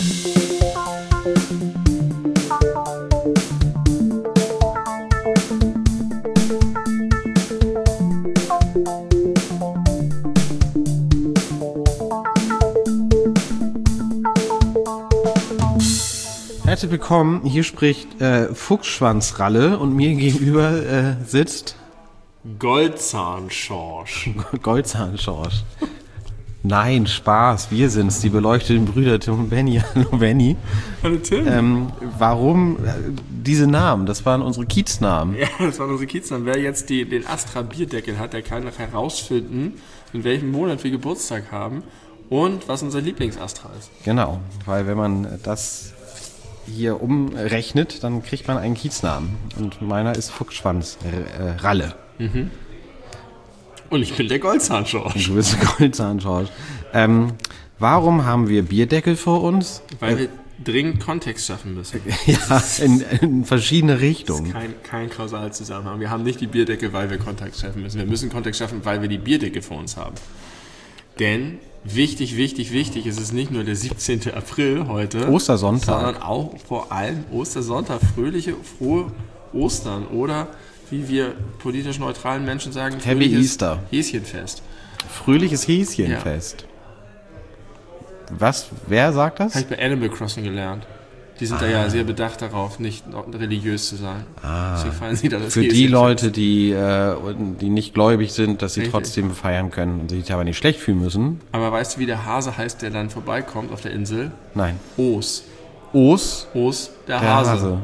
Herzlich willkommen, hier spricht Fuchsschwanzralle und mir gegenüber sitzt Goldzahnschorsch. Goldzahnschorsch. Nein, Spaß, wir sind's, die beleuchteten Brüder Tim und Benny. Hallo Benny. Hallo Tim. Warum diese Namen? Das waren unsere Kieznamen. Ja, das waren unsere Kieznamen. Wer jetzt den Astra Bierdeckel hat, der kann noch herausfinden, in welchem Monat wir Geburtstag haben und was unser Lieblingsastra ist. Genau, weil wenn man das hier umrechnet, dann kriegt man einen Kieznamen. Und meiner ist Fuchsschwanzralle. Mhm. Und ich bin der Goldzahnschorsch. Du bist der Goldzahnschorsch. Warum haben wir Bierdeckel vor uns? Weil wir dringend Kontext schaffen müssen. Ja, in verschiedene Richtungen. Das ist kein Kausalzusammenhang. Wir haben nicht die Bierdeckel, weil wir Kontext schaffen müssen. Wir müssen Kontext schaffen, weil wir die Bierdeckel vor uns haben. Denn wichtig, es ist nicht nur der 17. April heute. Ostersonntag. Sondern auch vor allem Ostersonntag. Frohe Ostern. Oder, wie wir politisch neutralen Menschen sagen, Happy Easter. Häschenfest. Fröhliches Häschenfest. Ja. Was? Wer sagt das? Habe ich bei Animal Crossing gelernt. Die sind da ja sehr bedacht darauf, nicht religiös zu sein. Deswegen fallen sie da das Für die Leute, die nicht gläubig sind, dass sie trotzdem feiern können und sich aber nicht schlecht fühlen müssen. Aber weißt du, wie der Hase heißt, der dann vorbeikommt auf der Insel? Nein. Os, der Hase.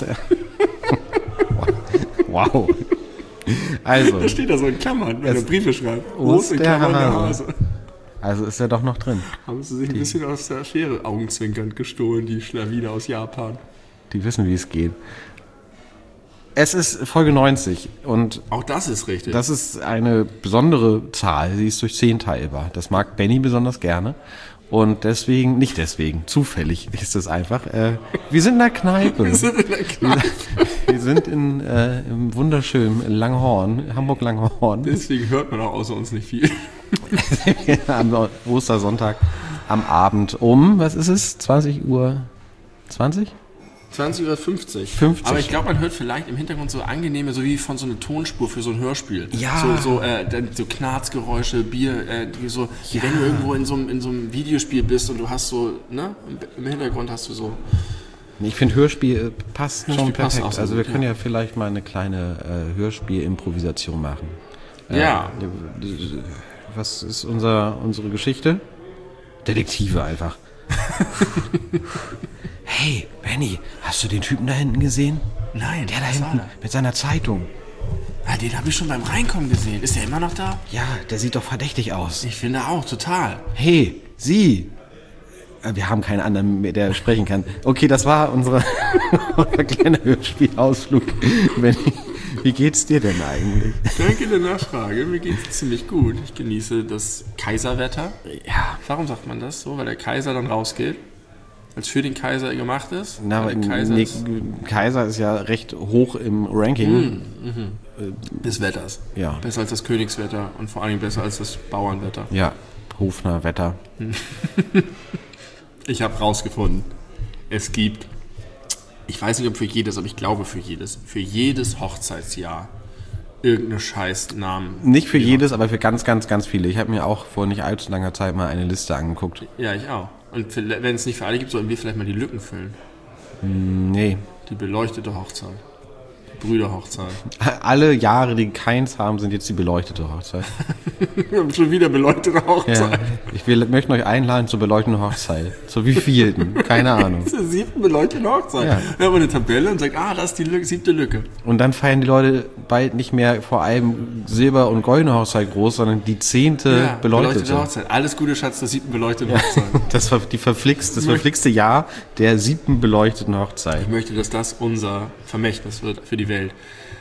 Wow. Also. Das steht da so in Klammern, wenn du Briefe schreibst. Os in Klammern der Hase. Also ist er doch noch drin. Haben sie sich ein bisschen aus der Schere augenzwinkernd gestohlen, die Schlawiner aus Japan. Die wissen, wie es geht. Es ist Folge 90 und auch das ist richtig. Das ist eine besondere Zahl. Sie ist durch 10 teilbar. Das mag Benny besonders gerne. Und nicht deswegen, zufällig ist es einfach. Wir sind in der Kneipe. Wir sind im wunderschönen Langhorn, Hamburg-Langhorn. Deswegen hört man auch außer uns nicht viel. Am Ostersonntag am Abend was ist es? 20 Uhr 20? 20:50 Uhr. Aber ich glaube, man hört vielleicht im Hintergrund so angenehme, so wie von so einer Tonspur für so ein Hörspiel. Ja. So Knarzgeräusche, Bier, so, wie wenn du irgendwo in so einem Videospiel bist und du hast so, ne, im Hintergrund hast du so. Ich finde, Hörspiel passt schon perfekt. Passt also wir können ja vielleicht mal eine kleine Hörspiel-Improvisation machen. Ja. Was ist unsere Geschichte? Detektive einfach. Hey, Benny, hast du den Typen da hinten gesehen? Nein, der da hinten mit seiner Zeitung. Ja, den habe ich schon beim Reinkommen gesehen. Ist der immer noch da? Ja, der sieht doch verdächtig aus. Ich finde auch, total. Hey, Sie. Wir haben keinen anderen mehr, der sprechen kann. Okay, das war unser kleiner Hörspielausflug. Benny, wie geht's dir denn eigentlich? Danke der Nachfrage. Mir geht's ziemlich gut. Ich genieße das Kaiserwetter. Ja. Warum sagt man das so? Weil der Kaiser dann rausgeht? Als für den Kaiser gemacht ist? Na, Kaiser ist ja recht hoch im Ranking. Des Wetters. Ja. Besser als das Königswetter und vor allem besser als das Bauernwetter. Ja, Hofner Wetter. Ich habe rausgefunden, es gibt, ich weiß nicht ob für jedes, aber ich glaube für jedes Hochzeitsjahr irgendeine Scheißnamen. Nicht für jedes, aber für ganz, ganz, ganz viele. Ich habe mir auch vor nicht allzu langer Zeit mal eine Liste angeguckt. Ja, ich auch. Und wenn es nicht für alle gibt, sollten wir vielleicht mal die Lücken füllen. Nee. Die beleuchtete Hochzeit. Die Brüderhochzeit. Alle Jahre, die keins haben, sind jetzt die beleuchtete Hochzeit. Wir haben schon wieder beleuchtete Hochzeit. Ja, ich möchte euch einladen zur beleuchteten Hochzeit. Zur wievielten? Keine Ahnung. Zur 7. beleuchtete Hochzeit. Ja. Wir haben eine Tabelle und sagt, das ist die 7. Lücke. Und dann feiern die Leute bald nicht mehr vor allem Silber- und goldene Hochzeit groß, sondern die 10. beleuchtete Hochzeit. Alles Gute, Schatz, zur 7. beleuchteten Hochzeit. Das verflixte Jahr der 7. beleuchteten Hochzeit. Ich möchte, dass das unser Vermächtnis wird für die Welt.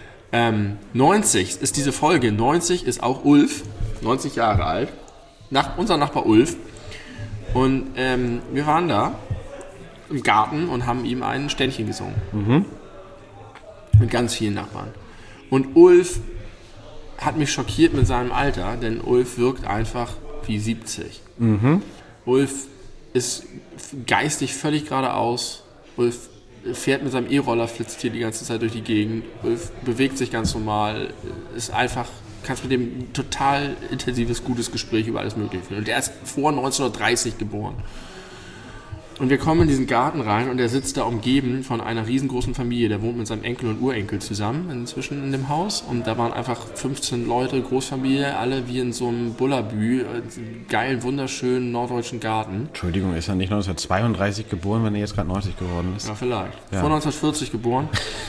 90 ist diese Folge. 90 ist auch Ulf. 90 Jahre alt. Unser Nachbar Ulf. Und wir waren da im Garten und haben ihm ein Ständchen gesungen. Mhm. Mit ganz vielen Nachbarn. Und Ulf hat mich schockiert mit seinem Alter, denn Ulf wirkt einfach wie 70. Mhm. Ulf ist geistig völlig geradeaus. Ulf fährt mit seinem E-Roller, flitzt hier die ganze Zeit durch die Gegend. Ulf bewegt sich ganz normal, ist einfach, kannst mit dem ein total intensives, gutes Gespräch über alles Mögliche führen. Und der ist vor 1930 geboren. Und wir kommen in diesen Garten rein und er sitzt da umgeben von einer riesengroßen Familie. Der wohnt mit seinem Enkel und Urenkel zusammen inzwischen in dem Haus. Und da waren einfach 15 Leute, Großfamilie, alle wie in so einem Bullabü, geilen, wunderschönen norddeutschen Garten. Entschuldigung, ist er nicht 1932 geboren, wenn er jetzt gerade 90 geworden ist? Ja, vielleicht. Ja. Vor 1940 geboren.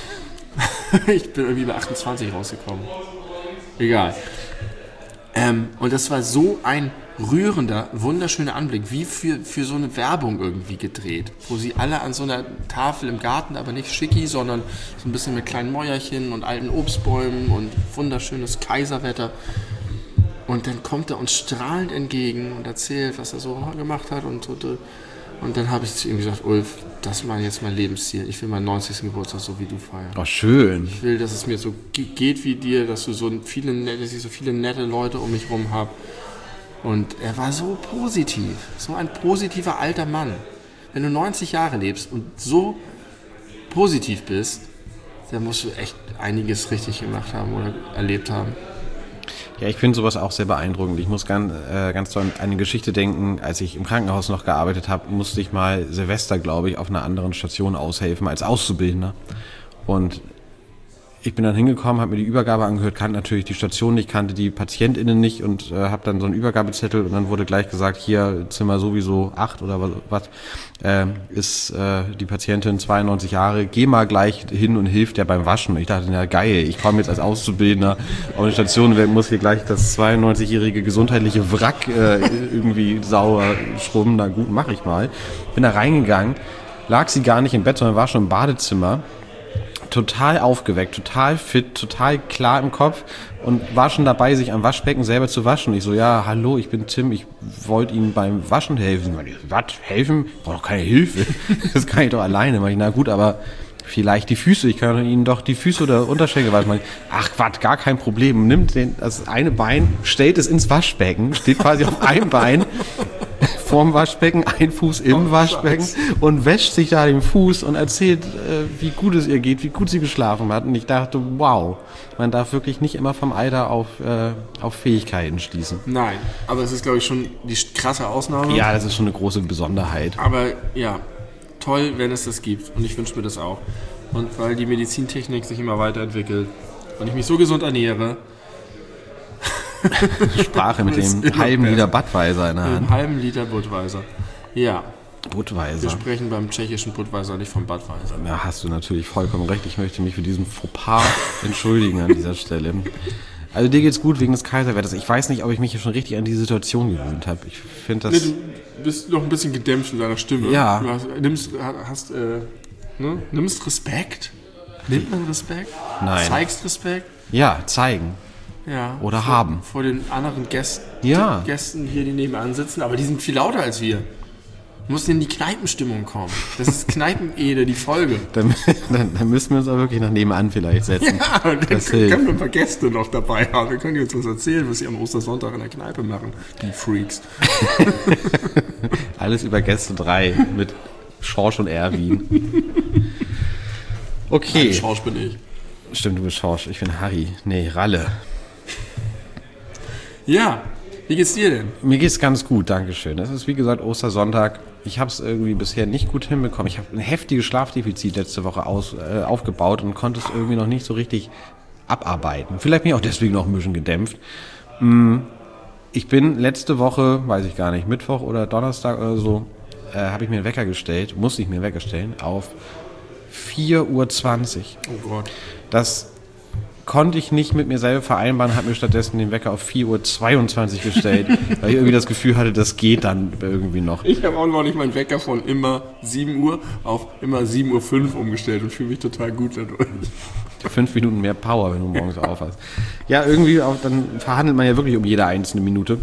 Ich bin irgendwie bei 28 rausgekommen. Egal. Und das war so ein rührender, wunderschöner Anblick, wie für so eine Werbung irgendwie gedreht, wo sie alle an so einer Tafel im Garten, aber nicht schicki, sondern so ein bisschen mit kleinen Mäuerchen und alten Obstbäumen und wunderschönes Kaiserwetter. Und dann kommt er uns strahlend entgegen und erzählt, was er so gemacht hat und dann habe ich zu ihm gesagt, Ulf, das ist jetzt mein Lebensziel. Ich will meinen 90. Geburtstag so wie du feiern. Oh, schön. Ich will, dass es mir so geht wie dir, dass ich so viele nette Leute um mich rum habe. Und er war so positiv, so ein positiver alter Mann. Wenn du 90 Jahre lebst und so positiv bist, dann musst du echt einiges richtig gemacht haben oder erlebt haben. Ja, ich finde sowas auch sehr beeindruckend. Ich muss ganz doll an eine Geschichte denken. Als ich im Krankenhaus noch gearbeitet habe, musste ich mal Silvester, glaube ich, auf einer anderen Station aushelfen als Auszubildender. Und ich bin dann hingekommen, habe mir die Übergabe angehört, kannte natürlich die Station nicht, kannte die PatientInnen nicht und habe dann so einen Übergabezettel und dann wurde gleich gesagt, hier Zimmer sowieso 8 oder was ist die Patientin 92 Jahre, geh mal gleich hin und hilf der beim Waschen. Und ich dachte, na geil, ich komme jetzt als Auszubildender auf eine Station, muss hier gleich das 92-jährige gesundheitliche Wrack irgendwie sauer schrubben, na gut, mache ich mal. Bin da reingegangen, lag sie gar nicht im Bett, sondern war schon im Badezimmer. Total aufgeweckt, total fit, total klar im Kopf und war schon dabei, sich am Waschbecken selber zu waschen. Ich so, ja, hallo, ich bin Tim, ich wollte Ihnen beim Waschen helfen. Was, helfen? Ich brauche doch keine Hilfe. Das kann ich doch alleine. Mach ich, na gut, aber vielleicht die Füße. Ich kann Ihnen doch die Füße oder Unterschenkel waschen. Ach Quatsch, gar kein Problem. Nimmt das eine Bein, stellt es ins Waschbecken, steht quasi auf einem Bein vorm Waschbecken, ein Fuß im Waschbecken und wäscht sich da den Fuß und erzählt, wie gut es ihr geht, wie gut sie geschlafen hat. Und ich dachte, wow, man darf wirklich nicht immer vom Alter auf Fähigkeiten schließen. Nein, aber es ist, glaube ich, schon die krasse Ausnahme. Ja, das ist schon eine große Besonderheit. Aber ja, toll, wenn es das gibt. Und ich wünsche mir das auch. Und weil die Medizintechnik sich immer weiterentwickelt und ich mich so gesund ernähre. Sprache mit dem halben Liter Budweiser in der Hand. Mit einem halben Liter Budweiser. Ja. Budweiser. Wir sprechen beim tschechischen Budweiser, nicht vom Budweiser. Ja, hast du natürlich vollkommen recht. Ich möchte mich für diesen Fauxpas entschuldigen an dieser Stelle. Also dir geht's gut wegen des Kaiserwetters. Ich weiß nicht, ob ich mich hier schon richtig an die Situation gewöhnt habe. Ich finde das... Nee, du bist noch ein bisschen gedämpft in deiner Stimme. Ja. Du nimmst Respekt? Nimmt man Respekt? Nein. Zeigst Respekt? Ja, zeigen. Ja. Oder haben. Vor den anderen Gästen hier, die nebenan sitzen, aber die sind viel lauter als wir. Du musst in die Kneipenstimmung kommen. Das ist Kneipenede, die Folge. Dann müssen wir uns auch wirklich nach nebenan vielleicht setzen. Ja, dann können wir ein paar Gäste noch dabei haben. Dann können die uns was erzählen, was sie am Ostersonntag in der Kneipe machen. Die Freaks. Alles über Gäste 3 mit Schorsch und Erwin. Okay. Nein, Schorsch bin ich. Stimmt, du bist Schorsch. Ich bin Harry. Nee, Ralle. Ja, wie geht's dir denn? Mir geht's ganz gut, dankeschön. Es ist wie gesagt Ostersonntag. Ich habe es irgendwie bisher nicht gut hinbekommen. Ich habe ein heftiges Schlafdefizit letzte Woche aufgebaut und konnte es irgendwie noch nicht so richtig abarbeiten. Vielleicht bin ich auch deswegen noch ein bisschen gedämpft. Ich bin letzte Woche, weiß ich gar nicht, Mittwoch oder Donnerstag oder so, habe ich mir einen Wecker gestellt, musste ich mir einen Wecker stellen, auf 4:20 Uhr. Oh Gott. Das konnte ich nicht mit mir selber vereinbaren, habe mir stattdessen den Wecker auf 4:22 Uhr gestellt, weil ich irgendwie das Gefühl hatte, das geht dann irgendwie noch. Ich habe auch noch nicht meinen Wecker von immer 7 Uhr auf immer 7:05 Uhr umgestellt und fühle mich total gut dadurch. 5 Minuten mehr Power, wenn du morgens aufhast. Ja, irgendwie auch, dann verhandelt man ja wirklich um jede einzelne Minute.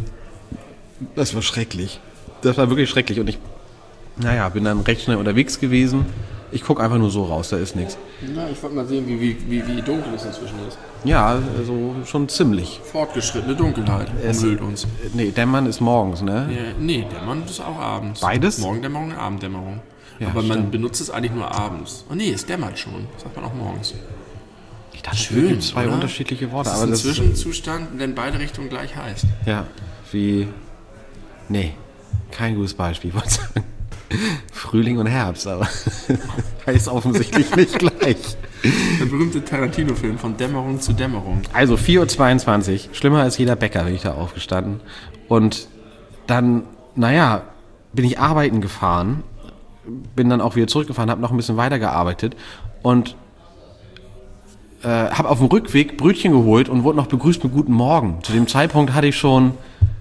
Das war schrecklich. Das war wirklich schrecklich und ich bin dann recht schnell unterwegs gewesen. Ich gucke einfach nur so raus, da ist nichts. Na, ich wollte mal sehen, wie dunkel es inzwischen ist. Ja, also schon ziemlich. Fortgeschrittene Dunkelheit umhüllt uns. Nee, Dämmern ist morgens, ne? Ja, nee, Dämmern ist auch abends. Beides? Morgendämmerung und Abenddämmerung. Ja, aber man stimmt. benutzt es eigentlich nur abends. Oh nee, es dämmert schon. Das sagt man auch morgens. Ich dachte, Schön, es gibt zwei oder? unterschiedliche Worte. Das ist aber ein das Zwischenzustand, der in beide Richtungen gleich heißt. Ja, wie... Nee, kein gutes Beispiel, ich wollte sagen. Frühling und Herbst, aber heißt offensichtlich nicht gleich. Der berühmte Tarantino-Film von Dämmerung zu Dämmerung. Also 4:22 Uhr, schlimmer als jeder Bäcker bin ich da aufgestanden. Und dann, naja, bin ich arbeiten gefahren, bin dann auch wieder zurückgefahren, habe noch ein bisschen weitergearbeitet und habe auf dem Rückweg Brötchen geholt und wurde noch begrüßt mit Guten Morgen. Zu dem Zeitpunkt hatte ich schon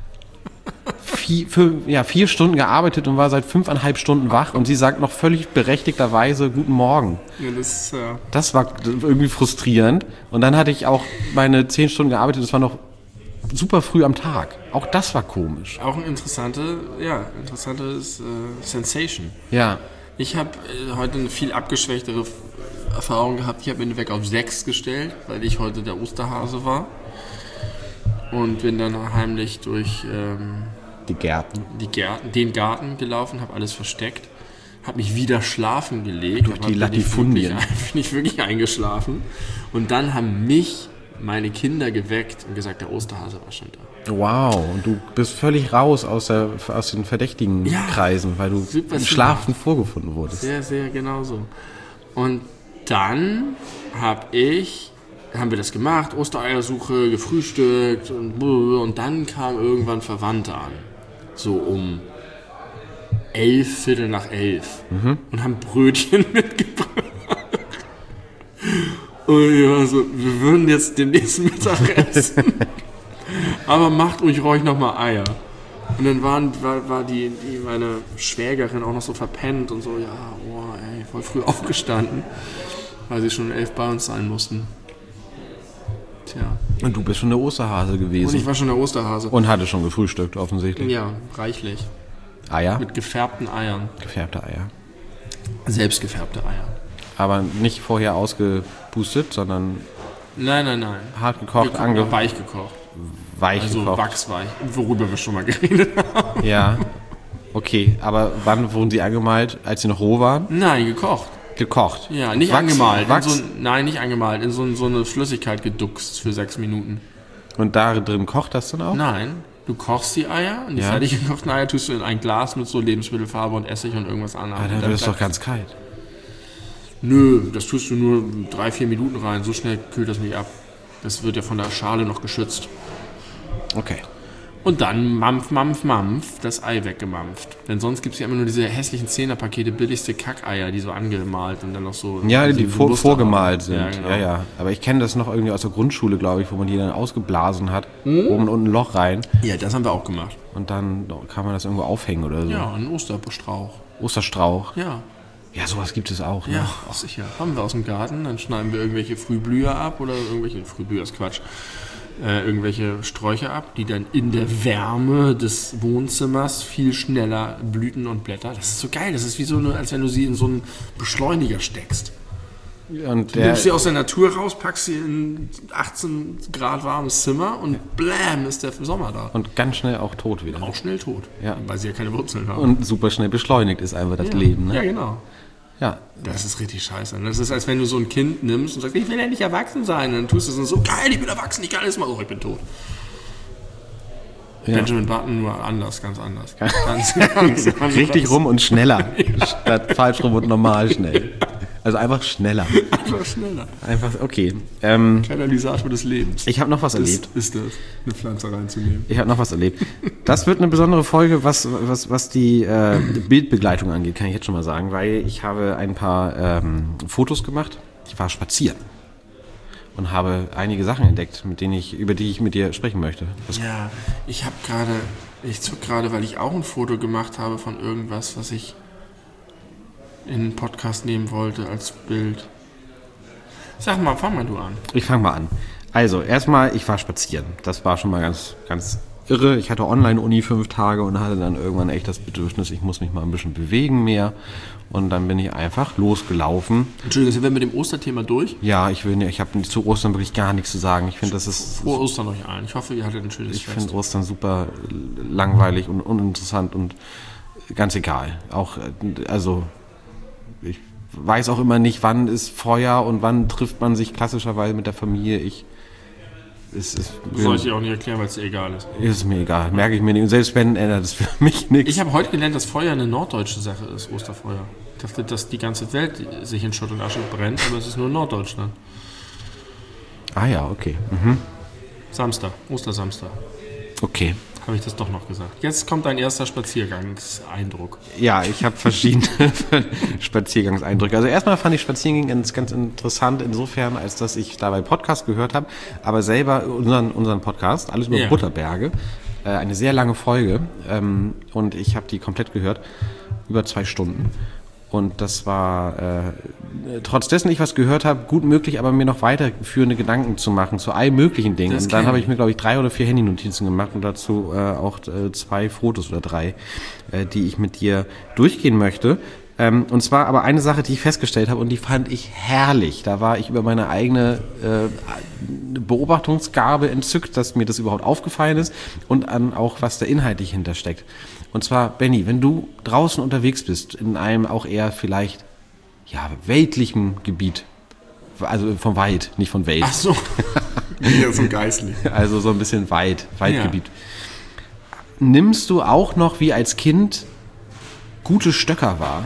4 Stunden gearbeitet und war seit 5,5 Stunden wach und sie sagt noch völlig berechtigterweise Guten Morgen. Ja, Das war irgendwie frustrierend. Und dann hatte ich auch meine 10 Stunden gearbeitet, das war noch super früh am Tag. Auch das war komisch. auch ein interessantes Sensation. Ja. Ich habe heute eine viel abgeschwächtere Erfahrung gehabt. Ich habe den Wecker auf 6 gestellt, weil ich heute der Osterhase war. Und bin dann heimlich durch Die Gärten. den Garten gelaufen, habe alles versteckt. Habe mich wieder schlafen gelegt. Durch die Latifundien. Bin ich wirklich eingeschlafen. Und dann haben mich meine Kinder geweckt und gesagt, der Osterhase war schon da. Wow, und du bist völlig raus aus den verdächtigen Kreisen, weil du super im Schlafen vorgefunden wurdest. Sehr, sehr genau so. Und dann haben wir das gemacht, Ostereiersuche, gefrühstückt und dann kamen irgendwann Verwandte an. So um 11:15 und haben Brötchen mitgebracht. Und ich war so, wir würden jetzt den nächsten Mittag essen. Aber macht ruhig nochmal Eier. Und dann war meine Schwägerin auch noch so verpennt und so, voll früh aufgestanden, weil sie schon 11 bei uns sein mussten. Tja. Und du bist schon der Osterhase Und gewesen. ich war schon der Osterhase. Und hatte schon gefrühstückt, offensichtlich. Ja, reichlich. Eier? Mit gefärbten Eiern. Gefärbte Eier. Selbst gefärbte Eier. Aber nicht vorher ausgepustet, sondern Nein. hart gekocht, Weich gekocht. weich Also gekocht. wachsweich. Worüber wir schon mal geredet haben. Ja. Okay, aber wann wurden sie angemalt? Als sie noch roh waren? Nein, gekocht. Gekocht. Ja, nicht Wachs- angemalt. Wachs- Nein, nicht angemalt. In so eine Flüssigkeit geduckst für 6 Minuten. Und da drin kocht das dann auch? Nein, du kochst die Eier und die Ja. fertig gekochten Eier tust du in ein Glas mit so Lebensmittelfarbe und Essig und irgendwas anderem. Ah, dann wird es doch ganz kalt. Nö, das tust du nur 3-4 Minuten rein. So schnell kühlt das nicht ab. Das wird ja von der Schale noch geschützt. Okay. Und dann mampf, das Ei weggemampft. Denn sonst gibt es ja immer nur diese hässlichen 10er-Pakete, billigste Kackeier, die so angemalt und dann noch so... Ja, also die Muster vorgemalt haben. sind. Ja, genau. Ja. Aber ich kenne das noch irgendwie aus der Grundschule, glaube ich, wo man die dann ausgeblasen hat, oben und ein Loch rein Ja, das haben wir auch gemacht. und dann kann man das irgendwo aufhängen oder so. Ja, ein Osterstrauch. Osterstrauch. Ja. Ja, sowas gibt es auch. Ne? Ja, auch sicher. Haben wir aus dem Garten, dann schneiden wir irgendwelche Frühblüher ab oder Frühblüher ist Quatsch, irgendwelche Sträucher ab, die dann in der Wärme des Wohnzimmers viel schneller blüten und blättern. Das ist so geil, das ist wie als wenn du sie in so einen Beschleuniger steckst. Und Du nimmst sie aus der Natur raus, packst sie in 18 Grad warmes Zimmer und blam, ist der Sommer da. und ganz schnell auch tot wieder. Auch schnell tot, Ja. weil sie ja keine Wurzeln haben. Und super schnell beschleunigt ist einfach das Leben. Ne? Ja, genau. Ja. Das ist richtig scheiße. Das ist, als wenn du so ein Kind nimmst und sagst, ich will ja nicht erwachsen sein. Und dann tust du es so, geil, ich bin erwachsen, ich kann alles mal. Oh, ich bin tot. Ja. Benjamin Button nur anders, ganz anders. Ganz Richtig rum und schneller. Statt falsch rum und normal schnell. Also einfach schneller. Einfach schneller. Einfach, okay. Katalysator des Lebens. Ich habe noch was erlebt. Ist das, eine Pflanze reinzunehmen. Ich habe noch was erlebt. Das wird eine besondere Folge, was die Bildbegleitung angeht, kann ich jetzt schon mal sagen, weil ich habe ein paar Fotos gemacht. Ich war spazieren und habe einige Sachen entdeckt, über die ich mit dir sprechen möchte. Ja, ich zuck gerade, weil ich auch ein Foto gemacht habe von irgendwas, was ich in den Podcast nehmen wollte als Bild. Sag mal, fang mal du an. Ich fange mal an. Also, erstmal, ich war spazieren. Das war schon mal ganz, ganz irre. Ich hatte Online-Uni 5 Tage und hatte dann irgendwann echt das Bedürfnis, ich muss mich mal ein bisschen bewegen mehr. Und dann bin ich einfach losgelaufen. Entschuldigung, sind wir mit dem Osterthema durch? Ja, ich habe zu Ostern wirklich gar nichts zu sagen. Ich finde, das ist... Frohe Ostern euch allen. Ich hoffe, ihr hattet ein schönes Fest. Ich finde Ostern super langweilig und uninteressant und ganz egal. Auch, also, ich weiß auch immer nicht, wann ist Feuer und wann trifft man sich klassischerweise mit der Familie. Soll ich dir auch nicht erklären, weil es dir egal ist. Ist mir egal, merke ich mir nicht. Und selbst wenn, ändert es für mich nichts. Ich habe heute gelernt, dass Feuer eine norddeutsche Sache ist, Osterfeuer. Ich dachte, dass die ganze Welt sich in Schutt und Asche brennt, aber es ist nur Norddeutschland. Ah ja, okay. Mhm. Samstag, Ostersamstag. Okay. Habe ich das doch noch gesagt. Jetzt kommt dein erster Spaziergangseindruck. Ja, ich habe verschiedene Spaziergangseindrücke. Also erstmal fand ich Spaziergänge ganz interessant insofern, als dass ich dabei Podcast gehört habe, aber selber unseren Podcast, alles über Butterberge, eine sehr lange Folge und ich habe die komplett gehört, über 2 Stunden. Und das war, trotz dessen ich was gehört habe, gut möglich, aber mir noch weiterführende Gedanken zu machen zu allen möglichen Dingen. Und dann habe ich mir, glaube ich, 3 oder 4 Handynotizen gemacht und dazu auch 2 Fotos oder 3, die ich mit dir durchgehen möchte. Und zwar aber eine Sache, die ich festgestellt habe und die fand ich herrlich. Da war ich über meine eigene Beobachtungsgabe entzückt, dass mir das überhaupt aufgefallen ist und an auch, was da inhaltlich hintersteckt. Und zwar, Benni, wenn du draußen unterwegs bist, in einem auch eher vielleicht, ja, weltlichen Gebiet, also vom Wald, nicht von Welt. Ach so, ja, so geistlich. Also so ein bisschen Waldgebiet. Ja. Nimmst du auch noch wie als Kind gute Stöcker wahr?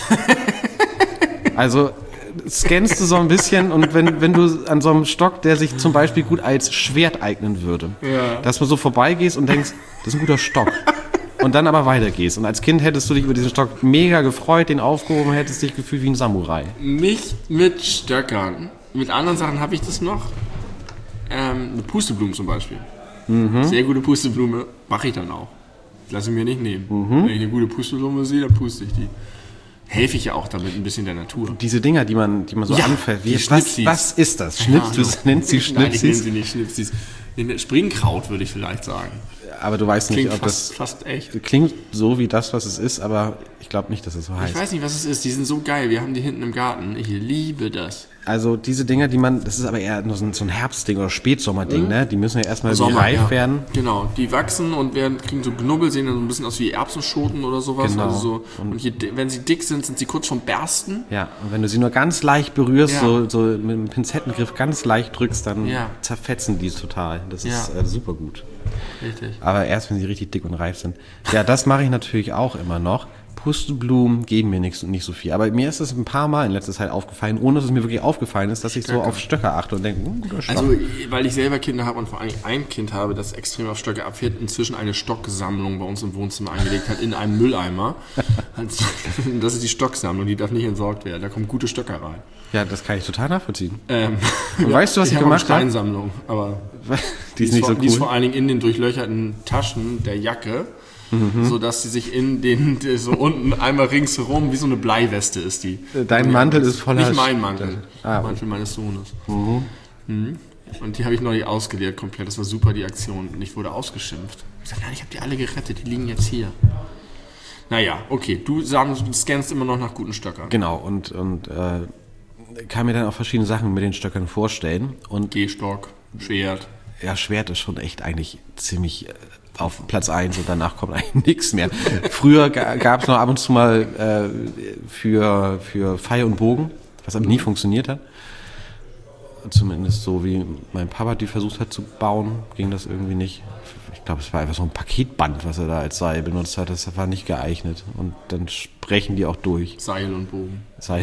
Also scannst du so ein bisschen und wenn du an so einem Stock, der sich zum Beispiel gut als Schwert eignen würde, dass du so vorbeigehst und denkst, das ist ein guter Stock. Und dann aber weitergehst. Und als Kind hättest du dich über diesen Stock mega gefreut, den aufgehoben, hättest dich gefühlt wie ein Samurai. Nicht mit Stöckern. Mit anderen Sachen habe ich das noch. Eine Pusteblume zum Beispiel. Mhm. Sehr gute Pusteblume mache ich dann auch. Lasse ich mir nicht nehmen. Mhm. Wenn ich eine gute Pusteblume sehe, dann puste ich die. Helfe ich ja auch damit ein bisschen der Natur. Diese Dinger, die man so anfällt. Was ist das? Schnipsis? Ja, Nennst du Schnipsis? Nein, ich nenne sie nicht Schnipsis. Springkraut würde ich vielleicht sagen. Aber du weißt nicht, ob fast echt. Klingt so wie das, was es ist, aber ich glaube nicht, dass es so heißt. Ich weiß nicht, was es ist. Die sind so geil. Wir haben die hinten im Garten. Ich liebe das. Also diese Dinger, das ist aber eher so ein Herbstding oder Spätsommerding, ne? Die müssen ja erstmal reif werden. Genau, die wachsen und kriegen so Knubbel, sehen dann so ein bisschen aus wie Erbsenschoten oder sowas. Genau. Also wenn sie dick sind, sind sie kurz vorm Bersten. Ja, und wenn du sie nur ganz leicht berührst, so mit einem Pinzettengriff ganz leicht drückst, dann zerfetzen die total. Das ist super gut. Richtig. Aber erst, wenn sie richtig dick und reif sind. Ja, das mache ich natürlich auch immer noch. Pusteblumen geben mir nicht so viel. Aber mir ist es ein paar Mal in letzter Zeit aufgefallen, ohne dass es mir wirklich aufgefallen ist, dass ich so auf Stöcker achte und denke, guter Stock. Also, weil ich selber Kinder habe und vor allem ein Kind habe, das extrem auf Stöcke abfährt, inzwischen eine Stocksammlung bei uns im Wohnzimmer angelegt hat, in einem Mülleimer. Das ist die Stocksammlung, die darf nicht entsorgt werden. Da kommen gute Stöcker rein. Ja, das kann ich total nachvollziehen. Und weißt du, was ich gemacht habe? Eine Steinsammlung, aber die ist nicht so cool. Die ist vor allen Dingen in den durchlöcherten Taschen der Jacke. Sodass sie sich so unten einmal ringsherum, wie so eine Bleiweste ist die. Dein Mantel ist voller... Nicht mein Mantel, der Mantel meines Sohnes. Und die habe ich neulich ausgeleert komplett, das war super, die Aktion. Und ich wurde ausgeschimpft. Ich sage, nein, ich habe die alle gerettet, die liegen jetzt hier. Naja, okay, du scannst immer noch nach guten Stöckern. Genau, und kann mir dann auch verschiedene Sachen mit den Stöckern vorstellen. Und Gehstock, Schwert. Ja, Schwert ist schon echt eigentlich ziemlich... auf Platz 1 und danach kommt eigentlich nichts mehr. Früher gab es noch ab und zu mal für Pfeil und Bogen, was aber nie funktioniert hat. Zumindest so wie mein Papa die versucht hat zu bauen, ging das irgendwie nicht. Ich glaube, es war einfach so ein Paketband, was er da als Seil benutzt hat. Das war nicht geeignet. Und dann sprechen die auch durch. Seil und Bogen.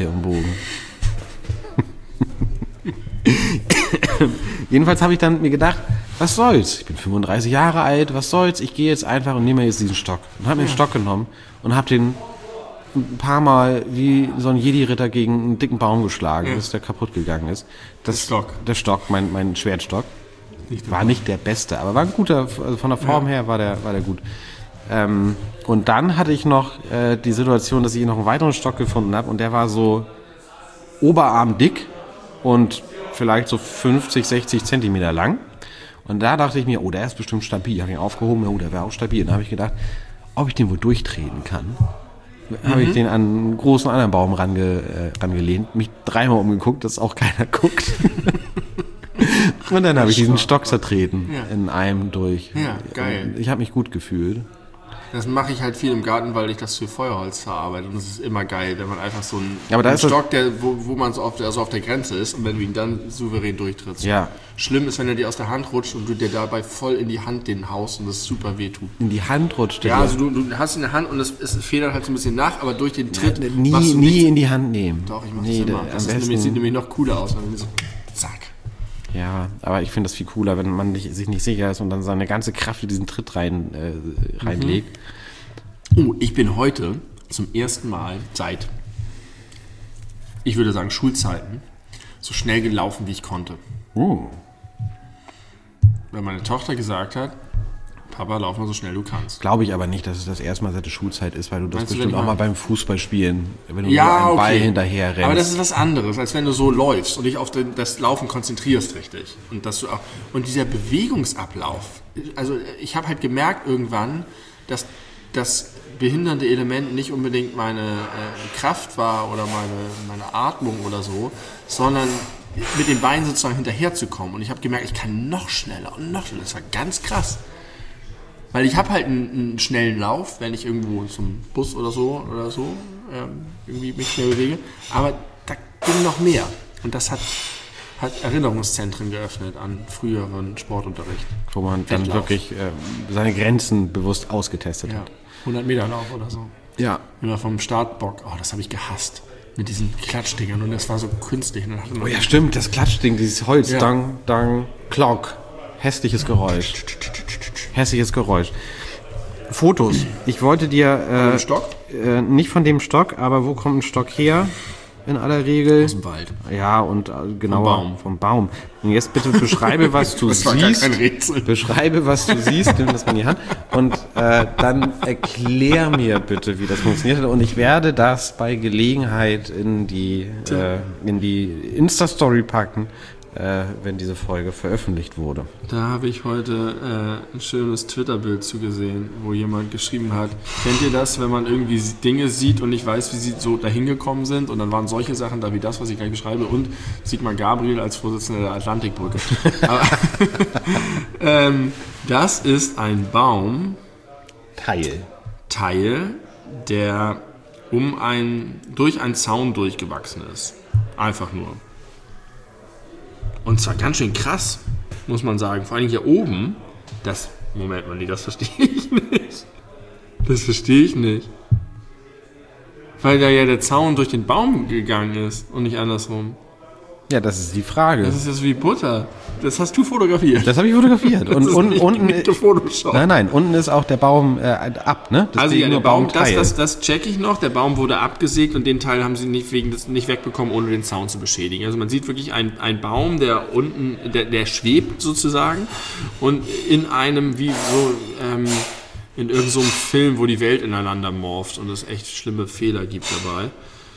Jedenfalls habe ich dann mir gedacht, was soll's? Ich bin 35 Jahre alt, was soll's? Ich gehe jetzt einfach und nehme jetzt diesen Stock. Und habe mir den Stock genommen und habe den ein paar Mal wie so ein Jedi-Ritter gegen einen dicken Baum geschlagen, bis der kaputt gegangen ist. Der Stock, mein Schwertstock, war nicht der beste, aber war ein guter, also von der Form her war der gut. Und dann hatte ich noch die Situation, dass ich noch einen weiteren Stock gefunden habe und der war so oberarmdick und vielleicht so 50, 60 Zentimeter lang. Und da dachte ich mir, oh, der ist bestimmt stabil. Ich habe ihn aufgehoben, oh, der wäre auch stabil. Und dann habe ich gedacht, ob ich den wohl durchtreten kann. Habe ich den an einen großen anderen Baum rangelehnt, mich 3-mal umgeguckt, dass auch keiner guckt. Und dann habe ich diesen Stock zertreten in einem durch. Ja, geil. Ich habe mich gut gefühlt. Das mache ich halt viel im Garten, weil ich das für Feuerholz verarbeite. Und das ist immer geil, wenn man einfach so einen Stock, wo man so auf der Grenze ist und wenn du ihn dann souverän durchtrittst. Ja. Schlimm ist, wenn er dir aus der Hand rutscht und du dir dabei voll in die Hand den haust und das super wehtut. In die Hand rutscht? Ja, also du hast ihn in der Hand und es federt halt so ein bisschen nach, aber durch den Tritt... Nie in die Hand nehmen. Doch, ich mache das immer. Das sieht nämlich noch cooler aus. Wenn du so, zack. Ja, aber ich finde das viel cooler, wenn man sich nicht sicher ist und dann seine ganze Kraft in diesen Tritt reinlegt. Oh, ich bin heute zum ersten Mal seit, ich würde sagen, Schulzeiten, so schnell gelaufen, wie ich konnte. Weil meine Tochter gesagt hat, Papa, lauf mal so schnell du kannst. Glaube ich aber nicht, dass es das erste Mal seit der Schulzeit ist, weil du das bestimmt auch mal beim Fußballspielen, wenn du nur einen Ball hinterher rennst. Aber das ist was anderes, als wenn du so läufst und dich auf das Laufen konzentrierst richtig. Und dieser Bewegungsablauf, also ich habe halt gemerkt irgendwann, dass das behindernde Element nicht unbedingt meine Kraft war oder meine Atmung oder so, sondern mit den Beinen sozusagen hinterherzukommen. Und ich habe gemerkt, ich kann noch schneller und noch schneller. Das war ganz krass. Weil ich habe halt einen schnellen Lauf, wenn ich irgendwo zum Bus oder so irgendwie mich schnell bewege. Aber da ging noch mehr. Und das hat Erinnerungszentren geöffnet an früheren Sportunterricht. Wo man dann wirklich seine Grenzen bewusst ausgetestet hat. 100 Meter Lauf oder so. Ja. Immer vom Startbock. Oh, das habe ich gehasst. Mit diesen Klatschdingern. Und das war so künstlich. Oh ja, stimmt. Das Klatschding, dieses Holz. Ja. Dang, dang, Klock. Hässliches Geräusch. Fotos. Ich wollte dir... Stock? Nicht von dem Stock, aber wo kommt ein Stock her? In aller Regel. Aus dem Wald. Ja, und genauer vom Baum. Und jetzt bitte beschreibe, was du siehst. Gar kein Rätsel. Beschreibe, was du siehst, nimm das mal in die Hand. Und dann erklär mir bitte, wie das funktioniert hat. Und ich werde das bei Gelegenheit in die Insta-Story packen, wenn diese Folge veröffentlicht wurde. Da habe ich heute ein schönes Twitter-Bild zugesehen, wo jemand geschrieben hat, kennt ihr das, wenn man irgendwie Dinge sieht und nicht weiß, wie sie so dahin gekommen sind? Und dann waren solche Sachen da wie das, was ich gleich beschreibe, und Sigmar Gabriel als Vorsitzender der Atlantikbrücke. Das ist ein Baumteil, der durch einen Zaun durchgewachsen ist. Einfach nur. Und zwar ganz schön krass, muss man sagen. Vor allem hier oben, das verstehe ich nicht. Das verstehe ich nicht. Weil da ja der Zaun durch den Baum gegangen ist und nicht andersrum. Ja, das ist die Frage. Das ist jetzt wie Butter. Das hast du fotografiert. Das habe ich fotografiert. Und unten Photoshop. Nein, unten ist auch der Baum ab, ne? Das also ja, der Baum, das checke ich noch. Der Baum wurde abgesägt und den Teil haben sie nicht wegbekommen, ohne den Zaun zu beschädigen. Also man sieht wirklich einen Baum, der unten, der schwebt sozusagen und in einem wie so in irgendeinem so Film, wo die Welt ineinander morpht und es echt schlimme Fehler gibt dabei.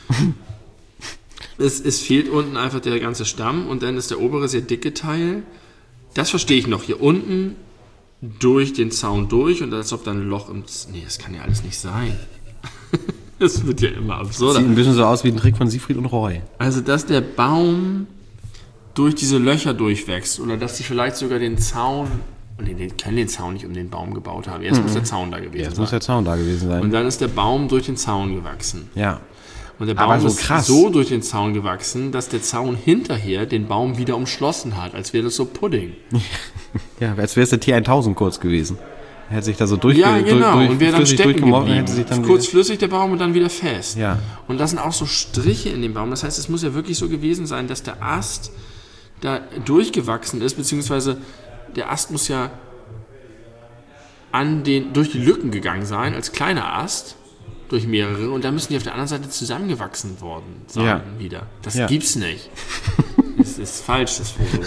Es fehlt unten einfach der ganze Stamm und dann ist der obere sehr dicke Teil. Das verstehe ich noch. Hier unten durch den Zaun durch und als ob da ein Loch im... Nee, das kann ja alles nicht sein. Das wird ja immer absurder. Sieht ein bisschen so aus wie ein Trick von Siegfried und Roy. Also, dass der Baum durch diese Löcher durchwächst oder dass sie vielleicht sogar den Zaun... Und die können den Zaun nicht um den Baum gebaut haben. Jetzt muss der Zaun da gewesen sein. Und dann ist der Baum durch den Zaun gewachsen. Ja. Und der Baum ist so durch den Zaun gewachsen, dass der Zaun hinterher den Baum wieder umschlossen hat, als wäre das so Pudding. Ja, als wäre es der T1000 kurz gewesen. Er hätte sich da so und wäre dann stecken geblieben. Kurz flüssig der Baum und dann wieder fest. Ja. Und das sind auch so Striche in dem Baum. Das heißt, es muss ja wirklich so gewesen sein, dass der Ast da durchgewachsen ist, beziehungsweise der Ast muss ja durch die Lücken gegangen sein, als kleiner Ast. Durch mehrere und dann müssen die auf der anderen Seite zusammengewachsen worden sein wieder. Das gibt's nicht. Das ist falsch, das Foto.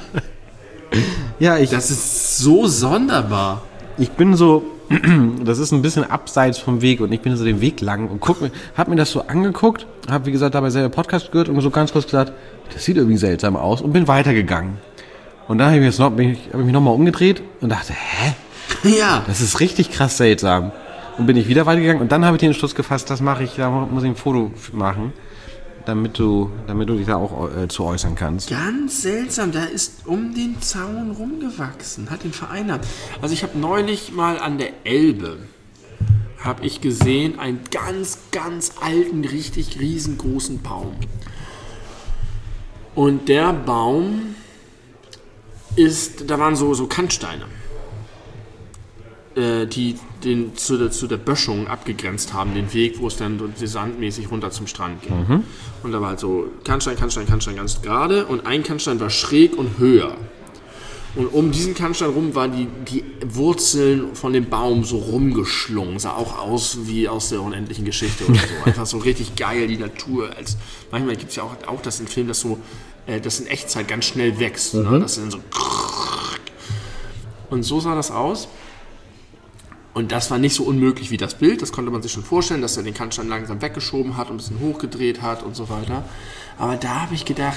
Das ist so sonderbar. Ich bin so, das ist ein bisschen abseits vom Weg und ich bin so den Weg lang und hab mir das so angeguckt, hab wie gesagt dabei selber Podcast gehört und so ganz kurz gesagt, das sieht irgendwie seltsam aus und bin weitergegangen. Und dann habe ich mich nochmal umgedreht und dachte, hä? Ja. Das ist richtig krass seltsam. Und bin ich wieder weitergegangen und dann habe ich den Entschluss gefasst, da muss ich ein Foto machen, damit du dich da auch zu äußern kannst. Ganz seltsam, da ist um den Zaun rumgewachsen, hat ihn vereinnahmt. Also ich habe neulich mal an der Elbe, habe ich gesehen, einen ganz, ganz alten, richtig riesengroßen Baum. Und der Baum da waren so Kantsteine, die den zu der Böschung abgegrenzt haben, den Weg, wo es dann sandmäßig runter zum Strand ging. Mhm. Und da war halt so Kantstein ganz gerade und ein Kantstein war schräg und höher. Und um diesen Kantstein rum waren die Wurzeln von dem Baum so rumgeschlungen. Sah auch aus wie aus der unendlichen Geschichte oder so. Einfach so richtig geil, die Natur. Manchmal gibt es ja auch das in Filmen, das in Echtzeit ganz schnell wächst. Ne? Das dann so. Und so sah das aus. Und das war nicht so unmöglich wie das Bild. Das konnte man sich schon vorstellen, dass er den Kantstein langsam weggeschoben hat und ein bisschen hochgedreht hat und so weiter. Aber da habe ich gedacht,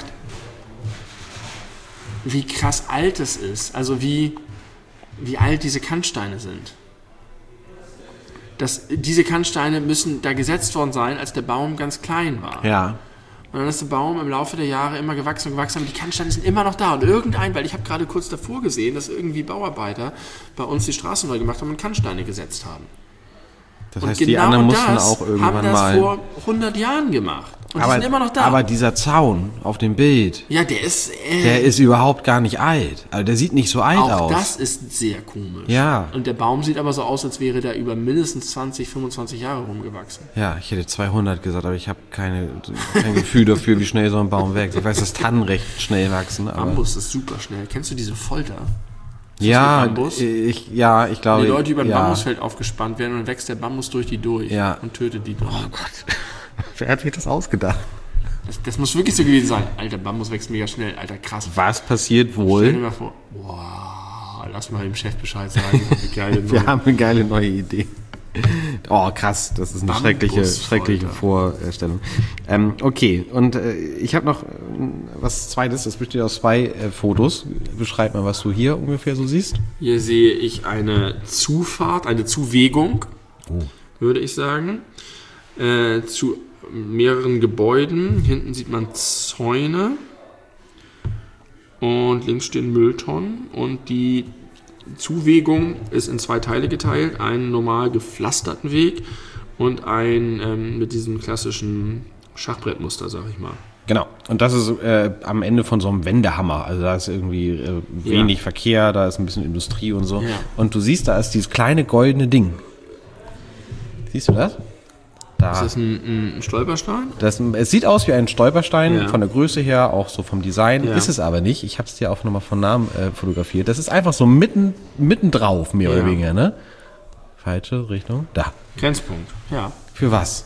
wie krass alt es ist. Also wie alt diese Kantsteine sind. Diese Kantsteine müssen da gesetzt worden sein, als der Baum ganz klein war. Ja. Und dann ist der Baum im Laufe der Jahre immer gewachsen, aber die Kantsteine sind immer noch da. Und weil ich habe gerade kurz davor gesehen, dass irgendwie Bauarbeiter bei uns die Straßen neu gemacht haben und Kantsteine gesetzt haben. Das heißt, die anderen mussten auch irgendwann haben das vor 100 Jahren gemacht. Und die sind immer noch da. Aber dieser Zaun auf dem Bild, ja, der ist überhaupt gar nicht alt. Also der sieht nicht so alt aus. Auch das ist sehr komisch. Ja. Und der Baum sieht aber so aus, als wäre der über mindestens 20, 25 Jahre rumgewachsen. Ja, ich hätte 200 gesagt, aber ich habe kein Gefühl dafür, wie schnell so ein Baum wächst. Ich weiß, dass Tannen recht schnell wachsen. Aber Bambus ist super schnell. Kennst du diese Folter? Ja, ich glaube. Die Leute, die über ein Bambusfeld aufgespannt werden und dann wächst der Bambus durch die durch und tötet die durch. Oh Gott, wer hat sich das ausgedacht? Das muss wirklich so gewesen sein. Alter, Bambus wächst mega schnell. Alter, krass. Was passiert wohl? Stell dir mal vor. Wow, lass mal dem Chef Bescheid sagen. Wir haben eine geile neue Idee. Oh, krass, das ist eine schreckliche Vorstellung. Okay, und ich habe noch was Zweites, das besteht aus 2 Fotos. Beschreib mal, was du hier ungefähr so siehst. Hier sehe ich eine Zufahrt, eine Zuwegung, würde ich sagen, zu mehreren Gebäuden. Hinten sieht man Zäune und links stehen Mülltonnen und die Zuwegung ist in 2 Teile geteilt, einen normal gepflasterten Weg und einen mit diesem klassischen Schachbrettmuster, sag ich mal. Genau, und das ist am Ende von so einem Wendehammer, also da ist irgendwie wenig Verkehr, da ist ein bisschen Industrie und so. Ja. Und du siehst, da ist dieses kleine goldene Ding. Siehst du das? Da. Ist das ein Stolperstein? Es sieht aus wie ein Stolperstein, von der Größe her, auch so vom Design. Ja. Ist es aber nicht. Ich habe es dir auch nochmal von Namen fotografiert. Das ist einfach so mitten drauf, mehr oder weniger, ne? Falsche Richtung. Da. Grenzpunkt, ja. Für was?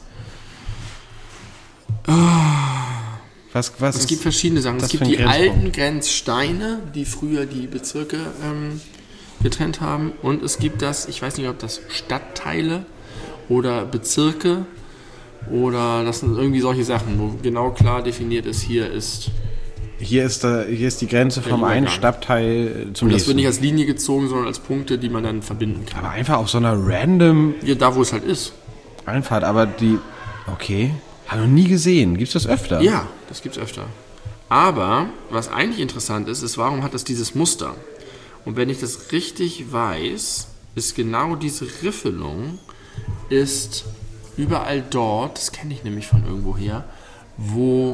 Was es gibt verschiedene Sachen. Es gibt die alten Grenzsteine, die früher die Bezirke getrennt haben. Und es gibt ich weiß nicht, ob das Stadtteile oder Bezirke oder das sind irgendwie solche Sachen, wo genau klar definiert ist, hier ist die Grenze vom einen Stadtteil zum nächsten. Und das wird nicht als Linie gezogen, sondern als Punkte, die man dann verbinden kann. Aber einfach auf so einer random... Ja, da wo es halt ist. Einfahrt, aber okay, habe noch nie gesehen. Gibt es das öfter? Ja, das gibt's öfter. Aber, was eigentlich interessant ist, warum hat das dieses Muster? Und wenn ich das richtig weiß, ist genau diese Riffelung ist überall dort, das kenne ich nämlich von irgendwoher, wo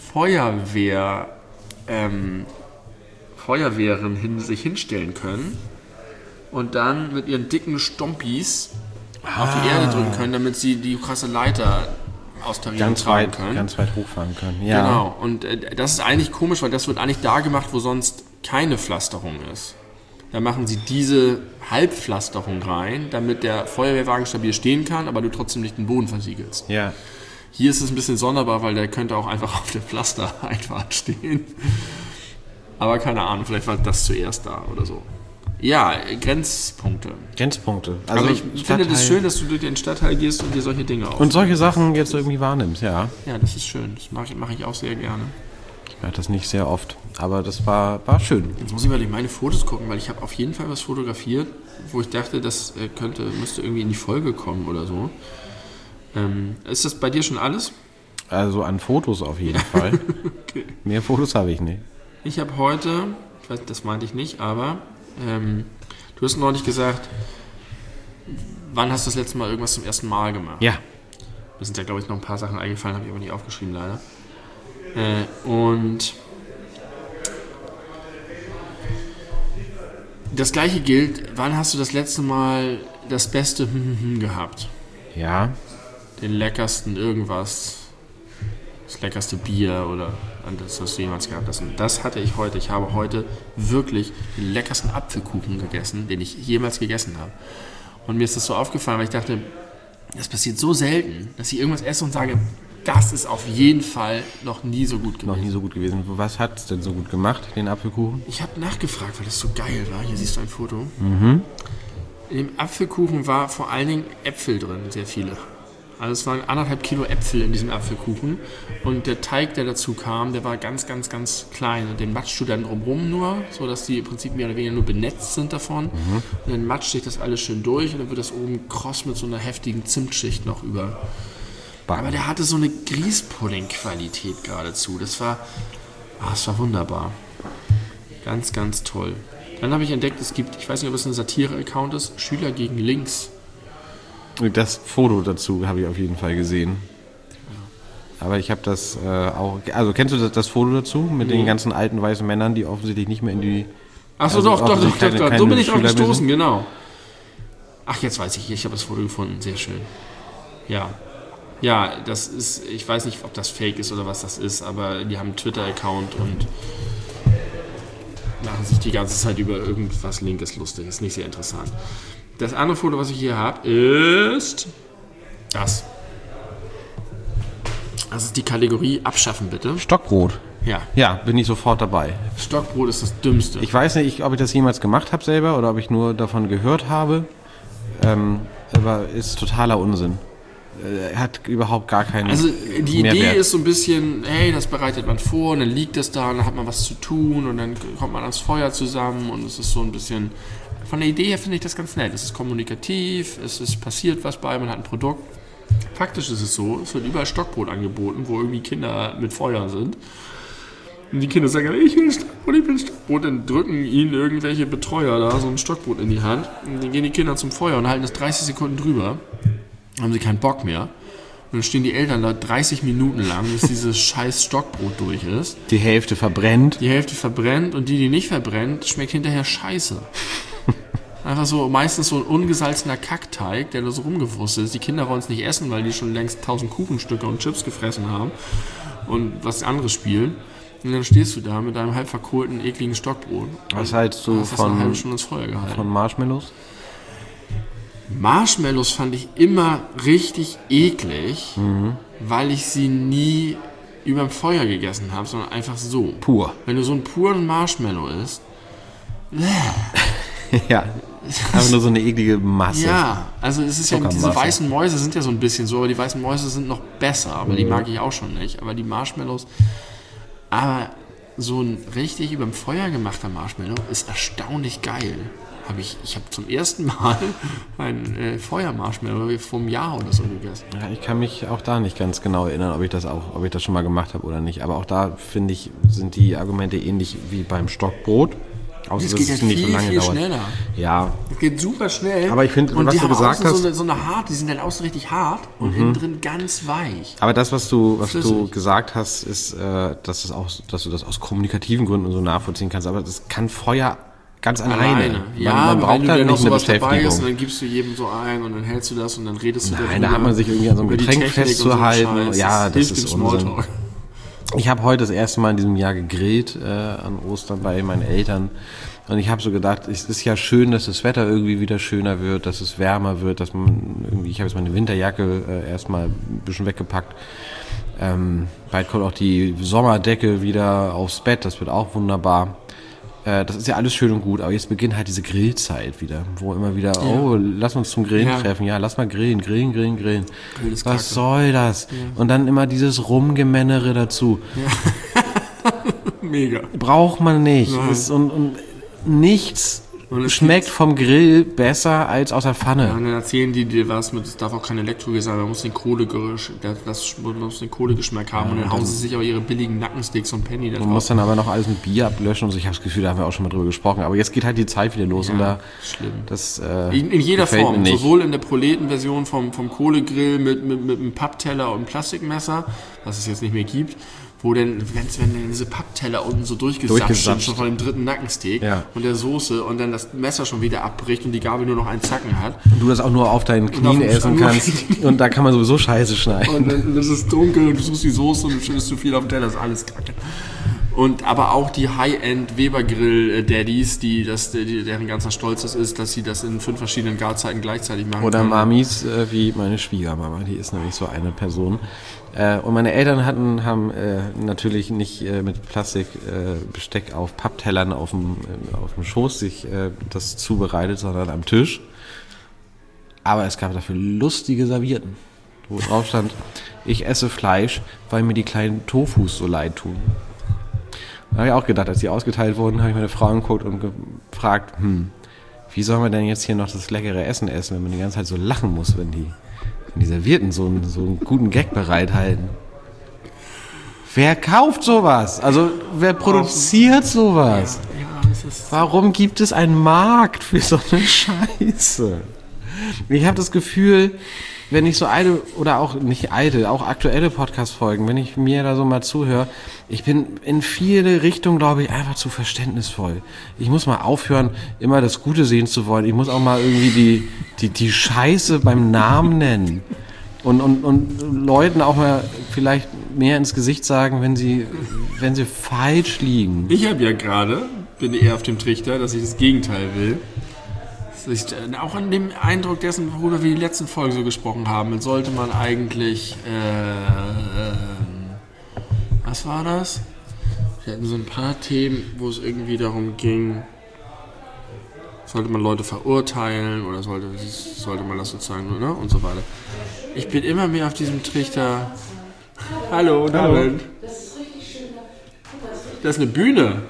Feuerwehren sich hinstellen können und dann mit ihren dicken Stompis auf die Erde drücken können, damit sie die krasse Leiter austarieren können. Ganz weit hochfahren können. Ja. Genau, und das ist eigentlich komisch, weil das wird eigentlich da gemacht, wo sonst keine Pflasterung ist. Da machen sie diese Halbpflasterung rein, damit der Feuerwehrwagen stabil stehen kann, aber du trotzdem nicht den Boden versiegelst. Ja. Hier ist es ein bisschen sonderbar, weil der könnte auch einfach auf der Pflastereinfahrt stehen. Aber keine Ahnung, vielleicht war das zuerst da oder so. Ja, Grenzpunkte. Also aber ich finde das schön, dass du durch den Stadtteil gehst und dir solche Dinge aufnimmst. Und solche Sachen jetzt irgendwie wahrnimmst, ja. Ja, das ist schön. Das mache ich auch sehr gerne. Ich mache das nicht sehr oft, aber das war schön. Jetzt muss ich mal durch meine Fotos gucken, weil ich habe auf jeden Fall was fotografiert, wo ich dachte, das müsste irgendwie in die Folge kommen oder so. Ist das bei dir schon alles? Also an Fotos auf jeden Fall. Okay. Mehr Fotos habe ich nicht. Ich habe heute, ich weiß, das meinte ich nicht, aber du hast neulich gesagt, wann hast du das letzte Mal irgendwas zum ersten Mal gemacht? Ja. Mir sind ja, glaube ich, noch ein paar Sachen eingefallen, habe ich aber nicht aufgeschrieben, leider. Und das gleiche gilt, wann hast du das letzte Mal das beste gehabt? Ja. Den leckersten irgendwas, das leckerste Bier oder das, was du jemals gehabt hast. Und das hatte ich heute. Ich habe heute wirklich den leckersten Apfelkuchen gegessen, den ich jemals gegessen habe. Und mir ist das so aufgefallen, weil ich dachte, das passiert so selten, dass ich irgendwas esse und sage, das ist auf jeden Fall noch nie so gut gewesen. Noch nie so gut gewesen. Was hat es denn so gut gemacht, den Apfelkuchen? Ich habe nachgefragt, weil das so geil war. Hier siehst du ein Foto. In dem Apfelkuchen war vor allen Dingen Äpfel drin, sehr viele. Also es waren 1,5 Kilo Äpfel in diesem Apfelkuchen. Und der Teig, der dazu kam, der war ganz, ganz, ganz klein. Und den matschst du dann drumherum nur, sodass die im Prinzip mehr oder weniger nur benetzt sind davon. Und dann matscht sich das alles schön durch und dann wird das oben kross mit so einer heftigen Zimtschicht noch über. Aber der hatte so eine Grießpudding-Qualität geradezu. Das war wunderbar. Ganz, ganz toll. Dann habe ich entdeckt, es gibt, ich weiß nicht, ob es ein Satire-Account ist, Schüler gegen Links. Das Foto dazu habe ich auf jeden Fall gesehen. Aber ich habe das auch... Also kennst du das Foto dazu? Mit den ganzen alten weißen Männern, die offensichtlich nicht mehr in die... Achso, also doch. keine So bin ich drauf Schüler gestoßen, mehr genau. Ach, jetzt weiß ich habe das Foto gefunden. Sehr schön. Ja. Ja, das ist... Ich weiß nicht, ob das Fake ist oder was das ist, aber die haben einen Twitter-Account und machen sich die ganze Zeit über irgendwas Linkes lustig. Ist nicht sehr interessant. Das andere Foto, was ich hier habe, ist das. Das ist die Kategorie Abschaffen, bitte. Stockbrot. Ja. Ja, bin ich sofort dabei. Stockbrot ist das Dümmste. Ich weiß nicht, ob ich das jemals gemacht habe selber oder ob ich nur davon gehört habe. Aber ist totaler Unsinn. Hat überhaupt gar keinen Also die Mehrwert. Idee ist so ein bisschen, hey, das bereitet man vor und dann liegt das da und dann hat man was zu tun und dann kommt man ans Feuer zusammen und es ist so ein bisschen... Von der Idee her finde ich das ganz nett. Es ist kommunikativ, passiert was bei, man hat ein Produkt. Faktisch ist es so, es wird überall Stockbrot angeboten, wo irgendwie Kinder mit Feuer sind. Und die Kinder sagen, ich will Stockbrot. Dann drücken ihnen irgendwelche Betreuer da so ein Stockbrot in die Hand. Und dann gehen die Kinder zum Feuer und halten das 30 Sekunden drüber. Dann haben sie keinen Bock mehr. Und dann stehen die Eltern da 30 Minuten lang, bis dieses scheiß Stockbrot durch ist. Die Hälfte verbrennt. Die Hälfte verbrennt und die nicht verbrennt, schmeckt hinterher scheiße. Einfach so, meistens so ein ungesalzener Kackteig, der da so rumgewurstet ist. Die Kinder wollen es nicht essen, weil die schon längst 1000 Kuchenstücke und Chips gefressen haben und was anderes spielen. Und dann stehst du da mit deinem halb verkohlten, ekligen Stockbrot. Was hältst du hast eine halbe Stunde ins Feuer gehalten. Von Marshmallows? Marshmallows fand ich immer richtig eklig, weil ich sie nie überm Feuer gegessen habe, sondern einfach so. Pur. Wenn du so einen puren Marshmallow isst, Ja, einfach nur so eine eklige Masse. ja, also es ist ja, diese weißen Mäuse sind ja so ein bisschen so, aber die weißen Mäuse sind noch besser, aber die mag ich auch schon nicht. Aber die Marshmallows, aber so ein richtig überm Feuer gemachter Marshmallow ist erstaunlich geil. Ich habe zum ersten Mal ein Feuermarshmallow vor einem Jahr oder so gegessen. Ja, ich kann mich auch da nicht ganz genau erinnern, ob ich das schon mal gemacht habe oder nicht. Aber auch da, finde ich, sind die Argumente ähnlich wie beim Stockbrot. Außer, das geht ja viel schneller. Ja. Das geht super schnell. Aber ich finde, was du gesagt hast... So eine hart, die sind dann außen richtig hart und innen drin ganz weich. Aber das, was du gesagt hast, ist, dass du das aus kommunikativen Gründen so nachvollziehen kannst. Aber das kann Feuer ganz alleine. Ja, man braucht da nicht eine Beschäftigung. Ist, und dann gibst du jedem so ein und dann hältst du das und dann redest du darüber. Nein, da hat man sich irgendwie an so einem Getränk festzuhalten. Ja, das ist Unsinn. Ich habe heute das erste Mal in diesem Jahr gegrillt an Ostern bei meinen Eltern. Und ich habe so gedacht, es ist ja schön, dass das Wetter irgendwie wieder schöner wird, dass es wärmer wird, dass man irgendwie, ich habe jetzt meine Winterjacke erstmal ein bisschen weggepackt. Bald kommt auch die Sommerdecke wieder aufs Bett, das wird auch wunderbar. Das ist ja alles schön und gut, aber jetzt beginnt halt diese Grillzeit wieder, wo immer wieder, lass uns zum Grillen treffen, lass mal grillen. Was soll das? Ja. Und dann immer dieses Rumgemännere dazu. Ja. Mega. Braucht man nicht. Und nichts schmeckt vom Grill besser als aus der Pfanne. Ja, und dann erzählen die dir was mit, es darf auch kein Elektrogeschmack sein, man muss den Kohlegeschmack haben, und dann hauen sie sich aber ihre billigen Nackensticks und Penny da drauf. Du musst dann aber noch alles mit Bier ablöschen und so. Ich habe das Gefühl, da haben wir auch schon mal drüber gesprochen. Aber jetzt geht halt die Zeit wieder los, und da schlimm. Das in jeder Form, sowohl in der Proletenversion vom Kohlegrill mit einem Pappteller und Plastikmesser, was es jetzt nicht mehr gibt, wo denn, wenn diese Pappteller unten so durchgesapscht sind, schon von dem dritten Nackensteak und der Soße, und dann das Messer schon wieder abbricht und die Gabel nur noch einen Zacken hat. Und du das auch nur auf deinen Knien essen kannst, und da kann man sowieso Scheiße schneiden. Und dann ist es dunkel und du suchst die Soße und du schüttest zu viel auf den Teller, das ist alles Kacke. Und aber auch die High-End Weber-Grill-Daddies, deren ganzer Stolz ist, dass sie das in 5 verschiedenen Garzeiten gleichzeitig machen. Oder Mamis, wie meine Schwiegermama, die ist nämlich so eine Person. Und meine Eltern haben natürlich nicht mit Plastikbesteck auf Papptellern auf dem Schoß sich das zubereitet, sondern am Tisch. Aber es gab dafür lustige Servietten, wo drauf stand: Ich esse Fleisch, weil mir die kleinen Tofus so leid tun. Da habe ich auch gedacht, als die ausgeteilt wurden, habe ich meine Frau angeguckt und gefragt, wie soll man denn jetzt hier noch das leckere Essen essen, wenn man die ganze Zeit so lachen muss, wenn die Servierten so einen guten Gag bereithalten. Wer kauft sowas? Also wer produziert sowas? Ja, warum gibt es einen Markt für so eine Scheiße? Ich habe das Gefühl, wenn ich so alte, oder auch nicht alte, auch aktuelle Podcast-Folgen, wenn ich mir da so mal zuhöre, ich bin in viele Richtungen, glaube ich, einfach zu verständnisvoll. Ich muss mal aufhören, immer das Gute sehen zu wollen. Ich muss auch mal irgendwie die Scheiße beim Namen nennen. Und Leuten auch mal vielleicht mehr ins Gesicht sagen, wenn sie falsch liegen. Ich bin eher auf dem Trichter, dass ich das Gegenteil will. Auch an dem Eindruck dessen, worüber wir die letzten Folgen so gesprochen haben, sollte man eigentlich, was war das? Wir hatten so ein paar Themen, wo es irgendwie darum ging, sollte man Leute verurteilen oder sollte man das sozusagen, ne? Und so weiter. Ich bin immer mehr auf diesem Trichter. Hallo. David. Das ist richtig schön. Das ist eine Bühne.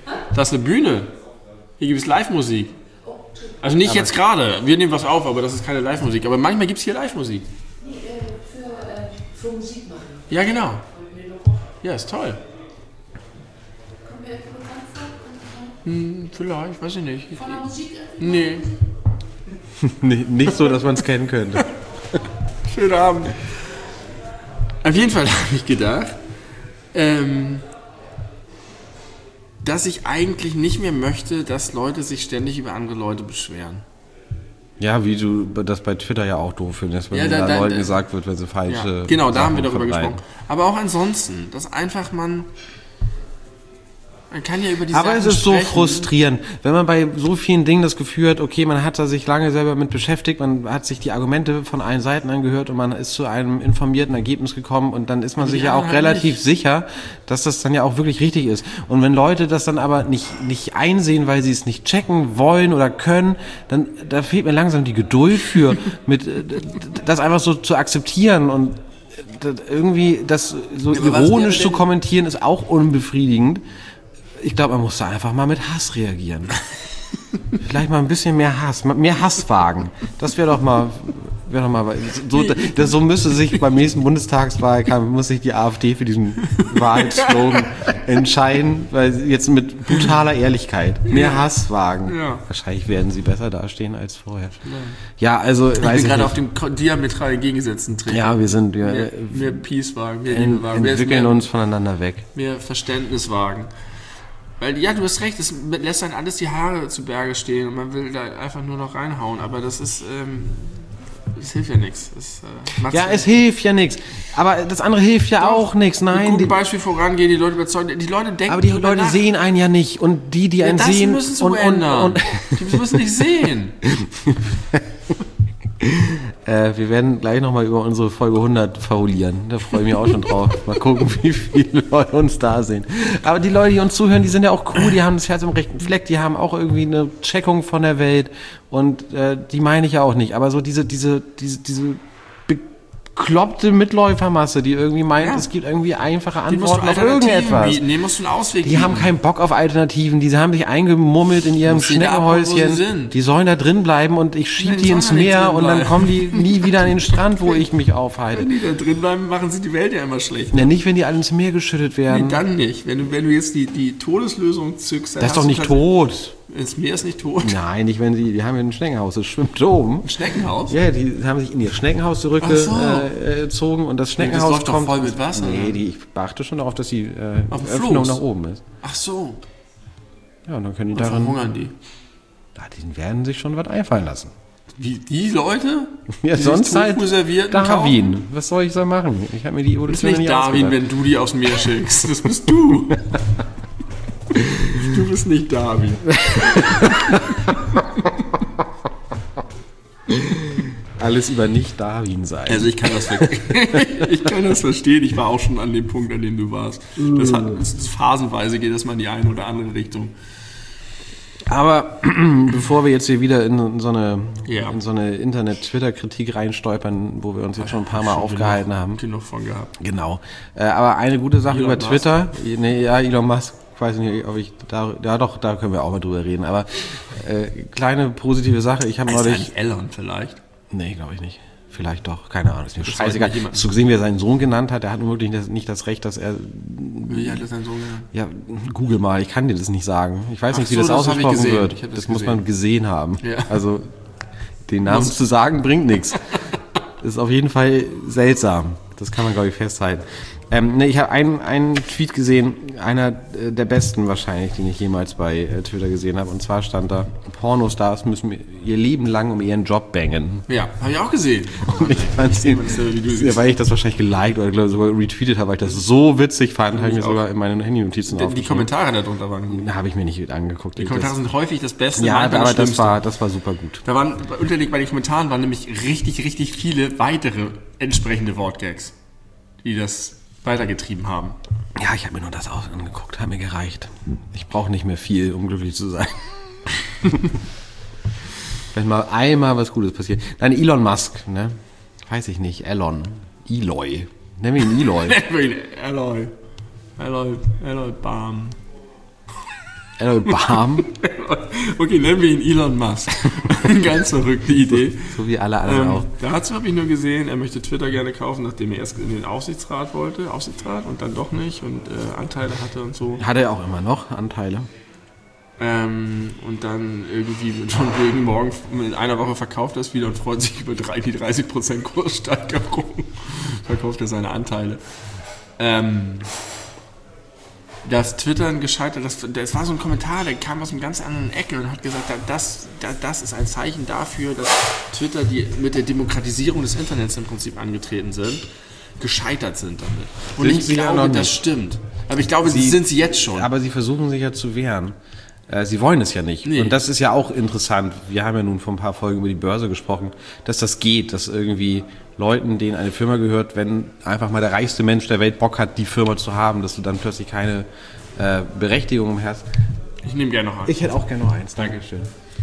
Hier gibt es Live-Musik. Also nicht jetzt gerade, wir nehmen was auf, aber das ist keine Live-Musik. Aber manchmal gibt es hier Live-Musik. Nee, für Musik machen. Ja, genau. Ja, ist toll. Kommen wir bekannt vor? Vielleicht, weiß ich nicht. Von der Musik? Nee. Nee, nicht so, dass man es kennen könnte. Schönen Abend. Auf jeden Fall habe ich gedacht, dass ich eigentlich nicht mehr möchte, dass Leute sich ständig über andere Leute beschweren. Ja, wie du das bei Twitter ja auch doof findest, wenn Leuten gesagt wird, wenn sie falsche ja, genau, da Sachen haben wir darüber verbreiten. gesprochen. Aber auch ansonsten, dass einfach man kann ja über die Aber Sachen es ist sprechen. so frustrierend, wenn man bei so vielen Dingen das Gefühl hat, okay, man hat da sich lange selber mit beschäftigt, man hat sich die Argumente von allen Seiten angehört und man ist zu einem informierten Ergebnis gekommen, und dann ist man sich ja auch relativ sicher, dass das dann ja auch wirklich richtig ist. Und wenn Leute das dann aber nicht einsehen, weil sie es nicht checken wollen oder können, dann da fehlt mir langsam die Geduld für, das einfach so zu akzeptieren, und irgendwie das so ironisch zu kommentieren ist auch unbefriedigend. Ich glaube, man muss da einfach mal mit Hass reagieren. Vielleicht mal ein bisschen mehr Hass wagen. Das wäre doch mal so müsste sich beim nächsten Bundestagswahlkampf muss sich die AfD für diesen Wahlslogan entscheiden, weil jetzt mit brutaler Ehrlichkeit mehr Hass wagen. Ja. Wahrscheinlich werden sie besser dastehen als vorher. Ja, also ich bin gerade auf dem diametral entgegengesetzten Trick. Ja, wir sind mehr Peace wagen, mehr Liebe wagen, entwickeln uns voneinander weg. Mehr Verständnis wagen. Weil, ja, du hast recht, es lässt dann alles die Haare zu Berge stehen und man will da einfach nur noch reinhauen, aber das ist, es hilft ja nichts. Es hilft ja nichts. Aber das andere hilft ja auch nichts. Nein. Mit gutem Beispiel vorangehen, die Leute überzeugen. Die Leute denken. Aber die Leute sehen einen ja nicht. Und die einen sehen. Das müssen sie ändern. Die müssen nicht sehen. Wir werden gleich nochmal über unsere Folge 100 fabulieren. Da freue ich mich auch schon drauf. Mal gucken, wie viele Leute uns da sehen. Aber die Leute, die uns zuhören, die sind ja auch cool. Die haben das Herz im rechten Fleck. Die haben auch irgendwie eine Checkung von der Welt. Und die meine ich ja auch nicht. Aber so diese bekloppte Mitläufermasse, die irgendwie meint, es gibt irgendwie einfache Antworten auf irgendetwas. Nee, musst du einen Ausweg Die haben keinen Bock auf Alternativen, die haben sich eingemummelt in ihrem Schneckenhäuschen. Die sollen da drin bleiben und ich schieb die ins Meer und dann kommen die nie wieder an den Strand, wo ich mich aufhalte. Wenn die da drin bleiben, machen sie die Welt ja immer schlecht. Ja, nicht, wenn die alle ins Meer geschüttet werden. Nee, dann nicht. Wenn du jetzt die Todeslösung zückst, dann das ist doch nicht tot. Das Meer ist nicht tot. Nein, nicht wenn die haben ja ein Schneckenhaus, das schwimmt oben. Ein Schneckenhaus? Ja, die haben sich in ihr Schneckenhaus zurückgezogen und das Schneckenhaus das läuft doch voll mit Wasser. Nee, ich achte schon darauf, dass die Öffnung nach oben ist. Ach so. Ja, und dann können die Und darin... verhungern die? Ja, die werden sich schon was einfallen lassen. Wie die Leute? Ja, die sonst sich halt Darwin. Kaufen? Was soll ich so machen? Ich habe mir die Du bist Evolution nicht nicht Darwin, ausgedacht. wenn du die aufs Meer schickst. Das bist du. Du bist nicht Darwin. Alles über nicht Darwin sein. Also ich kann das verstehen. Ich war auch schon an dem Punkt, an dem du warst. Phasenweise geht das mal in die eine oder andere Richtung. Aber bevor wir jetzt hier wieder in so eine Internet-Twitter-Kritik reinstolpern, wo wir uns jetzt schon ein paar Mal aufgehalten haben. Genug von gehabt. Genau. Aber eine gute Sache Elon über Musk. Twitter. Nee, ja, Elon Musk. Ich weiß nicht, ob ich da können wir auch mal drüber reden. Aber kleine positive Sache. Ich habe Ist neulich... eigentlich Elon vielleicht? Nee, glaube ich nicht. Vielleicht doch, keine Ahnung, ist mir Das scheißegal. weiß nicht jemand. Hast du gesehen, wie er seinen Sohn genannt hat? Der hat wirklich nicht das Recht, dass er... Wie hat das sein Sohn genannt? Ja, google mal, ich kann dir das nicht sagen. Ich weiß nicht, wie so, das das hab ich ausgesprochen gesehen. wird. Ich hab Das das muss man gesehen haben. Ja. Also, den Namen zu sagen, bringt nichts. Ist auf jeden Fall seltsam. Das kann man, glaube ich, festhalten. Ich habe einen Tweet gesehen, einer der besten wahrscheinlich, den ich jemals bei Twitter gesehen habe. Und zwar stand da, Pornostars müssen ihr Leben lang um ihren Job bangen. Ja, habe ich auch gesehen. Und ich fand weil ich das wahrscheinlich geliked oder glaube sogar retweetet habe, weil ich das so witzig fand, habe ich mir sogar in meinen Handynotizen Die aufgeschrieben. Kommentare darunter waren gut. Habe ich mir nicht angeguckt. Die Kommentare sind häufig das Beste. ja, manchmal aber Schlimmste. das war super gut. Da waren unterlegt bei den Kommentaren waren nämlich richtig viele weitere entsprechende Wortgags, die das weitergetrieben haben. Ja, ich habe mir nur das auch angeguckt, hat mir gereicht. Ich brauche nicht mehr viel, um glücklich zu sein. Wenn mal einmal was Gutes passiert. Nein, Elon Musk, ne? Weiß ich nicht, Eloy. Nennen wir ihn Eloy. Eloy Bam. Eloy Bam. Okay, nennen wir ihn Elon Musk. Ganz verrückte Idee. So wie alle anderen auch. Dazu habe ich nur gesehen, er möchte Twitter gerne kaufen, nachdem er erst in den Aufsichtsrat wollte, und dann doch nicht und Anteile hatte und so. Hat er auch immer noch Anteile? Und dann irgendwie von wegen morgen in einer Woche verkauft er es wieder und freut sich über die 30% Kurssteigerung. Verkauft er seine Anteile. Das Twittern gescheitert, das war so ein Kommentar, der kam aus einer ganz anderen Ecke und hat gesagt, das ist ein Zeichen dafür, dass Twitter, die mit der Demokratisierung des Internets im Prinzip angetreten sind, gescheitert sind damit. Und Sind ich sie ja glaube, noch das nicht. stimmt. Aber ich glaube, sie sind sie jetzt schon. Aber sie versuchen sich ja zu wehren. Sie wollen es ja nicht. Nee. Und das ist ja auch interessant. Wir haben ja nun vor ein paar Folgen über die Börse gesprochen, dass das geht, dass irgendwie Leuten, denen eine Firma gehört, wenn einfach mal der reichste Mensch der Welt Bock hat, die Firma zu haben, dass du dann plötzlich keine Berechtigung mehr hast. Ich nehme gerne noch eins. Ich hätte auch gerne noch eins. Dankeschön.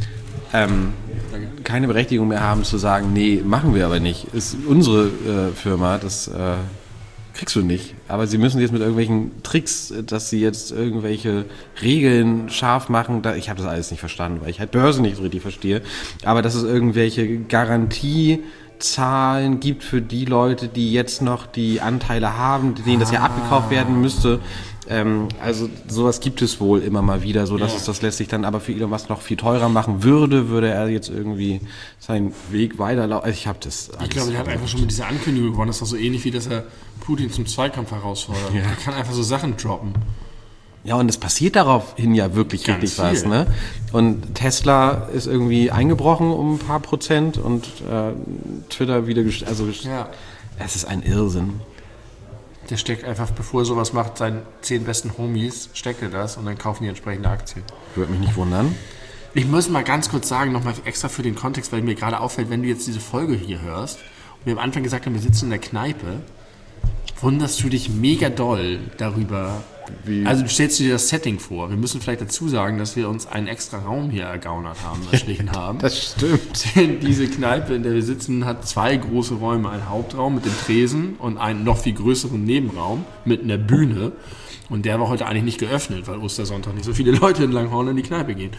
Keine Berechtigung mehr haben zu sagen, nee, machen wir aber nicht. Ist unsere Firma, das kriegst du nicht. Aber sie müssen jetzt mit irgendwelchen Tricks, dass sie jetzt irgendwelche Regeln scharf machen. Ich habe das alles nicht verstanden, weil ich halt Börse nicht so richtig verstehe. Aber dass es irgendwelche Garantiezahlen gibt für die Leute, die jetzt noch die Anteile haben, denen das ja abgekauft werden müsste. Also sowas gibt es wohl immer mal wieder, so dass es das letztlich dann aber für Elon Musk noch viel teurer machen würde er jetzt irgendwie seinen Weg weiterlaufen. Also ich habe das alles. Ich glaube, er hat einfach schon mit dieser Ankündigung gewonnen. Das ist doch so ähnlich wie, dass er Putin zum Zweikampf herausfordert. Ja. Er kann einfach so Sachen droppen. Ja, und es passiert daraufhin ja wirklich Ganz richtig was, viel. ne? Und Tesla ist irgendwie eingebrochen um ein paar Prozent und Twitter wieder Ja. Es ist ein Irrsinn. Der steckt einfach, bevor er sowas macht, seinen 10 besten Homies, steckt er das und dann kaufen die entsprechende Aktien. Würde mich nicht wundern. Ich muss mal ganz kurz sagen, nochmal extra für den Kontext, weil mir gerade auffällt, wenn du jetzt diese Folge hier hörst und wir am Anfang gesagt haben, wir sitzen in der Kneipe, wunderst du dich mega doll darüber. Also du stellst dir das Setting vor. Wir müssen vielleicht dazu sagen, dass wir uns einen extra Raum hier ergaunert haben, erschlichen haben. Das stimmt. Denn diese Kneipe, in der wir sitzen, hat 2 große Räume. Einen Hauptraum mit dem Tresen und einen noch viel größeren Nebenraum mit einer Bühne. Und der war heute eigentlich nicht geöffnet, weil Ostersonntag nicht so viele Leute in Langhorn in die Kneipe gehen.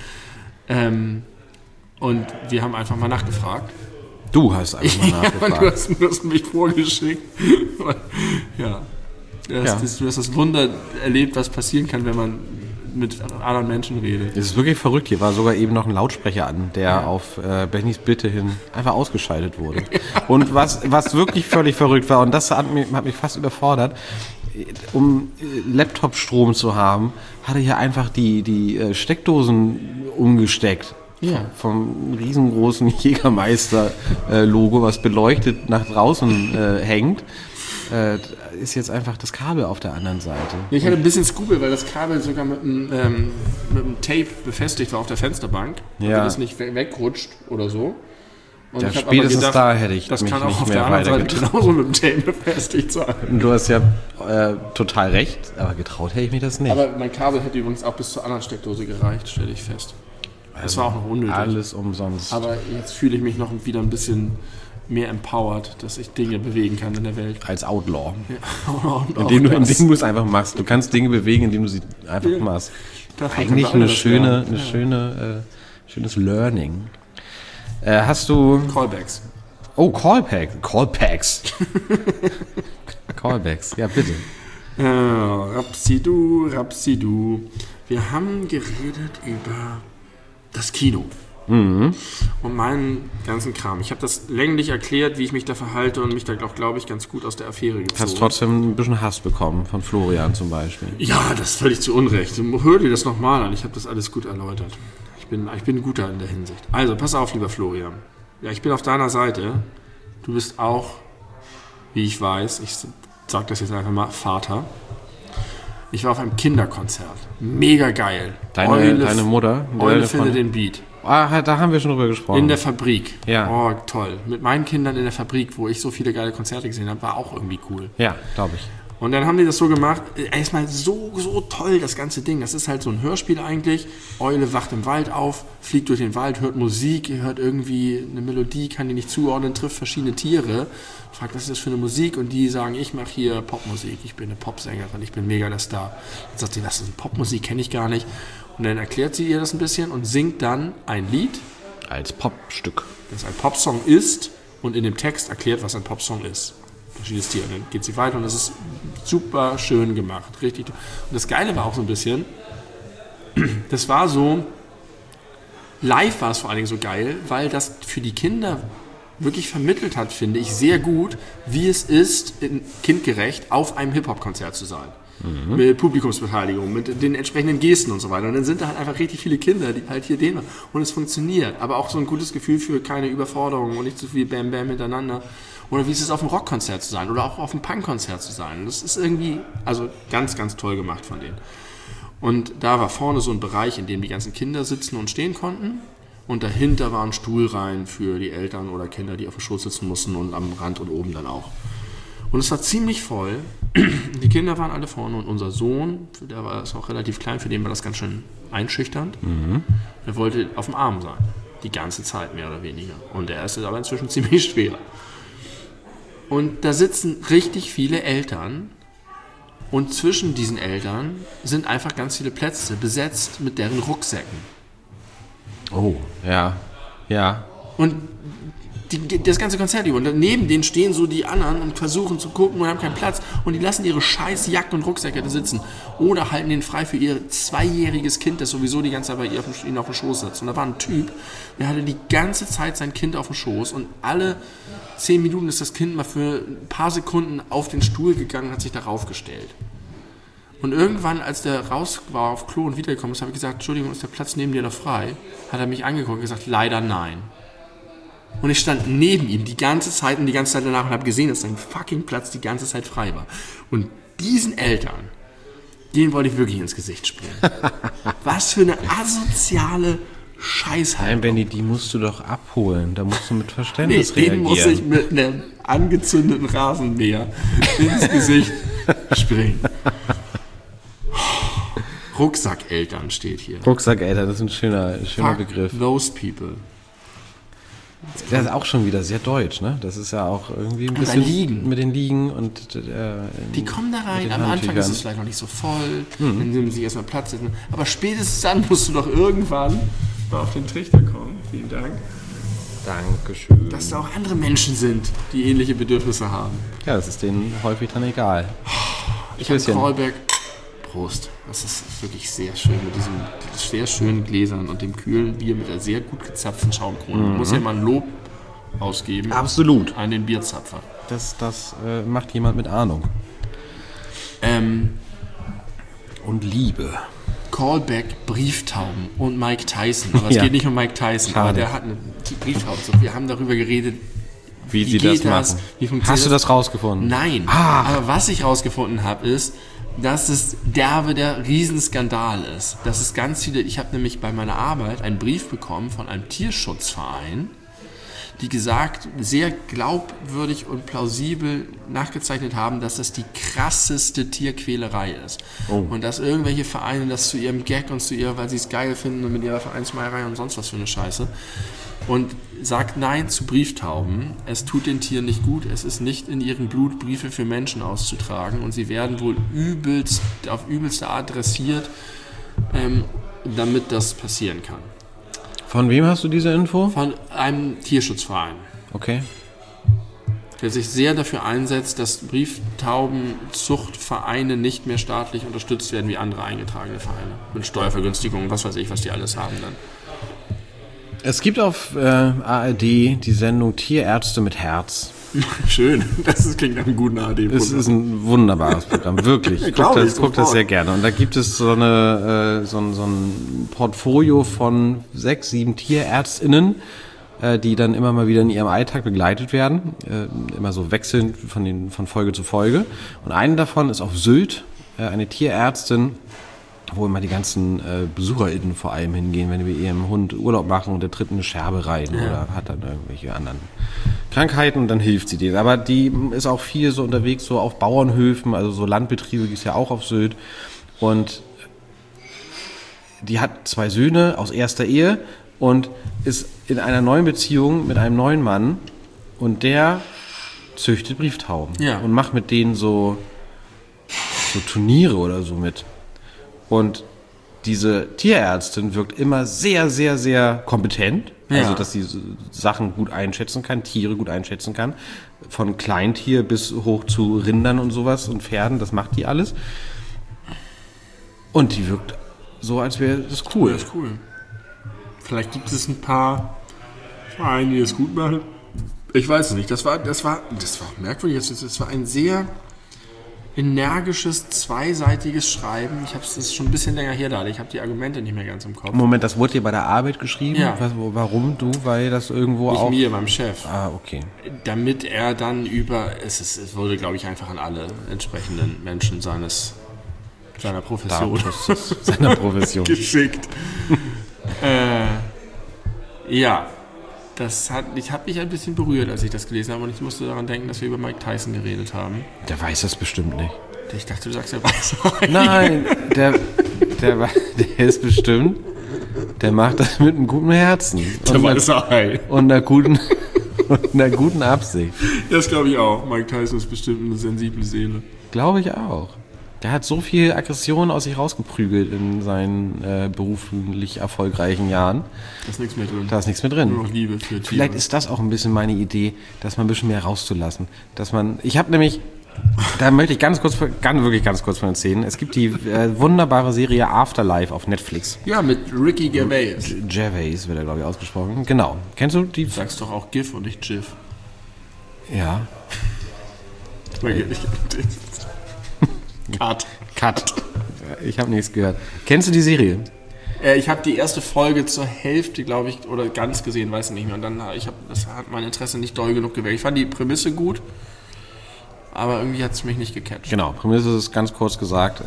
Und wir haben einfach mal nachgefragt. Du hast einfach mal nachgefragt. Ja, du hast mich vorgeschickt. Ja. Du hast das Wunder erlebt, was passieren kann, wenn man mit anderen Menschen redet. Es ist wirklich verrückt. Hier war sogar eben noch ein Lautsprecher an, der auf Bennys Bitte hin einfach ausgeschaltet wurde. Und was wirklich völlig verrückt war, und das hat mich fast überfordert, um Laptop-Strom zu haben, hatte hier einfach die Steckdosen umgesteckt. Ja. Vom riesengroßen Jägermeister-Logo, was beleuchtet nach draußen hängt. Ist jetzt einfach das Kabel auf der anderen Seite. Ich hatte ein bisschen Skrupel, weil das Kabel sogar mit einem Tape befestigt war auf der Fensterbank, damit es nicht wegrutscht oder so. Und ich spätestens gedacht, da hätte ich das mich kann auch nicht auf mehr der anderen Seite weitergetraut. genauso mit dem Tape befestigt sein. Du hast ja total recht, aber getraut hätte ich mir das nicht. Aber mein Kabel hätte übrigens auch bis zur anderen Steckdose gereicht, stelle ich fest. Das war auch noch unnötig. Alles umsonst. Aber jetzt fühle ich mich noch wieder ein bisschen mehr empowered, dass ich Dinge bewegen kann in der Welt. Als Outlaw. Ja. Indem du es einfach machst. Du kannst Dinge bewegen, indem du sie einfach machst. Eigentlich schönes Learning. Hast du... Callbacks. Oh, Callbacks. Callbacks, ja bitte. Rapsidu. Wir haben geredet über das Kino. Und meinen ganzen Kram. Ich habe das länglich erklärt, wie ich mich da verhalte und mich da auch, glaube ich, ganz gut aus der Affäre gezogen. Hast trotzdem ein bisschen Hass bekommen, von Florian zum Beispiel. Ja, das ist völlig zu Unrecht. Hör dir das nochmal an, ich habe das alles gut erläutert. Ich bin guter in der Hinsicht. Also, pass auf, lieber Florian. Ja, ich bin auf deiner Seite. Du bist auch, wie ich weiß, ich sage das jetzt einfach mal, Vater. Ich war auf einem Kinderkonzert. Mega geil. Deine Mutter? Eule findet den Beat. Ah, da haben wir schon drüber gesprochen. In der Fabrik. Ja. Oh, toll. Mit meinen Kindern in der Fabrik, wo ich so viele geile Konzerte gesehen habe, war auch irgendwie cool. Ja, glaube ich. Und dann haben die das so gemacht, erstmal so toll, das ganze Ding. Das ist halt so ein Hörspiel eigentlich. Eule wacht im Wald auf, fliegt durch den Wald, hört Musik, hört irgendwie eine Melodie, kann die nicht zuordnen, trifft verschiedene Tiere, fragt, was ist das für eine Musik? Und die sagen, ich mache hier Popmusik, ich bin eine Popsängerin, ich bin mega der Star. Dann sagt sie, was ist Popmusik, kenne ich gar nicht. Und dann erklärt sie ihr das ein bisschen und singt dann ein Lied. Als Popstück. Das ein Popsong ist und in dem Text erklärt, was ein Popsong ist. Verschiedenes Tier. Und dann geht sie weiter und das ist super schön gemacht. Richtig. Und das Geile war auch so ein bisschen, das war so, live war es vor allen Dingen so geil, weil das für die Kinder wirklich vermittelt hat, finde ich, sehr gut, wie es ist, kindgerecht auf einem Hip-Hop-Konzert zu sein. Mit Publikumsbeteiligung, mit den entsprechenden Gesten und so weiter. Und dann sind da halt einfach richtig viele Kinder, die halt hier den machen. Und es funktioniert. Aber auch so ein gutes Gefühl für keine Überforderung und nicht zu viel Bam Bam hintereinander. Oder wie ist es auf einem Rockkonzert zu sein oder auch auf einem Punkkonzert zu sein. Das ist irgendwie, also ganz, ganz toll gemacht von denen. Und da war vorne so ein Bereich, in dem die ganzen Kinder sitzen und stehen konnten. Und dahinter war ein Stuhl rein für die Eltern oder Kinder, die auf dem Schoß sitzen mussten und am Rand und oben dann auch. Und es war ziemlich voll. Die Kinder waren alle vorne und unser Sohn, der war auch relativ klein, für den war das ganz schön einschüchternd. Der wollte auf dem Arm sein. Die ganze Zeit mehr oder weniger. Und der ist aber inzwischen ziemlich schwer. Und da sitzen richtig viele Eltern. Und zwischen diesen Eltern sind einfach ganz viele Plätze besetzt mit deren Rucksäcken. Oh, ja. Ja. Und das ganze Konzert über. Und neben denen stehen so die anderen und versuchen zu gucken und haben keinen Platz. Und die lassen ihre scheiß Jacken und Rucksäcke da sitzen. Oder halten den frei für ihr 2-jähriges Kind, das sowieso die ganze Zeit bei ihnen auf dem Schoß sitzt. Und da war ein Typ, der hatte die ganze Zeit sein Kind auf dem Schoß. Und alle 10 Minuten ist das Kind mal für ein paar Sekunden auf den Stuhl gegangen und hat sich darauf gestellt. Und irgendwann, als der raus war auf Klo und wiedergekommen ist, habe ich gesagt, Entschuldigung, ist der Platz neben dir noch frei? Hat er mich angeguckt und gesagt, leider nein. Und ich stand neben ihm die ganze Zeit danach und habe gesehen, dass sein fucking Platz die ganze Zeit frei war. Und diesen Eltern, denen wollte ich wirklich ins Gesicht springen. Was für eine asoziale Scheiß Nein, Benny, die musst du doch abholen. Da musst du mit Nee, Verständnis den reagieren. muss ich mit einem angezündeten Rasenmäher ins Gesicht springen. Rucksackeltern steht hier. Rucksackeltern, das ist ein schöner Fuck Begriff. those people. Der ist auch schon wieder sehr deutsch, ne? Das ist ja auch irgendwie ein Und bisschen ein Liegen. mit den Liegen und Die kommen da rein, den am Anfang ist Handtüchern. es vielleicht noch nicht so voll, dann nehmen sie erstmal Platz. Aber spätestens dann musst du doch irgendwann mal auf den Trichter kommen. Vielen Dank. Dankeschön. Dass da auch andere Menschen sind, die ähnliche Bedürfnisse haben. Ja, das ist denen häufig dann egal. Ich habe Tschüsschen. Callback. Prost. Das ist wirklich sehr schön mit diesen sehr schönen Gläsern und dem kühlen Bier mit der sehr gut gezapften Schaumkrone. Man muss ja mal ein Lob ausgeben Absolut. an den Bierzapfer. Das macht jemand mit Ahnung. Und Liebe. Callback, Brieftauben und Mike Tyson. Aber es Ja. geht nicht um Mike Tyson, Schade. aber der hat eine Brieftauben. So, wir haben darüber geredet, Wie sie geht das machen. Wie funktioniert Hast du das rausgefunden? Nein. Aber was ich rausgefunden habe, ist, dass es derbe der Riesenskandal ist. Dass es ganz viele, ich habe nämlich bei meiner Arbeit einen Brief bekommen von einem Tierschutzverein, die gesagt, sehr glaubwürdig und plausibel nachgezeichnet haben, dass das die krasseste Tierquälerei ist. Oh. Und dass irgendwelche Vereine das zu ihrem Gag und zu ihrer, weil sie es geil finden und mit ihrer Vereinsmeierei und sonst was für eine Scheiße. Und sagt Nein zu Brieftauben. Es tut den Tieren nicht gut. Es ist nicht in ihrem Blut, Briefe für Menschen auszutragen. Und sie werden wohl auf übelste Art dressiert, damit das passieren kann. Von wem hast du diese Info? Von einem Tierschutzverein, Okay. der sich sehr dafür einsetzt, dass Brieftaubenzuchtvereine nicht mehr staatlich unterstützt werden wie andere eingetragene Vereine. Mit Steuervergünstigungen, was weiß ich, was die alles haben dann. Es gibt auf ARD die Sendung Tierärzte mit Herz. Schön, das klingt nach einem guten ARD-Programm. Es ist ein wunderbares Programm, wirklich. Ich Glaub gucke ich das, guck das sofort. sehr gerne. Und da gibt es so ein Portfolio von 6, 7 TierärztInnen, die dann immer mal wieder in ihrem Alltag begleitet werden. Immer so wechselnd von Folge zu Folge. Und eine davon ist auf Sylt, eine Tierärztin, wo immer die ganzen BesucherInnen vor allem hingehen, wenn die mit ihrem Hund Urlaub machen und der tritt in eine Scherbe rein oder hat dann irgendwelche anderen Krankheiten und dann hilft sie denen. Aber die ist auch viel so unterwegs, so auf Bauernhöfen, also so Landbetriebe gibt es ja auch auf Sylt. Und die hat 2 Söhne aus erster Ehe und ist in einer neuen Beziehung mit einem neuen Mann und der züchtet Brieftauben Ja. und macht mit denen so Turniere oder so mit. Und diese Tierärztin wirkt immer sehr, sehr, sehr kompetent. Ja. Also, dass sie Sachen gut einschätzen kann, Tiere gut einschätzen kann. Von Kleintier bis hoch zu Rindern und sowas und Pferden, das macht die alles. Und die wirkt so, als wäre das cool. Das ist cool. Vielleicht gibt es ein paar Vereine, die das gut machen. Ich weiß es nicht. Das war merkwürdig. Das war ein sehr energisches, zweiseitiges Schreiben. Das ist schon ein bisschen länger her da. Ich habe die Argumente nicht mehr ganz im Kopf. Moment, das wurde dir bei der Arbeit geschrieben? Ja. Warum du? Weil das irgendwo Nicht auch... mir, meinem Chef. Ah, okay. Damit er dann es wurde, glaube ich, einfach an alle entsprechenden Menschen seiner Profession Seiner Profession. geschickt. Ja, ich habe mich ein bisschen berührt, als ich das gelesen habe und ich musste daran denken, dass wir über Mike Tyson geredet haben. Der weiß das bestimmt nicht. Ich dachte, du sagst, er weiß. Nein, der ist bestimmt, der macht das mit einem guten Herzen. Und einer guten Absicht. Das glaube ich auch. Mike Tyson ist bestimmt eine sensible Seele. Glaube ich auch. Der hat so viel Aggression aus sich rausgeprügelt in seinen beruflich erfolgreichen Jahren. Da ist nichts mehr drin. Da ist nichts mehr drin. Nur noch Liebe für Tiere. Vielleicht ist das auch ein bisschen meine Idee, dass man ein bisschen mehr rauszulassen. Ich habe nämlich, da möchte ich wirklich ganz kurz von erzählen. Es gibt die wunderbare Serie Afterlife auf Netflix. Ja, mit Ricky Gervais. Gervais wird er, glaube ich, ausgesprochen. Genau. Kennst du die? Du sagst doch auch GIF und nicht GIF. Ja. Cut. Ich habe nichts gehört. Kennst du die Serie? Ich habe die erste Folge zur Hälfte, glaube ich, oder ganz gesehen, weiß ich nicht mehr. Und dann das hat mein Interesse nicht doll genug geweckt. Ich fand die Prämisse gut. aber irgendwie hat es mich nicht gecatcht. Genau, Prämisse ist ganz kurz gesagt,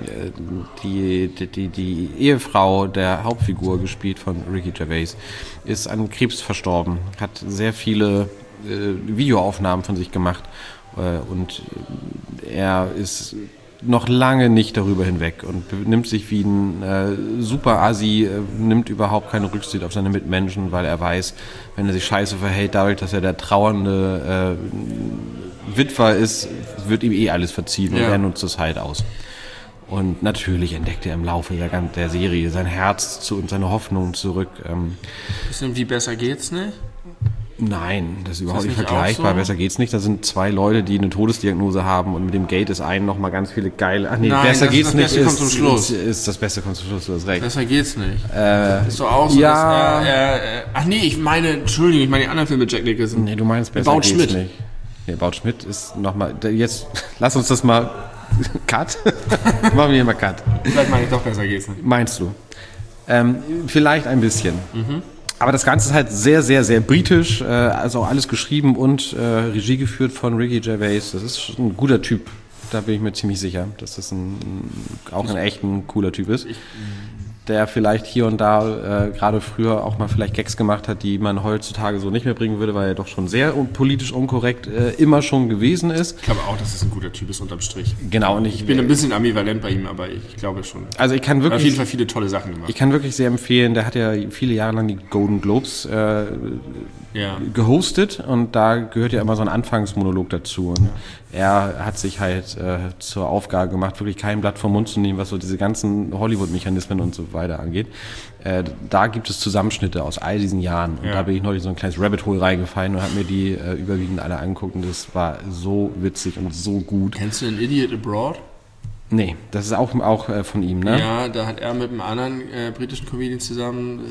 die Ehefrau der Hauptfigur, gespielt von Ricky Gervais, ist an Krebs verstorben, hat sehr viele Videoaufnahmen von sich gemacht und er ist noch lange nicht darüber hinweg und benimmt sich wie ein Super-Assi, nimmt überhaupt keine Rücksicht auf seine Mitmenschen, weil er weiß, wenn er sich scheiße verhält, dadurch, dass er der trauernde Witwer ist, wird ihm eh alles verziehen und er nutzt es halt aus. Und natürlich entdeckt er im Laufe der Serie sein Herz und seine Hoffnung zurück. Bisschen wie besser geht's nicht? Nein, das ist überhaupt nicht nicht vergleichbar. auch so? Besser geht's nicht. Da sind zwei Leute, die eine Todesdiagnose haben und mit dem Gate ist einen nochmal ganz viele geile... Ach nee, Nein, besser geht's das nicht. Beste kommt zum Schluss. Ist das Beste kommt zum Schluss, du hast recht. Besser geht's nicht. Ist doch auch so, ja. dass ach nee, ich meine die anderen Filme mit Jack Nicholson. Nee, du meinst besser Baut geht's Schmidt. nicht. Nee, Baut Schmidt ist nochmal... Jetzt, lass uns das mal... Cut? Machen wir hier mal Cut. Vielleicht meine ich doch, besser geht's nicht. Meinst du? Vielleicht ein bisschen. Aber das Ganze ist halt sehr, sehr, sehr britisch. Also alles geschrieben und Regie geführt von Ricky Gervais. Das ist ein guter Typ. Da bin ich mir ziemlich sicher, dass das auch ein echt ein cooler Typ ist. Der vielleicht hier und da gerade früher auch mal vielleicht Gags gemacht hat, die man heutzutage so nicht mehr bringen würde, weil er doch schon sehr politisch unkorrekt immer schon gewesen ist. Ich glaube auch, dass es ein guter Typ ist, unterm Strich. Genau. Und Ich bin ein bisschen ambivalent bei ihm, aber ich glaube schon. Also ich kann Er hat auf jeden wirklich... Fall viele tolle Sachen gemacht. Ich kann wirklich sehr empfehlen, der hat ja viele Jahre lang die Golden Globes gehostet und da gehört ja immer so ein Anfangsmonolog dazu. Und er hat sich halt zur Aufgabe gemacht, wirklich kein Blatt vom Mund zu nehmen, was so diese ganzen Hollywood-Mechanismen und so weiter angeht. Da gibt es Zusammenschnitte aus all diesen Jahren. Und da bin ich neulich so ein kleines Rabbit Hole reingefallen und habe mir die überwiegend alle angeguckt und das war so witzig und so gut. Kennst du den Idiot Abroad? Nee, das ist auch von ihm, ne? Ja, da hat er mit einem anderen britischen Comedian zusammen,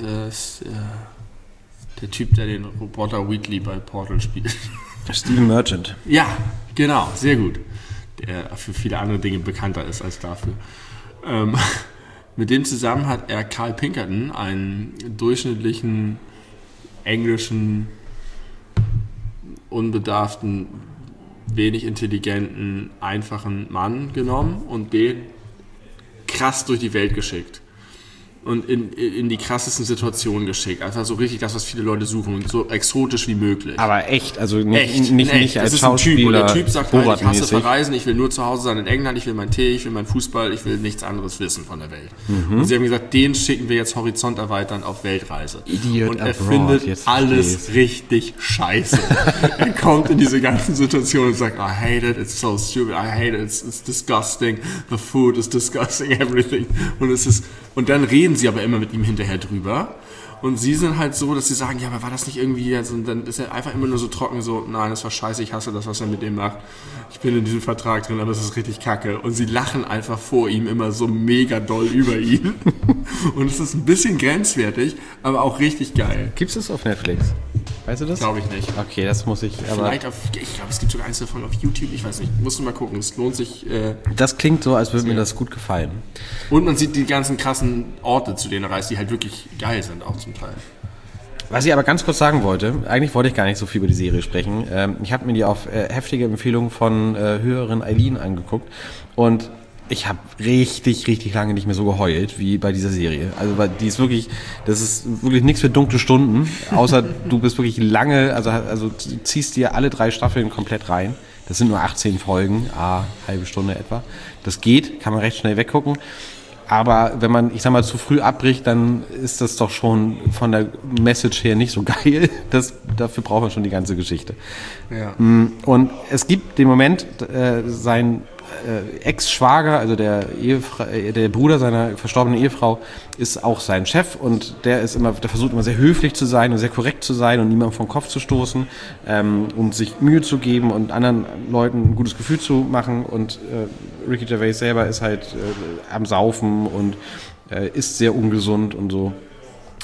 der Typ, der den Roboter Wheatley bei Portal spielt. Stephen Merchant. Ja, genau, sehr gut. Der für viele andere Dinge bekannter ist als dafür. Mit dem zusammen hat er Carl Pinkerton, einen durchschnittlichen englischen, unbedarften, wenig intelligenten, einfachen Mann genommen und den krass durch die Welt geschickt. Und in die krassesten Situationen geschickt. Einfach so richtig das, was viele Leute suchen. Und so exotisch wie möglich. Aber echt, also Echt. nicht als Das ist Schauspieler. Ein Typ. Und der Typ sagt halt, ich hasse Borat-mäßig. verreisen, ich will nur zu Hause sein in England, ich will meinen Tee, ich will meinen Fußball, ich will nichts anderes wissen von der Welt. Und sie haben gesagt, den schicken wir jetzt Horizont erweitern auf Weltreise. Idiot und er abroad, findet jetzt alles versteh's. richtig scheiße. Er kommt in diese ganzen Situationen und sagt, I hate it, it's so stupid, I hate it, it's disgusting, the food is disgusting, everything. Und dann reden sie aber immer mit ihm hinterher drüber. Und sie sind halt so, dass sie sagen, ja, aber war das nicht irgendwie, also, und dann ist er einfach immer nur so trocken, so, nein, das war scheiße, ich hasse das, was er mit dem macht. Ich bin in diesem Vertrag drin, aber es ist richtig kacke. Und sie lachen einfach vor ihm immer so mega doll über ihn. Und es ist ein bisschen grenzwertig, aber auch richtig geil. Gibt's das auf Netflix? Weißt du das? Glaube ich nicht. Okay, das muss ich, aber Vielleicht ich glaube, es gibt sogar eins davon auf YouTube, ich weiß nicht, musst du mal gucken, es lohnt sich. das klingt so, als würde mir das gut gefallen. Und man sieht die ganzen krassen Orte, zu denen er reist, die halt wirklich geil sind, auch zum Teil. Was ich aber ganz kurz sagen wollte, eigentlich wollte ich gar nicht so viel über die Serie sprechen. Ich habe mir die auf heftige Empfehlung von höheren Eileen angeguckt und ich habe richtig, richtig lange nicht mehr so geheult wie bei dieser Serie. Also weil die ist wirklich, das ist wirklich nichts für dunkle Stunden, außer du bist wirklich lange, also du ziehst dir alle 3 Staffeln komplett rein. Das sind nur 18 Folgen, halbe Stunde etwa. Das geht, kann man recht schnell weggucken. Aber wenn man, ich sag mal, zu früh abbricht, dann ist das doch schon von der Message her nicht so geil. Dafür braucht man schon die ganze Geschichte. Ja. Und es gibt den Moment, sein Ex-Schwager, also der Bruder seiner verstorbenen Ehefrau, ist auch sein Chef und der versucht immer sehr höflich zu sein und sehr korrekt zu sein und niemandem vom Kopf zu stoßen und sich Mühe zu geben und anderen Leuten ein gutes Gefühl zu machen. Und Ricky Gervais selber ist halt am Saufen und ist sehr ungesund und so.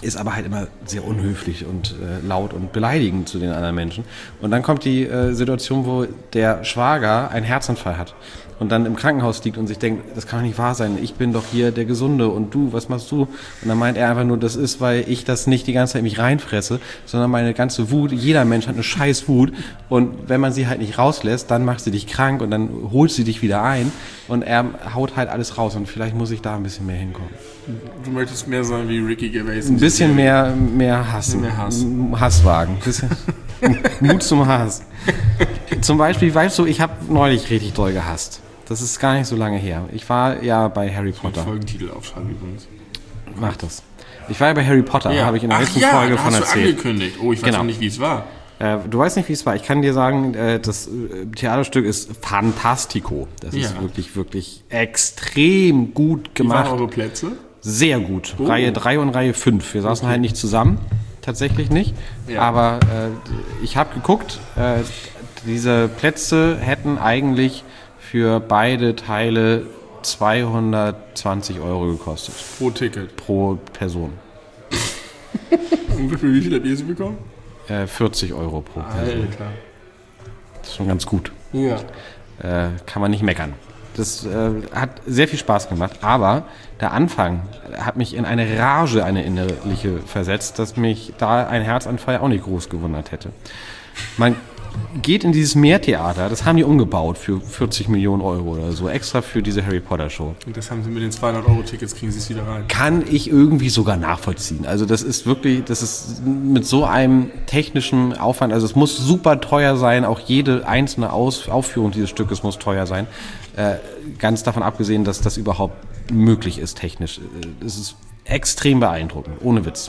ist aber halt immer sehr unhöflich und laut und beleidigend zu den anderen Menschen. Und dann kommt die Situation, wo der Schwager einen Herzanfall hat und dann im Krankenhaus liegt und sich denkt, das kann doch nicht wahr sein, ich bin doch hier der Gesunde und du, was machst du? Und dann meint er einfach nur, das ist, weil ich das nicht die ganze Zeit in mich reinfresse, sondern meine ganze Wut, jeder Mensch hat eine scheiß Wut und wenn man sie halt nicht rauslässt, dann macht sie dich krank und dann holt sie dich wieder ein und er haut halt alles raus und vielleicht muss ich da ein bisschen mehr hinkommen. Du möchtest mehr sein wie Ricky Gervais. Ein bisschen mehr Hass. Mehr Hass. Hasswagen. Mut zum Hass. Zum Beispiel, weißt du, ich habe neulich richtig doll gehasst. Das ist gar nicht so lange her. Ich war ja bei Harry Potter. Folgentitel aufschreiben übrigens. Mach das. Ich war ja bei Harry Potter, habe ich in der letzten Folge von erzählt. Hast du angekündigt. Oh, ich weiß noch nicht, wie es war. Du weißt nicht, wie es war. Ich kann dir sagen, das Theaterstück ist fantastico. Das ist wirklich, wirklich extrem gut gemacht. Wie waren eure Plätze? Sehr gut. Reihe 3 und Reihe 5. Wir saßen halt nicht zusammen. Tatsächlich nicht. Ja. Aber ich habe geguckt, diese Plätze hätten eigentlich für beide Teile 220 € gekostet. Pro Ticket? Pro Person. Und für wie viel habt ihr sie bekommen? 40 € pro Person. Alter. Das ist schon ganz gut. Ja. Kann man nicht meckern. Das hat sehr viel Spaß gemacht, aber der Anfang hat mich in eine Rage, eine innerliche versetzt, dass mich da ein Herzanfall auch nicht groß gewundert hätte. Man geht in dieses Meertheater, das haben die umgebaut für 40 Millionen € oder so, extra für diese Harry Potter Show. Und das haben sie mit den 200-€ kriegen sie es wieder rein. Kann ich irgendwie sogar nachvollziehen. Also das ist wirklich, das ist mit so einem technischen Aufwand, also es muss super teuer sein, auch jede einzelne Aufführung dieses Stückes muss teuer sein. Ganz davon abgesehen, dass das überhaupt möglich ist technisch. Es ist extrem beeindruckend, ohne Witz.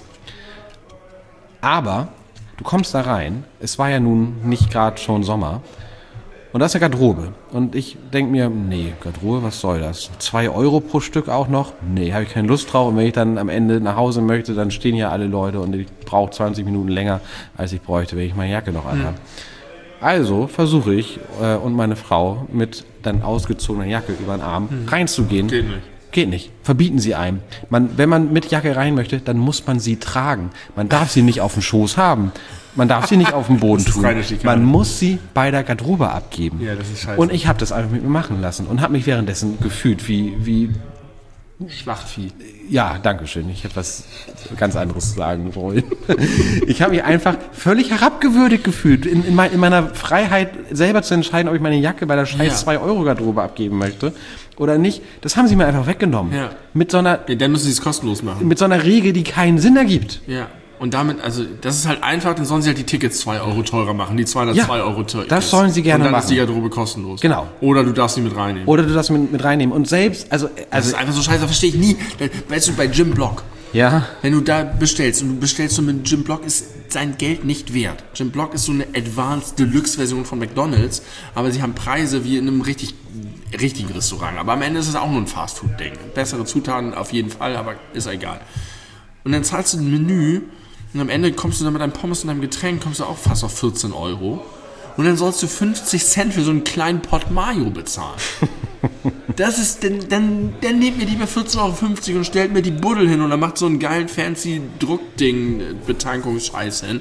Aber du kommst da rein, es war ja nun nicht gerade schon Sommer, und da ist eine Garderobe. Und ich denke mir, nee, Garderobe, was soll das? 2 € pro Stück auch noch? Nee, habe ich keine Lust drauf. Und wenn ich dann am Ende nach Hause möchte, dann stehen hier alle Leute und ich brauche 20 Minuten länger, als ich bräuchte, wenn ich meine Jacke noch anhabe. Also versuche ich und meine Frau mit dann ausgezogener Jacke über den Arm reinzugehen. Geht nicht. Geht nicht. Verbieten sie einem. Wenn man mit Jacke rein möchte, dann muss man sie tragen. Man darf sie nicht auf dem Schoß haben. Man darf sie nicht auf dem Boden tun. Man muss sie bei der Garderobe abgeben. Ja, das ist scheiße. Und ich habe das einfach mit mir machen lassen und habe mich währenddessen gefühlt wie Schlachtvieh. Ja, danke schön. Ich hätte was ganz anderes sagen wollen. Ich habe mich einfach völlig herabgewürdigt gefühlt, in meiner Freiheit selber zu entscheiden, ob ich meine Jacke bei der scheiß 2 € Garderobe abgeben möchte oder nicht. Das haben sie mir einfach weggenommen. Ja. Mit so einer, dann müssen sie es kostenlos machen. Mit so einer Regel, die keinen Sinn ergibt. Ja. Und damit, also das ist halt einfach, dann sollen sie halt die Tickets 2 € teurer machen, die 202 € teuer. Das sollen sie gerne machen. Und dann ist die Garderobe kostenlos. Genau. Oder du darfst sie mit reinnehmen. Mit reinnehmen. Und selbst, also das ist einfach so scheiße, das verstehe ich nie. Weißt du, bei Jim Block, wenn du da bestellst und du bestellst so mit Jim Block, ist sein Geld nicht wert. Jim Block ist so eine Advanced Deluxe Version von McDonald's, aber sie haben Preise wie in einem richtigen Restaurant. Aber am Ende ist es auch nur ein Fastfood-Ding. Bessere Zutaten auf jeden Fall, aber ist egal. Und dann zahlst du ein Menü und am Ende kommst du dann mit deinem Pommes und deinem Getränk, kommst du auch fast auf 14 €. Und dann sollst du 50 Cent für so einen kleinen Pot Mayo bezahlen. Das ist, dann nehmt mir lieber 14,50 € und stellt mir die Buddel hin und dann macht so einen geilen fancy Druckding, Betankungsscheiß hin.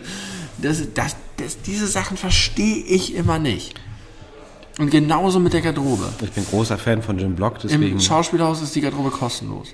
Diese Sachen verstehe ich immer nicht. Und genauso mit der Garderobe. Ich bin großer Fan von Jim Block, deswegen. Im Schauspielhaus ist die Garderobe kostenlos.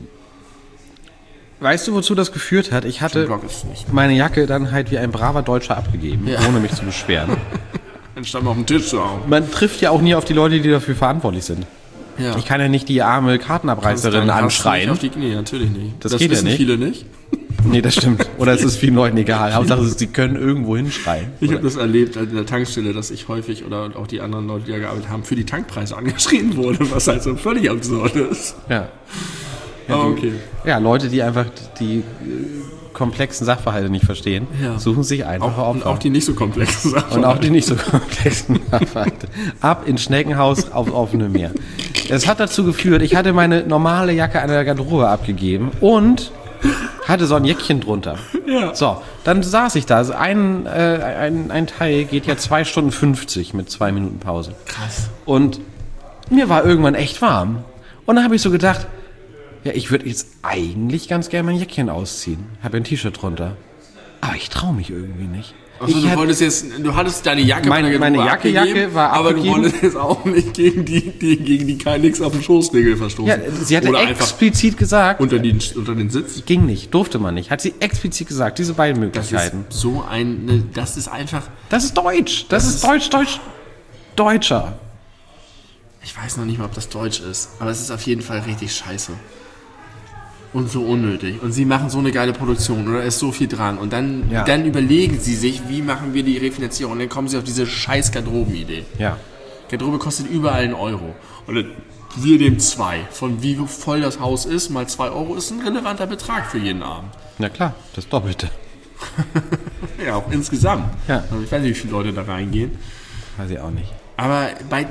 Weißt du, wozu das geführt hat? Ich hatte meine Jacke dann halt wie ein braver Deutscher abgegeben, ohne mich zu beschweren. Dann stand man auf dem Tisch so auf. Man trifft ja auch nie auf die Leute, die dafür verantwortlich sind. Ja. Ich kann ja nicht die arme Kartenabreißerin anschreien. Nee, natürlich nicht. Das geht ja nicht. Viele nicht. Nee, das stimmt. Oder es ist vielen Leuten egal. Hauptsache, sie können irgendwo hinschreien. Ich habe das erlebt an der Tankstelle, dass ich häufig oder auch die anderen Leute, die da gearbeitet haben, für die Tankpreise angeschrien wurde, was halt so völlig absurd ist. Ja. Okay. Ja, Leute, die einfach die komplexen Sachverhalte nicht verstehen, suchen sich einfach Opfer. Und auch die nicht so komplexen Sachverhalte. Und auch die nicht so komplexen Sachverhalte. Ab ins Schneckenhaus auf offene Meer. Es hat dazu geführt, ich hatte meine normale Jacke an der Garderobe abgegeben und hatte so ein Jäckchen drunter. Ja. So, dann saß ich da. Also ein Teil geht ja 2 Stunden 50 mit 2 Minuten Pause. Krass. Und mir war irgendwann echt warm. Und dann habe ich so gedacht, Ja, ich würde jetzt eigentlich ganz gerne mein Jäckchen ausziehen. Habe ein T-Shirt drunter. Aber ich traue mich irgendwie nicht. Also du hattest deine Jacke meine Jacke war aber abgegeben. du wolltest jetzt auch nicht gegen die kein nix auf den Schoßnägel verstoßen. Ja, sie hatte Oder explizit gesagt, unter den Sitz. ging nicht, durfte man nicht. Hat sie explizit gesagt, diese beiden Das Möglichkeiten. ist das ist einfach, Das ist Deutsch. Das ist Deutscher. ich weiß noch nicht mal, ob das Deutsch ist, aber es ist auf jeden Fall richtig scheiße. Und so unnötig. Und sie machen so eine geile Produktion oder ist so viel dran. Und dann überlegen sie sich, wie machen wir die Refinanzierung. Und dann kommen sie auf diese scheiß Garderobenidee. Ja. Garderobe kostet überall €1. Und dann wir nehmen 2. Von wie voll das Haus ist, mal €2 ist ein relevanter Betrag für jeden Abend. Na klar, das Doppelte. Ja, auch insgesamt. Ja. Also ich weiß nicht, wie viele Leute da reingehen. Weiß ich auch nicht. Aber bei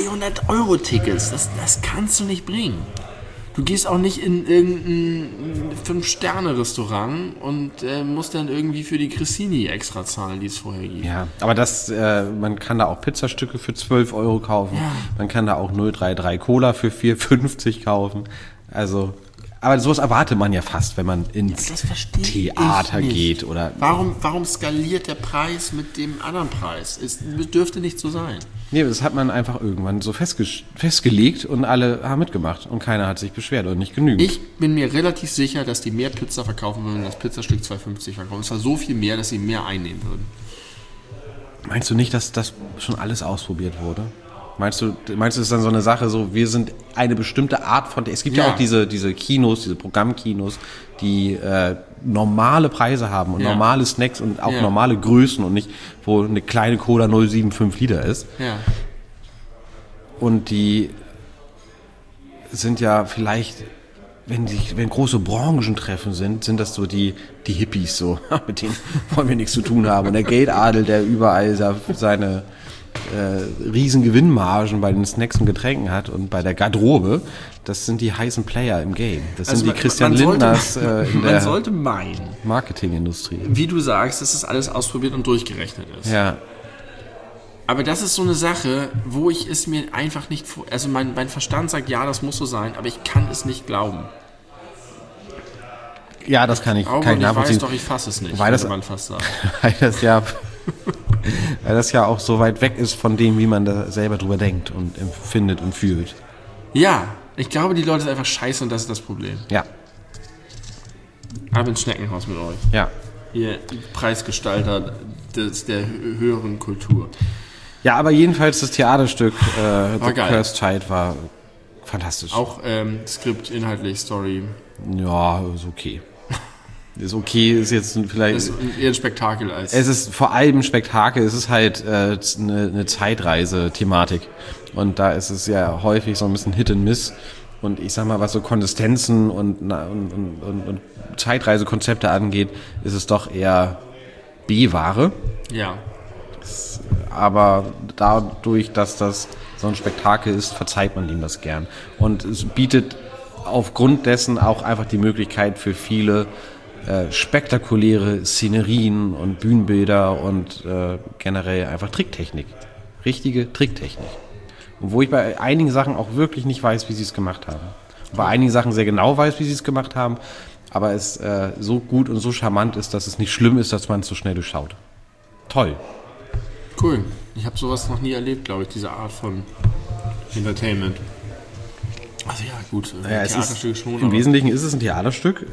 €200 das kannst du nicht bringen. Du gehst auch nicht in irgendein 5-Sterne-Restaurant und musst dann irgendwie für die Cressini extra zahlen, die es vorher gibt. Ja, aber man kann da auch Pizzastücke für €12 kaufen. Ja. Man kann da auch 033 Cola für 4,50 kaufen. Also, aber sowas erwartet man ja fast, wenn man ins Das verstehe Theater ich nicht. geht oder. Warum skaliert der Preis mit dem anderen Preis? Es dürfte nicht so sein. Nee, das hat man einfach irgendwann so festgelegt und alle haben mitgemacht und keiner hat sich beschwert und nicht genügend. Ich bin mir relativ sicher, dass die mehr Pizza verkaufen würden, wenn das Pizzastück 2,50 verkaufen. Es war so viel mehr, dass sie mehr einnehmen würden. Meinst du nicht, dass das schon alles ausprobiert wurde? Meinst du, es ist dann so eine Sache, so wir sind eine bestimmte Art von... Es gibt ja auch diese Kinos, diese Programmkinos, die normale Preise haben und normale Snacks und auch normale Größen und nicht, wo eine kleine Cola 0,75 Liter ist. Ja. Und die sind ja vielleicht, wenn große Branchentreffen sind das so die Hippies so, mit denen wollen wir nichts zu tun haben. Und der Geldadel, der überall seine riesen Gewinnmargen bei den Snacks und Getränken hat und bei der Garderobe, das sind die heißen Player im Game. Das sind die Christian Lindners in der sollte meinen, Marketingindustrie. wie du sagst, dass das alles ausprobiert und durchgerechnet ist. Ja. Aber das ist so eine Sache, wo ich es mir einfach nicht vor... Also mein Verstand sagt, ja, das muss so sein, aber ich kann es nicht glauben. Ja, das kann ich nachvollziehen. Ich weiß doch, ich fasse es nicht, weil man fast sagt. Weil das ja auch so weit weg ist von dem, wie man da selber drüber denkt und empfindet und fühlt. Ja, ich glaube, die Leute sind einfach scheiße und das ist das Problem. Ja. Ab ins Schneckenhaus mit euch. Ja. Ihr Preisgestalter der höheren Kultur. Ja, aber jedenfalls das Theaterstück The geil. Cursed Child war fantastisch. Auch Skript, inhaltlich, Story. Ja, ist okay. Ist okay, ist jetzt vielleicht... Das ist eher ein Spektakel als... Es ist vor allem ein Spektakel, es ist halt eine Zeitreise-Thematik. Und da ist es ja häufig so ein bisschen Hit and Miss. Und ich sag mal, was so Konsistenzen und Zeitreisekonzepte angeht, ist es doch eher B-Ware. Ja. Aber dadurch, dass das so ein Spektakel ist, verzeiht man ihm das gern. Und es bietet aufgrund dessen auch einfach die Möglichkeit für viele spektakuläre Szenerien und Bühnenbilder und generell einfach Tricktechnik. Richtige Tricktechnik. Und wo ich bei einigen Sachen auch wirklich nicht weiß, wie sie es gemacht haben. Bei einigen Sachen sehr genau weiß, wie sie es gemacht haben, aber es so gut und so charmant ist, dass es nicht schlimm ist, dass man es so schnell durchschaut. Toll. Cool. Ich habe sowas noch nie erlebt, glaube ich, diese Art von Entertainment. Also ja, gut. Ja, Theaterstück schon. Im Wesentlichen ist es ein Theaterstück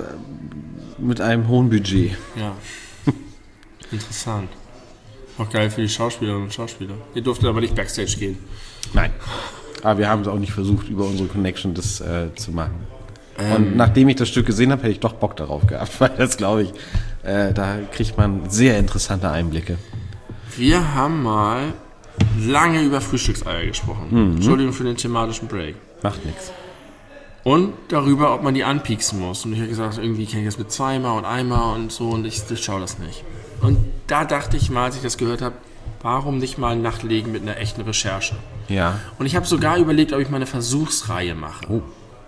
mit einem hohen Budget. Ja. Interessant. Auch geil für die Schauspielerinnen und Schauspieler. Ihr durftet aber nicht Backstage gehen. Nein. Aber wir haben es auch nicht versucht, über unsere Connection das zu machen. Und nachdem ich das Stück gesehen habe, hätte ich doch Bock darauf gehabt, weil das, glaube ich, da kriegt man sehr interessante Einblicke. Wir haben mal lange über Frühstückseier gesprochen. Entschuldigung für den thematischen Break. Macht nichts. Und darüber, ob man die anpieksen muss. Und ich habe gesagt, irgendwie kann ich das mit 2-mal und 1-mal und so und ich schaue das nicht. Und da dachte ich mal, als ich das gehört habe, warum nicht mal nachlegen mit einer echten Recherche? Ja. Und ich habe sogar überlegt, ob ich mal eine Versuchsreihe mache. Oh.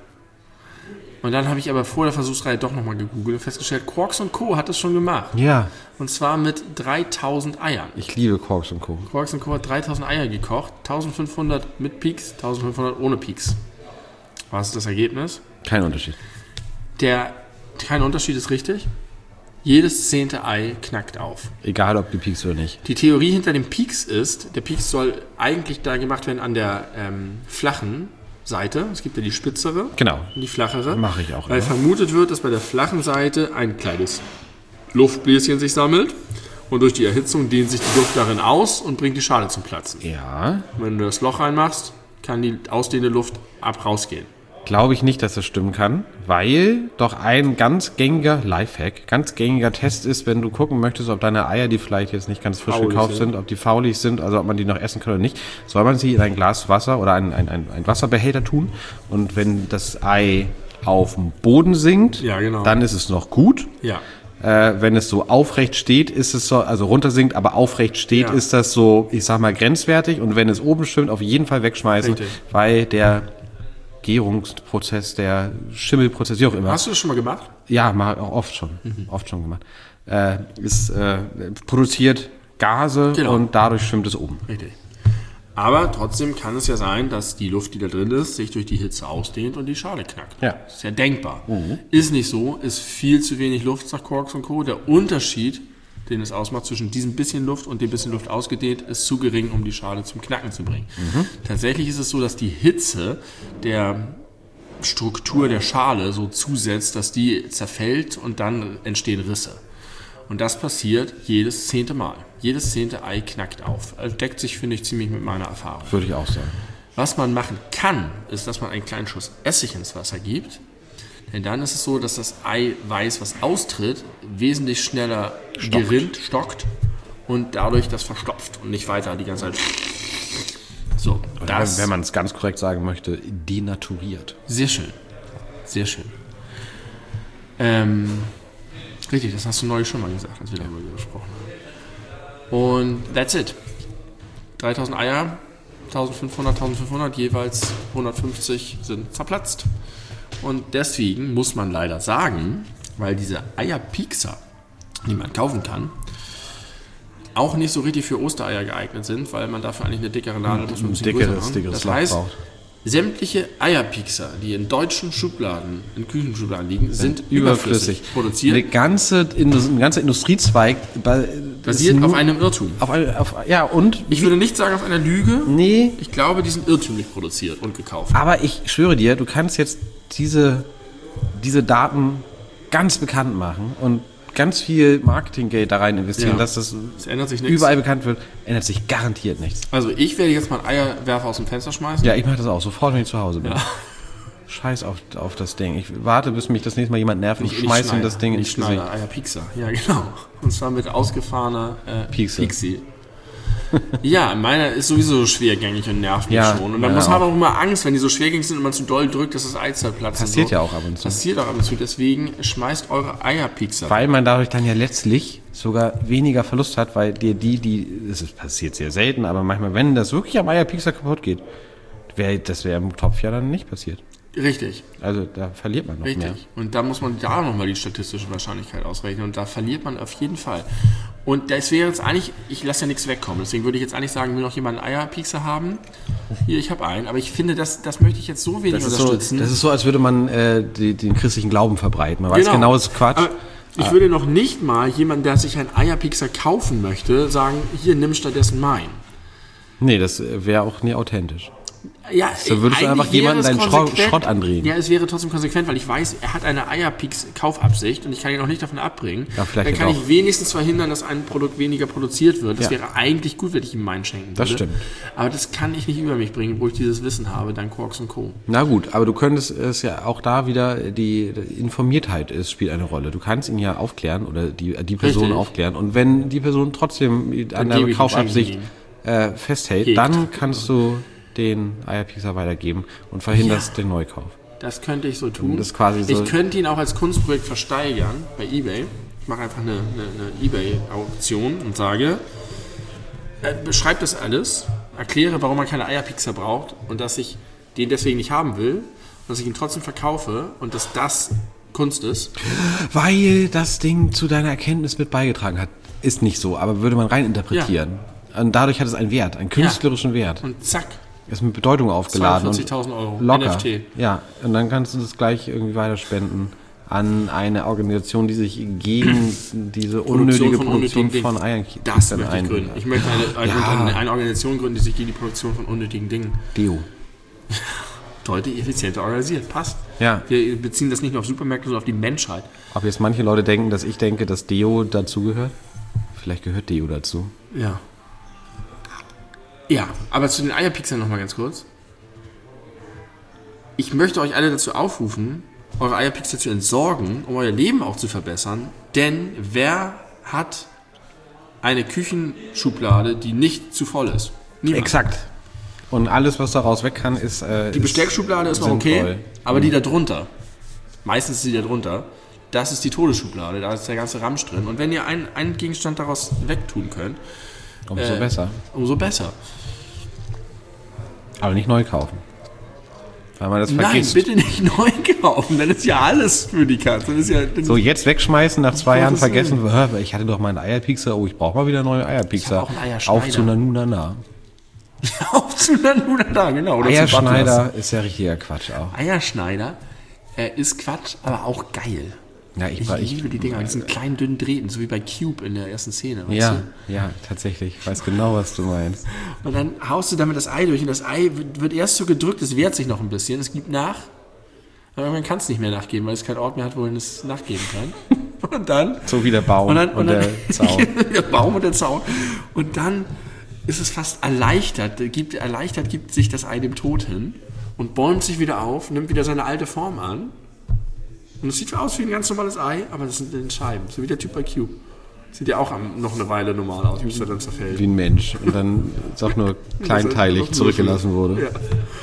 Und dann habe ich aber vor der Versuchsreihe doch nochmal gegoogelt und festgestellt, Quarks & Co. hat das schon gemacht. Ja. Und zwar mit 3000 Eiern. Ich liebe Quarks & Co. Quarks & Co. hat 3000 Eier gekocht, 1500 mit Peaks, 1500 ohne Peaks. Was ist das Ergebnis? Kein Unterschied. Kein Unterschied ist richtig. Jedes 10. Ei knackt auf. Egal, ob gepiekst oder nicht. Die Theorie hinter dem Pieks ist, der Pieks soll eigentlich da gemacht werden an der flachen Seite. Es gibt ja die spitzere Genau. und die flachere. Mache ich auch Weil immer. vermutet wird, dass bei der flachen Seite ein kleines Luftbläschen sich sammelt und durch die Erhitzung dehnt sich die Luft darin aus und bringt die Schale zum Platzen. Ja. Wenn du das Loch reinmachst, kann die ausdehnende Luft rausgehen. Glaube ich nicht, dass das stimmen kann, weil doch ein ganz gängiger Lifehack, ganz gängiger Test ist, wenn du gucken möchtest, ob deine Eier, die vielleicht jetzt nicht ganz frisch Faulig gekauft sind, ob die faulig sind, also ob man die noch essen kann oder nicht, soll man sie in ein Glas Wasser oder ein Wasserbehälter tun. Und wenn das Ei auf dem Boden sinkt, Ja, genau. dann ist es noch gut. Ja. Wenn es so aufrecht steht, ist es so, also runtersinkt, aber aufrecht steht, Ja. ist das so, ich sag mal, grenzwertig. Und wenn es oben schwimmt, auf jeden Fall wegschmeißen, Richtig. weil der Gärungsprozess, der Schimmelprozess, wie auch immer. Hast du das schon mal gemacht? Ja, mal auch oft schon gemacht. Produziert Gase Genau. und dadurch schwimmt es oben. Richtig. Aber trotzdem kann es ja sein, dass die Luft, die da drin ist, sich durch die Hitze ausdehnt und die Schale knackt. Ja. Das ist ja denkbar. Ist nicht so, ist viel zu wenig Luft, sagt Quarks und Co. Der Unterschied, den es ausmacht zwischen diesem bisschen Luft und dem bisschen Luft ausgedehnt, ist zu gering, um die Schale zum Knacken zu bringen. Tatsächlich ist es so, dass die Hitze der Struktur der Schale so zusetzt, dass die zerfällt und dann entstehen Risse. Und das passiert jedes 10. Mal. Jedes 10. Ei knackt auf. Also deckt sich, finde ich, ziemlich mit meiner Erfahrung. Würde ich auch sagen. Was man machen kann, ist, dass man einen kleinen Schuss Essig ins Wasser gibt. Denn dann ist es so, dass das Eiweiß, was austritt, wesentlich schneller gerinnt, stockt und dadurch das verstopft und nicht weiter die ganze Zeit. So, Oder das wenn man es ganz korrekt sagen möchte, denaturiert. sehr schön. Sehr schön. Richtig, das hast du neulich schon mal gesagt, als wir darüber gesprochen haben. Und that's it. 3000 Eier, 1500, jeweils 150 sind zerplatzt. Und deswegen muss man leider sagen, weil diese Eierpiekser, die man kaufen kann, auch nicht so richtig für Ostereier geeignet sind, weil man dafür eigentlich eine dickere Nadel muss. Ein dickeres Das Loch heißt, braucht. sämtliche Eierpiekser, die in deutschen Schubladen, in Küchenschubladen liegen, sind Überflüssig. produziert. Ein ganzer Industriezweig Basiert auf einem Irrtum. Und Ich würde nicht sagen auf einer Lüge. nee, Ich glaube, die sind irrtümlich produziert und gekauft. aber ich schwöre dir, du kannst jetzt diese Daten ganz bekannt machen und ganz viel Marketinggeld da rein investieren, Ja. dass das Es ändert sich nichts. überall bekannt wird, ändert sich garantiert nichts. Also ich werde jetzt mal einen Eierwerfer aus dem Fenster schmeißen. Ja, ich mache das auch sofort, wenn ich zu Hause bin. Ja. Scheiß auf das Ding. Ich warte, bis mich das nächste Mal jemand nervt und schmeiß ihm das Ding ins Gesicht. Eierpiekser. Ja, genau. Und zwar mit ausgefahrener Piekse. Pixie. Ja, meiner ist sowieso schwergängig und nervt mich Ja, schon. Und dann meiner muss man auch. aber auch immer Angst, wenn die so schwergängig sind und man zu doll drückt, dass das Ei zerplatzt. Passiert und so. ja auch ab und zu. Passiert auch ab und zu. Deswegen schmeißt eure Eierpiekser. Weil man dadurch dann ja letztlich sogar weniger Verlust hat, weil dir das passiert sehr selten, aber manchmal, wenn das wirklich am Eierpiekser kaputt geht, das wäre im Topf ja dann nicht passiert. Richtig. Also da verliert man noch Richtig. mehr. Und da muss man da nochmal die statistische Wahrscheinlichkeit ausrechnen. Und da verliert man auf jeden Fall. Und das wäre jetzt eigentlich, ich lasse ja nichts wegkommen. Deswegen würde ich jetzt eigentlich sagen, will noch jemand einen Eierpiekser haben? Hier, ich habe einen. Aber ich finde, das möchte ich jetzt so wenig Das ist unterstützen. so, als würde man den christlichen Glauben verbreiten. Man weiß genau, es ist Quatsch. Aber ich würde noch nicht mal jemand, der sich einen Eierpiekser kaufen möchte, sagen, hier, nimm stattdessen meinen. Nee, das wäre auch nie authentisch. Ja, So würdest du eigentlich einfach jemanden wäre es deinen konsequent. Schrott andrehen. Ja, es wäre trotzdem konsequent, weil ich weiß, er hat eine Eierpieks-Kaufabsicht und ich kann ihn auch nicht davon abbringen. Ja, vielleicht Dann kann jetzt ich wenigstens verhindern, dass ein Produkt weniger produziert wird. Das Ja. wäre eigentlich gut, wenn ich ihm meinen schenken würde. Das stimmt. Aber das kann ich nicht über mich bringen, wo ich dieses Wissen habe, dank Quarks und Co. Na gut, aber du könntest es ja auch da wieder, die Informiertheit spielt eine Rolle. Du kannst ihn ja aufklären oder die Person Richtig. aufklären. Und wenn die Person trotzdem an der gebe ich ihm Kaufabsicht Schenken festhält, Hegt. dann kannst du den Eierpiekser weitergeben und verhinderst den Neukauf. Das könnte ich so tun. Das ist quasi so- Ich könnte ihn auch als Kunstprojekt versteigern bei eBay. Ich mache einfach eine eBay-Auktion und sage, beschreibe das alles, erkläre, warum man keine Eierpiekser braucht und dass ich den deswegen nicht haben will und dass ich ihn trotzdem verkaufe und dass das Kunst ist. Weil das Ding zu deiner Erkenntnis mit beigetragen hat. Ist nicht so, aber würde man rein interpretieren. Und dadurch hat es einen Wert, einen künstlerischen Wert. Und zack, Ist mit Bedeutung aufgeladen. 42.000 Euro. Locker. NFT. Ja, und dann kannst du das gleich irgendwie weiterspenden an eine Organisation, die sich gegen diese unnötige Produktion von Eiern Das möchte ich gründen. Ich möchte eine Organisation gründen, die sich gegen die Produktion von unnötigen Dingen... Deo. Deutlich effizienter organisiert. Passt. Ja. Wir beziehen das nicht nur auf Supermärkte, sondern auf die Menschheit. Ob jetzt manche Leute denken, dass ich denke, dass Deo dazugehört? Vielleicht gehört Deo dazu. Ja. Ja, aber zu den Eierpizzern nochmal ganz kurz. Ich möchte euch alle dazu aufrufen, eure Eierpixel zu entsorgen, um euer Leben auch zu verbessern. Denn wer hat eine Küchenschublade, die nicht zu voll ist? Niemand. Exakt. Und alles, was daraus weg kann, ist die Besteckschublade ist noch okay, aber die da drunter, meistens ist die da drunter, das ist die Todesschublade, da ist der ganze Ramsch drin. Und wenn ihr einen Gegenstand daraus wegtun könnt, umso besser. Umso besser. Aber nicht neu kaufen. Weil man das vergisst. Nein, bitte nicht neu kaufen, dann ist ja alles für die Katze. So, jetzt wegschmeißen, nach 2 Jahren vergessen, ich hatte doch mal einen Eierpixer, ich brauche mal wieder neue Eierpixer. Auf zu Nanunana. Auf zu Nanunana, genau. Oder Eierschneider ist ja richtiger Quatsch auch. Eierschneider ist Quatsch, aber auch geil. Ja, ich liebe die Dinger, die sind kleinen, dünnen Drähten, so wie bei Cube in der ersten Szene. Weißt du? Ja, tatsächlich. Ich weiß genau, was du meinst. Und dann haust du damit das Ei durch und das Ei wird erst so gedrückt, es wehrt sich noch ein bisschen, es gibt nach. Aber man kann es nicht mehr nachgeben, weil es keinen Ort mehr hat, wohin es nachgeben kann. Und dann... So wie der Baum und der Zaun. Der Baum und der Zaun. Und dann ist es fast erleichtert gibt sich das Ei dem Tod hin und bäumt sich wieder auf, nimmt wieder seine alte Form an. Und es sieht aus wie ein ganz normales Ei, aber das sind in Scheiben. So wie der Typ bei Cube. Sieht ja auch noch eine Weile normal aus, bis er dann zerfällt. Wie ein Mensch. Und dann ist auch nur kleinteilig zurückgelassen wurde. Ja.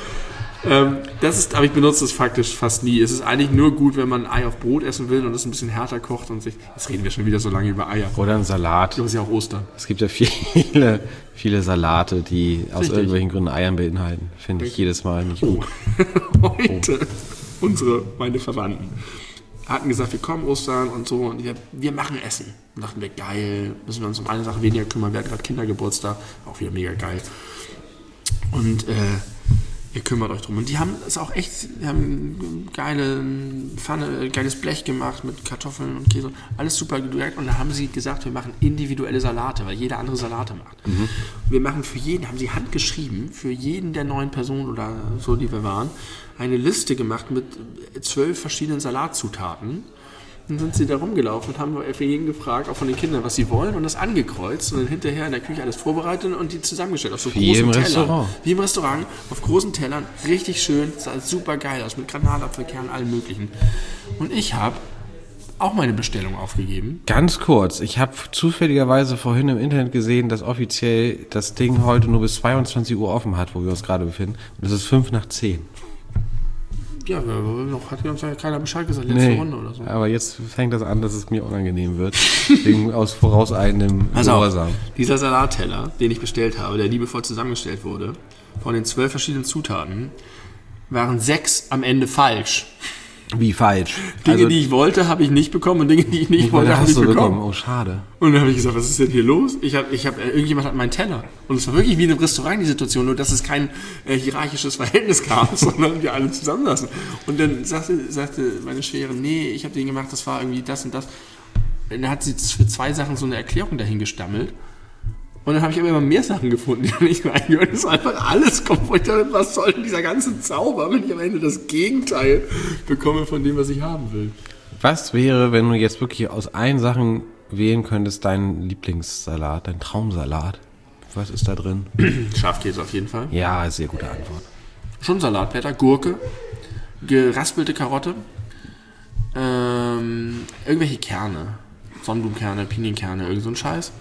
Aber ich benutze es faktisch fast nie. Es ist eigentlich nur gut, wenn man ein Ei auf Brot essen will und es ein bisschen härter kocht und sich... Jetzt reden wir schon wieder so lange über Eier. Oder ein Salat. Das ist ja auch Ostern. Es gibt ja viele Salate, die aus irgendwelchen Gründen Eiern beinhalten. Finde ich jedes Mal nicht gut. Heute meine Verwandten hatten gesagt, wir kommen Ostern und so und wir machen Essen. Und dachten wir, geil, müssen wir uns um eine Sache weniger kümmern. Wir hatten gerade Kindergeburtstag, auch wieder mega geil. Und ihr kümmert euch drum. Und die haben es auch echt, die haben geile Pfanne, geiles Blech gemacht mit Kartoffeln und Käse. Alles super gedreht. Und da haben sie gesagt, wir machen individuelle Salate, weil jeder andere Salate macht. Mhm. Wir machen für jeden, haben sie handgeschrieben, für jeden der 9 Personen oder so, die wir waren, eine Liste gemacht mit 12 verschiedenen Salatzutaten. Dann sind sie da rumgelaufen und haben für jeden gefragt, auch von den Kindern, was sie wollen und das angekreuzt und dann hinterher in der Küche alles vorbereitet und die zusammengestellt auf so großen Tellern. Restaurant. Wie im Restaurant, auf großen Tellern, richtig schön, sah super geil aus, mit Granatapfelkernen, allen möglichen. Und ich habe auch meine Bestellung aufgegeben. Ganz kurz, ich habe zufälligerweise vorhin im Internet gesehen, dass offiziell das Ding heute nur bis 22 Uhr offen hat, wo wir uns gerade befinden. Und es ist 5 nach 10. Ja, noch hat uns ja keiner Bescheid gesagt, letzte Runde oder so. Aber jetzt fängt das an, dass es mir unangenehm wird. Wegen aus vorauseilendem Gehorsam. Dieser Salatteller, den ich bestellt habe, der liebevoll zusammengestellt wurde, von den 12 verschiedenen Zutaten, waren 6 am Ende falsch. Wie falsch? Dinge, die ich wollte, habe ich nicht bekommen und Dinge, die ich nicht wollte, habe ich bekommen. Oh, schade. Und dann habe ich gesagt, was ist denn hier los? Irgendjemand hat meinen Teller. Und es war wirklich wie in einem Restaurant die Situation, nur dass es kein hierarchisches Verhältnis gab, sondern wir alle zusammensaßen. Und dann sagte meine Schwägerin, nee, ich habe den gemacht, das war irgendwie das und das. Und dann hat sie für 2 Sachen so eine Erklärung dahin gestammelt. Und dann habe ich aber immer mehr Sachen gefunden, die nicht reingehören. Es ist einfach alles kommt. Ich dachte, was soll denn dieser ganze Zauber, wenn ich am Ende das Gegenteil bekomme von dem, was ich haben will? Was wäre, wenn du jetzt wirklich aus allen Sachen wählen könntest, dein Lieblingssalat, dein Traumsalat? Was ist da drin? Schafkäse auf jeden Fall. Ja, sehr gute Antwort. Schon Salatblätter, Gurke, geraspelte Karotte, irgendwelche Kerne, Sonnenblumenkerne, Pinienkerne, irgend so ein Scheiß.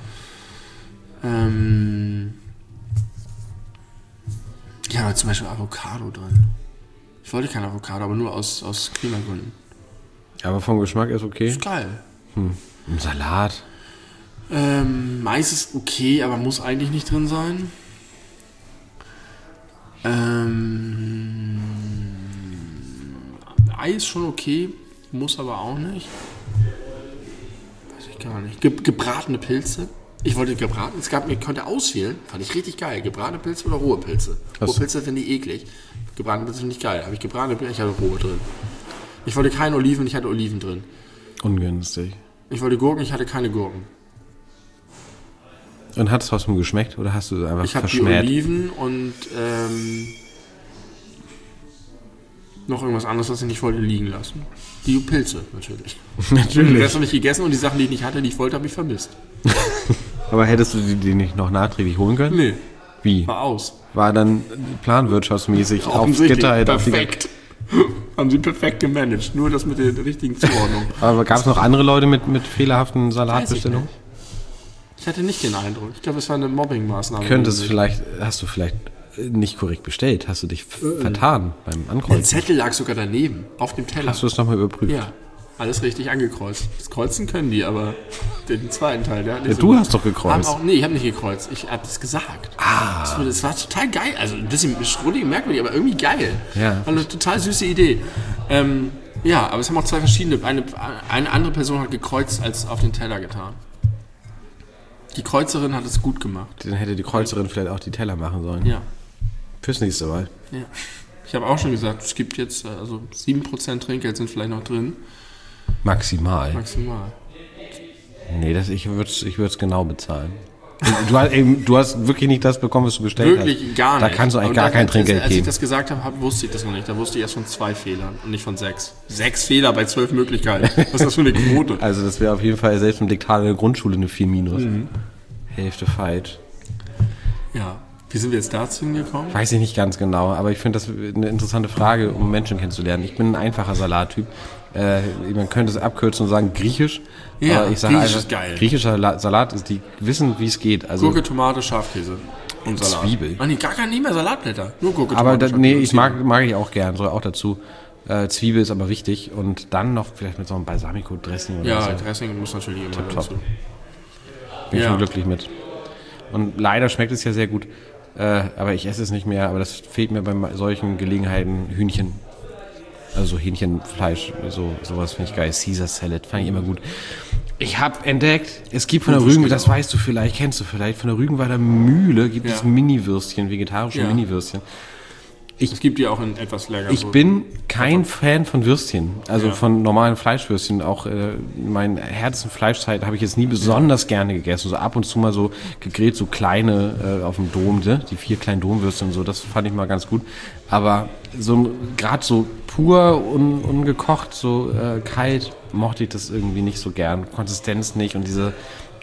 Ja, zum Beispiel Avocado drin. Ich wollte kein Avocado, aber nur aus Klimagründen. Aber vom Geschmack ist okay? Ist geil. Ein Salat? Mais ist okay, aber muss eigentlich nicht drin sein. Ei ist schon okay, muss aber auch nicht. Weiß ich gar nicht. Gebratene Pilze. Ich wollte gebraten, ich konnte auswählen, fand ich richtig geil. Gebratene Pilze oder rohe Pilze. Rohe Pilze finde ich eklig. Gebratene Pilze finde ich geil. Habe ich gebratene Pilze, ich hatte rohe drin. Ich wollte keine Oliven, ich hatte Oliven drin. Ungünstig. Ich wollte Gurken, ich hatte keine Gurken. Und hat es trotzdem geschmeckt oder hast du es einfach Ich habe die verschmäht? Oliven und noch irgendwas anderes, was ich nicht wollte, liegen lassen. Die Pilze, natürlich. Den Natürlich. Rest habe ich gegessen und die Sachen, die ich nicht hatte, die ich wollte, habe ich vermisst. Aber hättest du die nicht noch nachträglich holen können? Nee, Wie? war aus. War dann planwirtschaftsmäßig auf Offensichtlich, Gitter halt auf die... perfekt. Haben sie perfekt gemanagt. Nur das mit der richtigen Zuordnung. Aber gab es noch andere Leute mit fehlerhaften Salatbestellungen? Ich hatte nicht den Eindruck. Ich glaube, es war eine Mobbing-Maßnahme. Hast du vielleicht nicht korrekt bestellt? Hast du dich vertan beim Der Ankreuzen? Zettel lag sogar daneben, auf dem Teller. Hast du es nochmal überprüft? Ja, alles richtig angekreuzt. Das Kreuzen können die, aber den zweiten Teil, der hat nicht Ja, du hast doch gekreuzt. Nee, ich habe nicht gekreuzt. Ich habe das gesagt. Das war total geil. Also ein bisschen schrullig, merkwürdig, aber irgendwie geil. Ja. War eine total süße Idee. Ja, aber es haben auch zwei verschiedene. Eine andere Person hat gekreuzt als auf den Teller getan. Die Kreuzerin hat es gut gemacht. Dann hätte die Kreuzerin vielleicht auch die Teller machen sollen. Ja. Fürs nächste Mal. Ja. Ich habe auch schon gesagt, es gibt jetzt, also 7% Trinkgeld sind vielleicht noch drin. Maximal. Maximal. Nee, ich würde es genau bezahlen. Du hast wirklich nicht das bekommen, was du bestellt hast. Wirklich gar nicht. Da kannst du eigentlich Und gar kein Trinkgeld Als ich geben. das gesagt habe, wusste ich das noch nicht. Da wusste ich erst von 2 Fehlern und nicht von 6. 6 Fehler bei 12 Möglichkeiten. Was ist das für eine Quote? Also das wäre auf jeden Fall selbst im Diktat in der Grundschule eine 4 minus. Hälfte falsch. Ja. Wie sind wir jetzt dazu hingekommen? Weiß ich nicht ganz genau, aber ich finde das eine interessante Frage, um Menschen kennenzulernen. Ich bin ein einfacher Salattyp. Man könnte es abkürzen und sagen griechisch. Ja, aber ich sage griechisch einfach, ist geil. Griechischer Salat ist, die wissen, wie es geht. Also, Gurke, Tomate, Schafkäse und Salat. Zwiebel. Ah, nee, gar nicht mehr Salatblätter. Nur Gurke, aber Tomate, nee, Schafkäse ich mag ich auch gern, soll auch dazu. Zwiebel ist aber wichtig und dann noch vielleicht mit so einem Balsamico-Dressing oder Ja, so. Dressing muss natürlich immer Top. dazu. Bin ich Ja. schon glücklich mit. Und leider schmeckt es ja sehr gut. Aber ich esse es nicht mehr. Aber das fehlt mir bei solchen Gelegenheiten. Hühnchen. Also Hähnchenfleisch. Sowas finde ich geil. Caesar Salad fand ich immer gut. Ich habe entdeckt, es gibt von der Rügen, das weißt du vielleicht, kennst du vielleicht, von der Rügenwalder Mühle gibt es Mini-Würstchen, vegetarische Ja. Mini-Würstchen. Es gibt die auch in etwas länger. Ich bin kein Fan von Würstchen, also Ja. von normalen Fleischwürstchen. Auch meine härtesten Fleischzeit habe ich jetzt nie besonders gerne gegessen. So ab und zu mal so gegrillt, so kleine auf dem Dom, ne? Die 4 kleinen Domwürstchen und so, das fand ich mal ganz gut. Aber so gerade so pur ungekocht, so kalt, mochte ich das irgendwie nicht so gern. Konsistenz nicht und dieser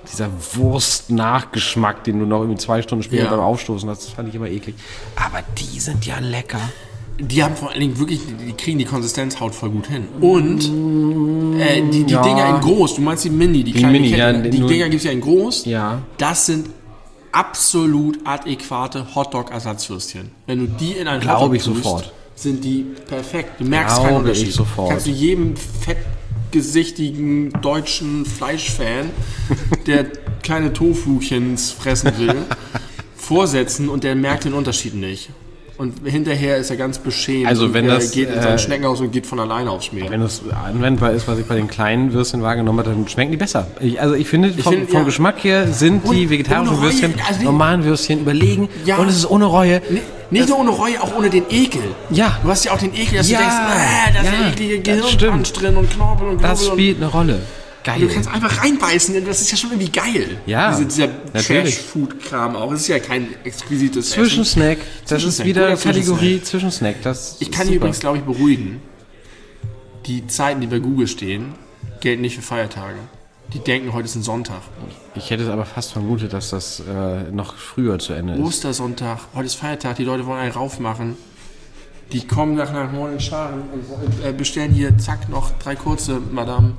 Wurst-Nachgeschmack, den du noch irgendwie 2 Stunden später beim Aufstoßen hast, das fand ich immer eklig. Aber die sind ja lecker. Die haben vor allen Dingen wirklich, die kriegen die Konsistenzhaut voll gut hin. Und die Dinger in groß, du meinst die Mini, die kleinen Mini, Ketten, ja, die nur- Dinger gibt es ja in groß. Ja. Das sind absolut adäquate Hotdog-Ersatzwürstchen. Wenn du die in einen Glaube Hotdog ich tust, sofort. sind die perfekt. Du merkst Glaube keinen ich Unterschied. sofort. Kannst du jedem fettgesichtigen deutschen Fleischfan, der kleine Tofuchens fressen will, vorsetzen und der merkt den Unterschied nicht. Und hinterher ist er ganz beschämt. Also und wenn er das, geht in sein Schneckenhaus und geht von alleine aufs Meer. Wenn das anwendbar ist, was ich bei den kleinen Würstchen wahrgenommen habe, dann schmecken die besser. Ich finde, vom Geschmack her sind die Und vegetarischen ohne Reue, Würstchen also normalen Würstchen überlegen. Ja. Und es ist ohne Reue. Nicht nur ohne Reue, auch ohne den Ekel. Ja. Du hast ja auch den Ekel, dass Ja. du denkst, da ist Ja, der eklige das stimmt. Gehirnpunch drin und Knorpel und Das Knorpel. spielt eine Rolle. Geil. Du kannst einfach reinbeißen, und das ist ja schon irgendwie geil. Ja, Dieser natürlich. Trash-Food-Kram auch. Es ist ja kein exquisites Zwischensnack. Das ist Zwischensnack, wieder guter Kategorie Zwischensnack. Das Ich ist kann dich super. übrigens, glaube ich, beruhigen. Die Zeiten, die bei Google stehen, gelten nicht für Feiertage. Die denken, heute ist ein Sonntag. Ich hätte es aber fast vermutet, dass das noch früher zu Ende ist. Ostersonntag, heute ist Feiertag, die Leute wollen einen raufmachen. Die kommen nach neuen Scharen und bestellen hier, zack, noch 3 kurze, Madame.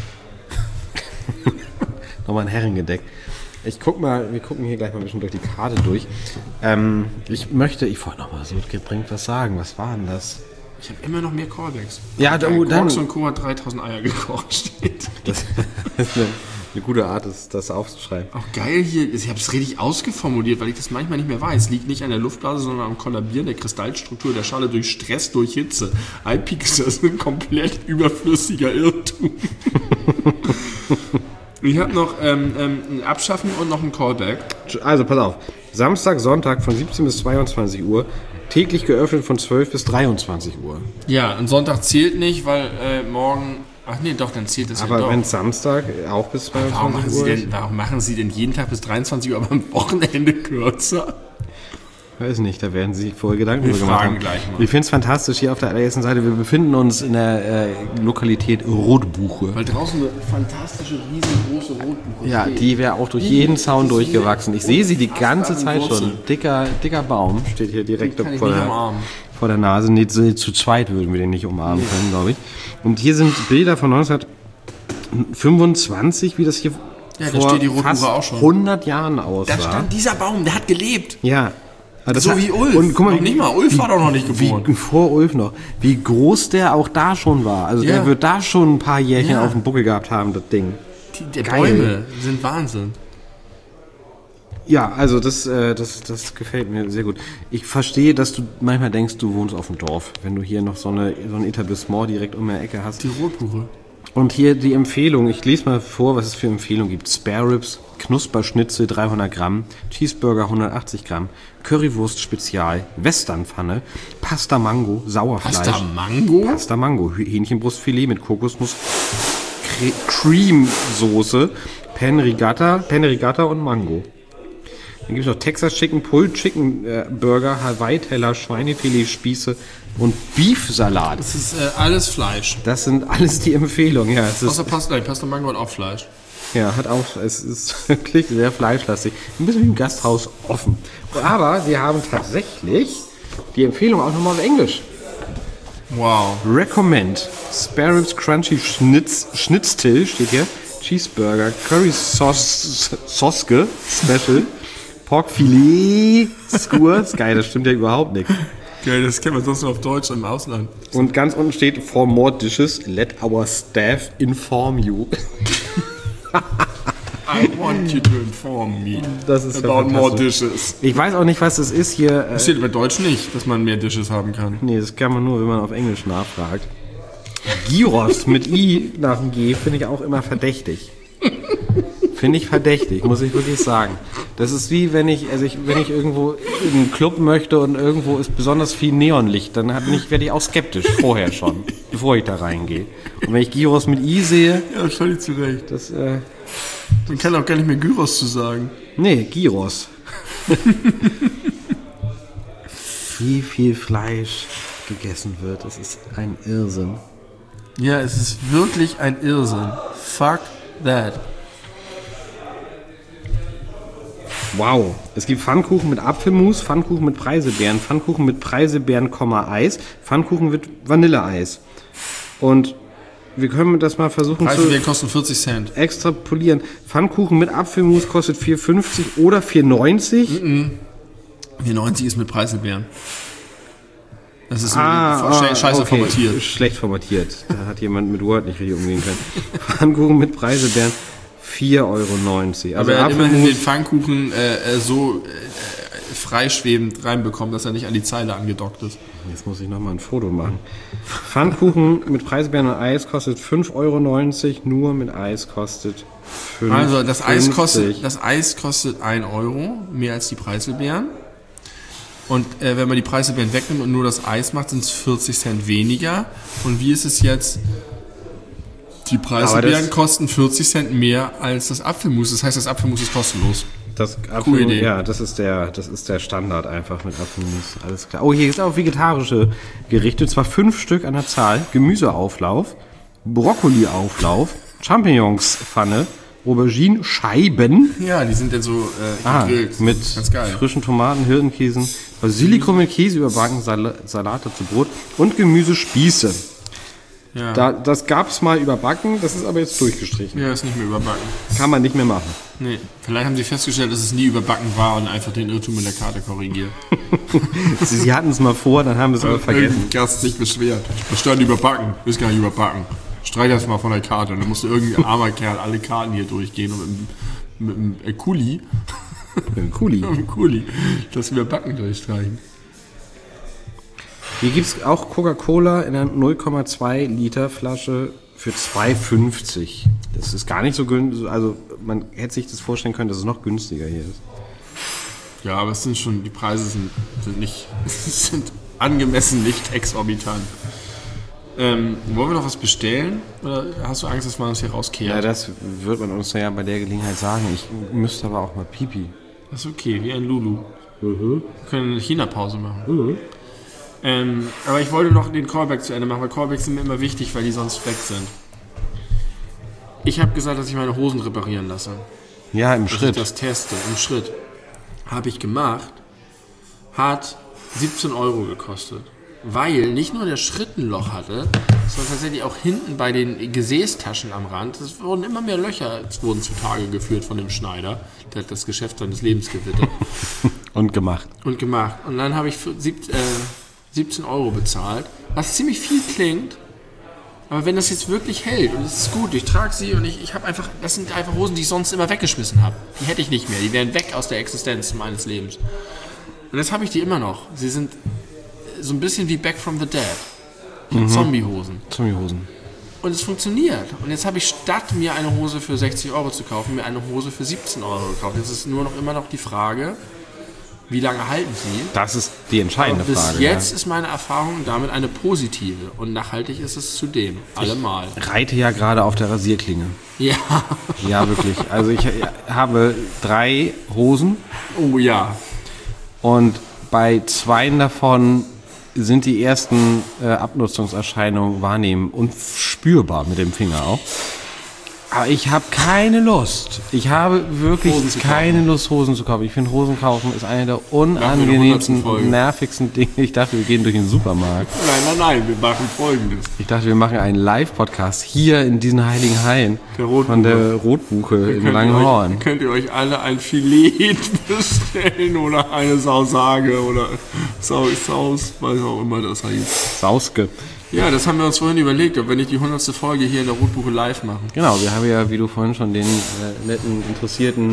Nochmal ein Herrengedeck. Wir gucken hier gleich mal ein bisschen durch die Karte durch. Ich wollte noch mal so gedrängt was sagen. Was war denn das? Ich habe immer noch mehr Callbacks. Ja, dann- Quarks und Co. hat 3000 Eier gekocht, steht. Das ist eine gute Art, das aufzuschreiben. Auch geil hier, ich habe es richtig ausgeformuliert, weil ich das manchmal nicht mehr weiß. Liegt nicht an der Luftblase, sondern am Kollabieren der Kristallstruktur der Schale durch Stress, durch Hitze. IPX ist ein komplett überflüssiger Irrtum. Ich habe noch ein Abschaffen und noch ein Callback. Also, pass auf. Samstag, Sonntag von 17 bis 22 Uhr. Täglich geöffnet von 12 bis 23 Uhr. Ja, und Sonntag zählt nicht, weil morgen... Ach nee, doch, dann zählt das ja Aber doch. wenn Samstag auch bis 22 Uhr ist? Warum machen Sie denn jeden Tag bis 23 Uhr, aber am Wochenende kürzer? Weiß nicht, da werden Sie sich vorher Gedanken Wir drüber gemacht fragen haben. gleich mal. Ich finde es fantastisch hier auf der allerersten Seite. Wir befinden uns in der Lokalität Rotbuche. Weil draußen eine fantastische, riesengroße Rotbuche Ja, steht. die wäre auch durch jeden Zaun durchgewachsen. Ich sehe sie die ganze Zeit schon. Dicker Baum steht hier direkt Den kann ich vor nicht der, umarmen. vor der Nase. Nee, zu zweit würden wir den nicht umarmen können, glaube ich. Und hier sind Bilder von 1925, wie das hier Ja, da vor steht die Rotbuche fast auch schon. 100 Jahren aussah. Da stand dieser Baum, der hat gelebt. Ja. Aber das So hat- wie Ulf. Und guck mal, Noch nicht mal, Ulf war doch noch nicht geboren. Wie vor Ulf noch. Wie groß der auch da schon war. Also Ja. der wird da schon ein paar Jährchen Ja. auf dem Buckel gehabt haben, das Ding. Die Geil. Bäume sind Wahnsinn. Ja, also das gefällt mir sehr gut. Ich verstehe, dass du manchmal denkst, du wohnst auf dem Dorf, wenn du hier noch so ein Etablissement direkt um die Ecke hast. Die Rotbuche. Und hier die Empfehlung, ich lese mal vor, was es für Empfehlungen gibt. Spare Ribs, Knusperschnitzel 300 Gramm, Cheeseburger 180 Gramm, Currywurst Spezial, Westernpfanne, Pasta Mango, Sauerfleisch. Pasta Mango, Hähnchenbrustfilet mit Kokosnuss, Creamsoße, Pan Rigatta und Mango. Dann gibt es noch Texas Chicken, Pulled Chicken Burger, Hawaii-Teller, Schweinefilet, Spieße und Beefsalat. Das ist alles Fleisch. Das sind alles die Empfehlungen. Ja, es ist, Außer Pasta Mango hat auch Fleisch. ja, hat auch, es ist wirklich sehr fleischlastig. Ein bisschen wie im Gasthaus offen. Aber sie haben tatsächlich die Empfehlung auch nochmal auf Englisch. Wow. Recommend Spare Ribs Crunchy Schnitztil steht hier. Cheeseburger, Curry Soske Special, Pork Filet Skewer. Ist geil, das stimmt ja überhaupt nicht. Geil, das kennt man sonst nur auf Deutsch im Ausland. Und ganz unten steht, for more dishes, let our staff inform you. I want you to inform me Das ist ja about more fantastisch. dishes. Ich weiß auch nicht, was das ist hier. Das steht bei Deutsch nicht, dass man mehr Dishes haben kann. Nee, das kann man nur, wenn man auf Englisch nachfragt. Gyros mit I nach dem G finde ich auch immer verdächtig. Finde ich verdächtig, muss ich wirklich sagen. Das ist wie, wenn ich irgendwo in einen Club möchte und irgendwo ist besonders viel Neonlicht, dann werde ich auch skeptisch, vorher schon, bevor ich da reingehe. Und wenn ich Gyros mit I sehe, Ja, völlig zu Recht. das, Man kann auch gar nicht mehr Gyros zu sagen. nee, Gyros. Wie viel Fleisch gegessen wird, das ist ein Irrsinn. Ja, es ist wirklich ein Irrsinn. Fuck that. Wow. Es gibt Pfannkuchen mit Apfelmus, Pfannkuchen mit Preiselbeeren, Pfannkuchen mit Preiselbeeren, Eis, Pfannkuchen mit Vanilleeis. Und wir können das mal versuchen Preiselbeeren kosten 40 Cent. extrapolieren. Pfannkuchen mit Apfelmus kostet 4,50 oder 4,90. 4,90 ist mit Preiselbeeren. Das ist okay. scheiße formatiert. Schlecht formatiert. Da hat jemand mit Word nicht richtig umgehen können. Pfannkuchen mit Preiselbeeren, 4,90 €. Aber er hat immerhin den Pfannkuchen so freischwebend reinbekommen, dass er nicht an die Zeile angedockt ist. Jetzt muss ich nochmal ein Foto machen. Pfannkuchen mit Preiselbeeren und Eis kostet 5,90 €, nur mit Eis kostet 5,50 €. Also das Eis kostet 1 €, mehr als die Preiselbeeren. Und wenn man die Preiselbeeren wegnimmt und nur das Eis macht, sind es 40 Cent weniger. Und wie ist es jetzt? Die Preiselbeeren kosten 40 Cent mehr als das Apfelmus. Das heißt, das Apfelmus ist kostenlos. Coole Idee. Ja, das ist der Standard einfach mit Apfelmus. Alles klar. Oh, hier ist auch vegetarische Gerichte. Zwar 5 Stück an der Zahl. Gemüseauflauf, Brokkoliauflauf, Champignonspfanne, Aubergine-Scheiben. Ja, die sind dann so gegrillt. Mit Ganz geil. frischen Tomaten, Hirtenkäsen, Basilikum mit Käse überbacken, Salat dazu Brot und Gemüsespieße. Ja. Das gab es mal überbacken, das ist aber jetzt durchgestrichen. Ja, ist nicht mehr überbacken. Kann man nicht mehr machen. Nee, vielleicht haben sie festgestellt, dass es nie überbacken war und einfach den Irrtum in der Karte korrigiert. Sie hatten es mal vor, dann haben sie es aber vergessen. Irgendein Gast sich beschwert. Das stand überbacken. Ist gar nicht überbacken. Streich das mal von der Karte. Und dann musste irgendein armer Kerl alle Karten hier durchgehen und mit einem Kuli, Cooli. das Überbacken durchstreichen. Hier gibt es auch Coca-Cola in einer 0,2 Liter Flasche für 2,50. Das ist gar nicht so günstig. Also man hätte sich das vorstellen können, dass es noch günstiger hier ist. Ja, aber es sind schon, die Preise sind nicht, sind angemessen nicht exorbitant. Wollen wir noch was bestellen? Oder hast du Angst, dass man uns hier rauskehrt? Ja, das wird man uns ja bei der Gelegenheit sagen. Ich müsste aber auch mal Pipi. Das ist okay, wie ein Lulu. Wir können eine China-Pause machen. Aber ich wollte noch den Callback zu Ende machen, weil Callbacks sind mir immer wichtig, weil die sonst weg sind. Ich habe gesagt, dass ich meine Hosen reparieren lasse. Ja, im Dass Schritt. ich das teste, im Schritt. Habe ich gemacht. Hat 17 € gekostet. Weil nicht nur der Schritt ein Loch hatte, sondern tatsächlich auch hinten bei den Gesäßtaschen am Rand. Es wurden immer mehr Löcher, es wurden zutage geführt von dem Schneider. Der hat das Geschäft seines Lebens gewittert. Und gemacht. Und dann habe ich für 17 € bezahlt, was ziemlich viel klingt. Aber wenn das jetzt wirklich hält und es ist gut, ich trage sie und ich habe einfach, das sind einfach Hosen, die ich sonst immer weggeschmissen habe. Die hätte ich nicht mehr, die wären weg aus der Existenz meines Lebens. Und jetzt habe ich die immer noch. Sie sind so ein bisschen wie Back from the Dead. Zombiehosen. Zombiehosen. Und es funktioniert. Und jetzt habe ich statt mir eine Hose für 60 € zu kaufen, mir eine Hose für 17 € gekauft. Jetzt ist nur noch immer noch die Frage, wie lange halten sie? Das ist die entscheidende Bis Frage. jetzt ist meine Erfahrung damit eine positive. Und nachhaltig ist es zudem. Allemal. Ich reite ja gerade auf der Rasierklinge. Ja. Ja, wirklich. Also ich habe 3 Hosen Oh ja. und bei 2 davon sind die ersten Abnutzungserscheinungen wahrnehmen und spürbar mit dem Finger auch. Aber ich habe keine Lust. Ich habe wirklich Hosen zu keine Lust, Hosen zu kaufen. Ich finde, Hosen kaufen ist eine der Machen wir eine unangenehmsten, 100. Folge. nervigsten Dinge. Ich dachte, wir gehen durch den Supermarkt. Nein, wir machen Folgendes. Ich dachte, wir machen einen Live-Podcast hier in diesen heiligen Hallen Der Rotbuche. von der Rotbuche in Langenhorn. Könnt ihr euch alle ein Filet bestellen oder eine Sausage oder Saus, weiß auch immer das heißt. Sauske. Ja, das haben wir uns vorhin überlegt, ob wir nicht die 100. Folge hier in der Rotbuche live machen. Genau, wir haben ja, wie du vorhin schon den netten, interessierten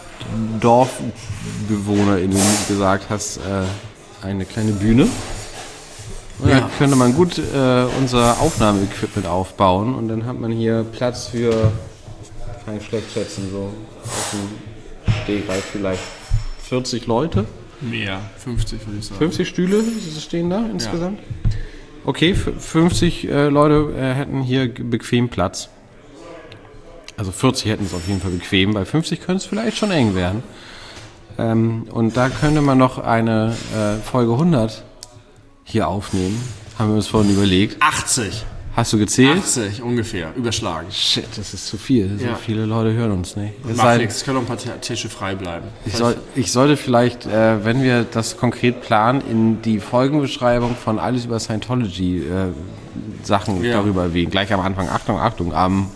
DorfbewohnerInnen gesagt hast, eine kleine Bühne. Und Ja. da könnte man gut unser Aufnahmeequipment aufbauen und dann hat man hier Platz für, kann ich schlecht schätzen, so auf dem Stegreif vielleicht 40 Leute. Mehr, 50 würde ich sagen. 50 Stühle stehen da insgesamt. Okay, 50 Leute hätten hier bequem Platz. Also 40 hätten es auf jeden Fall bequem. Bei 50 könnte es vielleicht schon eng werden. Und da könnte man noch eine Folge 100 hier aufnehmen. Haben wir uns vorhin überlegt. 80. Hast du gezählt? 80 ungefähr, überschlagen. Shit, das ist zu viel. So Ja. viele Leute hören uns nicht. Es Macht sei- nichts, es können noch ein paar Tische frei bleiben. Ich sollte vielleicht, wenn wir das konkret planen, in die Folgenbeschreibung von Alles über Scientology Sachen Ja. darüber erwähnen. Gleich am Anfang, Achtung, am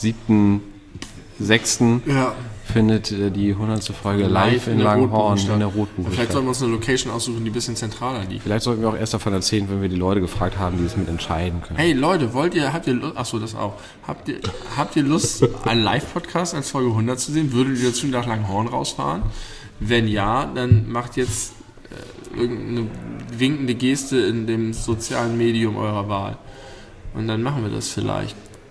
7.6. Ja. findet die 100. Folge live in Langenhorn in der Rotbuche Vielleicht statt. sollten wir uns eine Location aussuchen, die ein bisschen zentraler liegt. Vielleicht sollten wir auch erst davon erzählen, wenn wir die Leute gefragt haben, die es mit entscheiden können. Hey Leute, habt ihr Lust, achso, das auch. Habt ihr Lust, einen Live-Podcast als Folge 100 zu sehen? Würdet ihr dazu nach Langenhorn rausfahren? Wenn ja, dann macht jetzt irgendeine winkende Geste in dem sozialen Medium eurer Wahl. Und dann machen wir das vielleicht.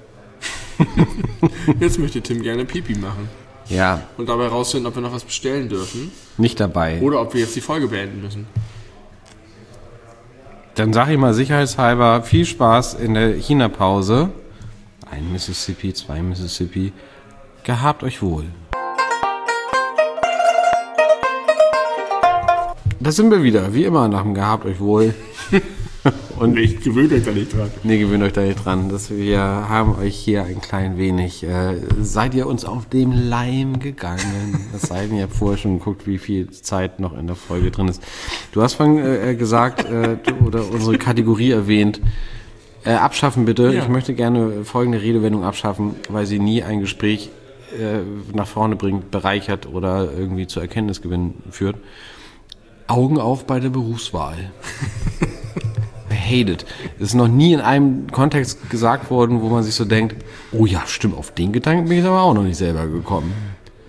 Jetzt möchte Tim gerne Pipi machen. Ja, Und dabei rausfinden, ob wir noch was bestellen dürfen. nicht dabei. Oder ob wir jetzt die Folge beenden müssen. Dann sage ich mal sicherheitshalber viel Spaß in der China-Pause. Ein Mississippi, 2 Mississippi. Gehabt euch wohl. Da sind wir wieder, wie immer nach dem Gehabt euch wohl. Und Ich gewöhnt euch da nicht dran. nee, gewöhnt euch da nicht dran. Wir haben euch hier ein klein wenig. Seid ihr uns auf dem Leim gegangen? Das sei denn, ihr habt vorher schon geguckt, wie viel Zeit noch in der Folge drin ist. Du hast vorhin gesagt, oder unsere Kategorie erwähnt, abschaffen bitte. Ja. Ich möchte gerne folgende Redewendung abschaffen, weil sie nie ein Gespräch nach vorne bringt, bereichert oder irgendwie zu Erkenntnisgewinn führt. Augen auf bei der Berufswahl. I hate it. Es ist noch nie in einem Kontext gesagt worden, wo man sich so denkt, oh ja, stimmt, auf den Gedanken bin ich aber auch noch nicht selber gekommen.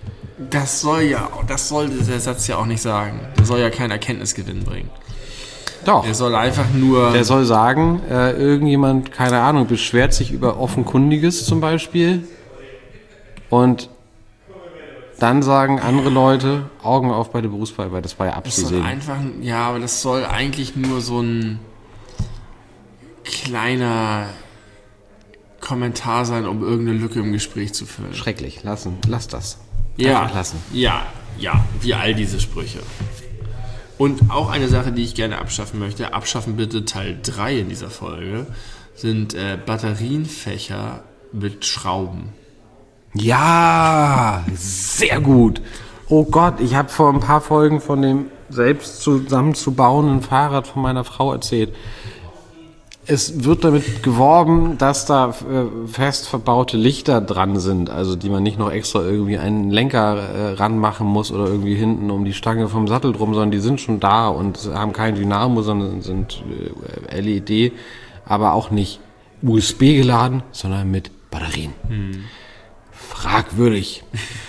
Das soll der Satz ja auch nicht sagen. Der soll ja keinen Erkenntnisgewinn bringen. Doch. Er soll einfach nur... Der soll sagen, irgendjemand, keine Ahnung, beschwert sich über Offenkundiges zum Beispiel und dann sagen andere Leute, Augen auf bei der Berufswahl, weil das war ja Das soll abzusehen. einfach, ja, aber das soll eigentlich nur so ein kleiner Kommentar sein, um irgendeine Lücke im Gespräch zu füllen. Schrecklich, lass das. Ja, Einfach lassen. ja, wie all diese Sprüche. Und auch eine Sache, die ich gerne abschaffen möchte, abschaffen bitte Teil 3 in dieser Folge, sind Batterienfächer mit Schrauben. Ja, sehr gut. Oh Gott, ich habe vor ein paar Folgen von dem selbst zusammenzubauenden Fahrrad von meiner Frau erzählt. Es wird damit geworben, dass da fest verbaute Lichter dran sind, also die man nicht noch extra irgendwie einen Lenker ranmachen muss oder irgendwie hinten um die Stange vom Sattel drum, sondern die sind schon da und haben kein Dynamo, sondern sind LED, aber auch nicht USB geladen, sondern mit Batterien. Fragwürdig.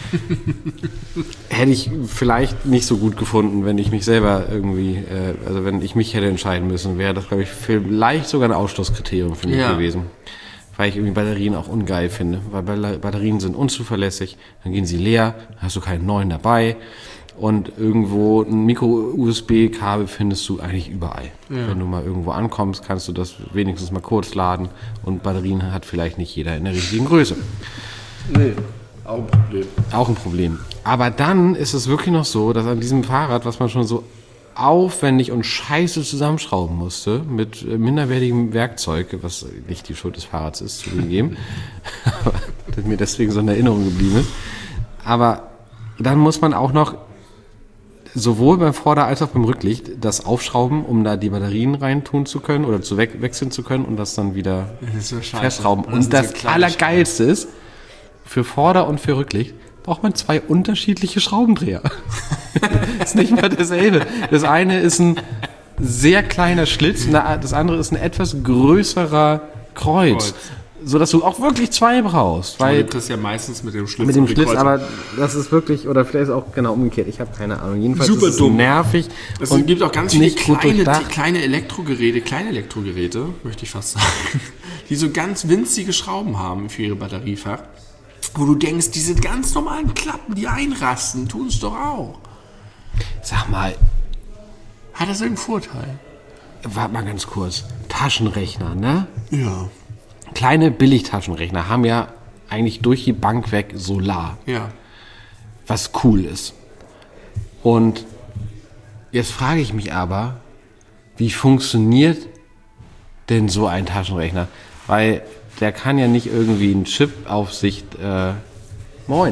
Hätte ich vielleicht nicht so gut gefunden, wenn ich mich selber irgendwie, also wenn ich mich hätte entscheiden müssen, wäre das, glaube ich, vielleicht sogar ein Ausschlusskriterium für mich gewesen. Weil ich irgendwie Batterien auch ungeil finde, weil Batterien sind unzuverlässig, dann gehen sie leer, dann hast du keinen neuen dabei und irgendwo ein Micro-USB-Kabel findest du eigentlich überall. Ja. Wenn du mal irgendwo ankommst, kannst du das wenigstens mal kurz laden und Batterien hat vielleicht nicht jeder in der richtigen Größe. Nee, auch ein Problem. Auch ein Problem. Aber dann ist es wirklich noch so, dass an diesem Fahrrad, was man schon so aufwendig und scheiße zusammenschrauben musste, mit minderwertigem Werkzeug, was nicht die Schuld des Fahrrads ist, zugegeben, das mir deswegen so in Erinnerung geblieben ist. Aber dann muss man auch noch sowohl beim Vorder- als auch beim Rücklicht das aufschrauben, um da die Batterien reintun zu können oder zu wechseln zu können und das dann wieder festschrauben. Und das Allergeilste ist, für Vorder- und für Rücklicht braucht man 2 unterschiedliche Schraubendreher. Ist nicht mal dasselbe. Das eine ist ein sehr kleiner Schlitz, das andere ist ein etwas größerer Kreuz. Sodass du auch wirklich 2 brauchst. Weil du kriegst ja meistens mit dem Schlitz. Mit dem Schlitz, aber das ist wirklich, oder vielleicht auch genau umgekehrt, ich habe keine Ahnung. Jedenfalls super ist es dumm. Nervig. Es gibt auch ganz viele kleine durchdacht. Elektrogeräte, möchte ich fast sagen, die so ganz winzige Schrauben haben für ihre Batteriefach, wo du denkst, diese ganz normalen Klappen, die einrasten, tun es doch auch. Sag mal, hat das irgendeinen Vorteil? Warte mal ganz kurz. Taschenrechner, ne? Ja. Kleine Billigtaschenrechner haben ja eigentlich durch die Bank weg Solar. Ja. Was cool ist. Und jetzt frage ich mich aber, wie funktioniert denn so ein Taschenrechner? Weil der kann ja nicht irgendwie einen Chip auf sich... Moin.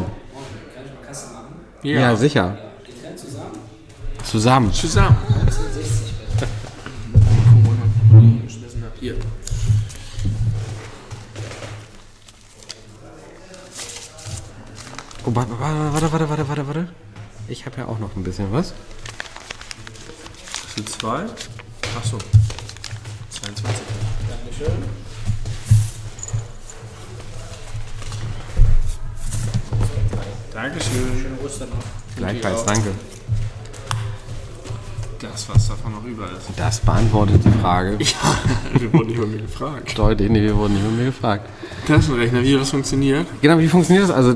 Ja, sicher. Zusammen. Hier. Oh, warte. Ich habe ja auch noch ein bisschen was. Für 2? Achso. 22. Dankeschön. Dankeschön. Schöne Ostern noch. Gleichfalls, danke. Das, was davon noch über ist. Das beantwortet die Frage. Ja, wir wurden nicht bei mir gefragt. Deutlich, nee, wir wurden nicht bei mir gefragt. Taschenrechner, wie das funktioniert? Genau, wie funktioniert das? Also,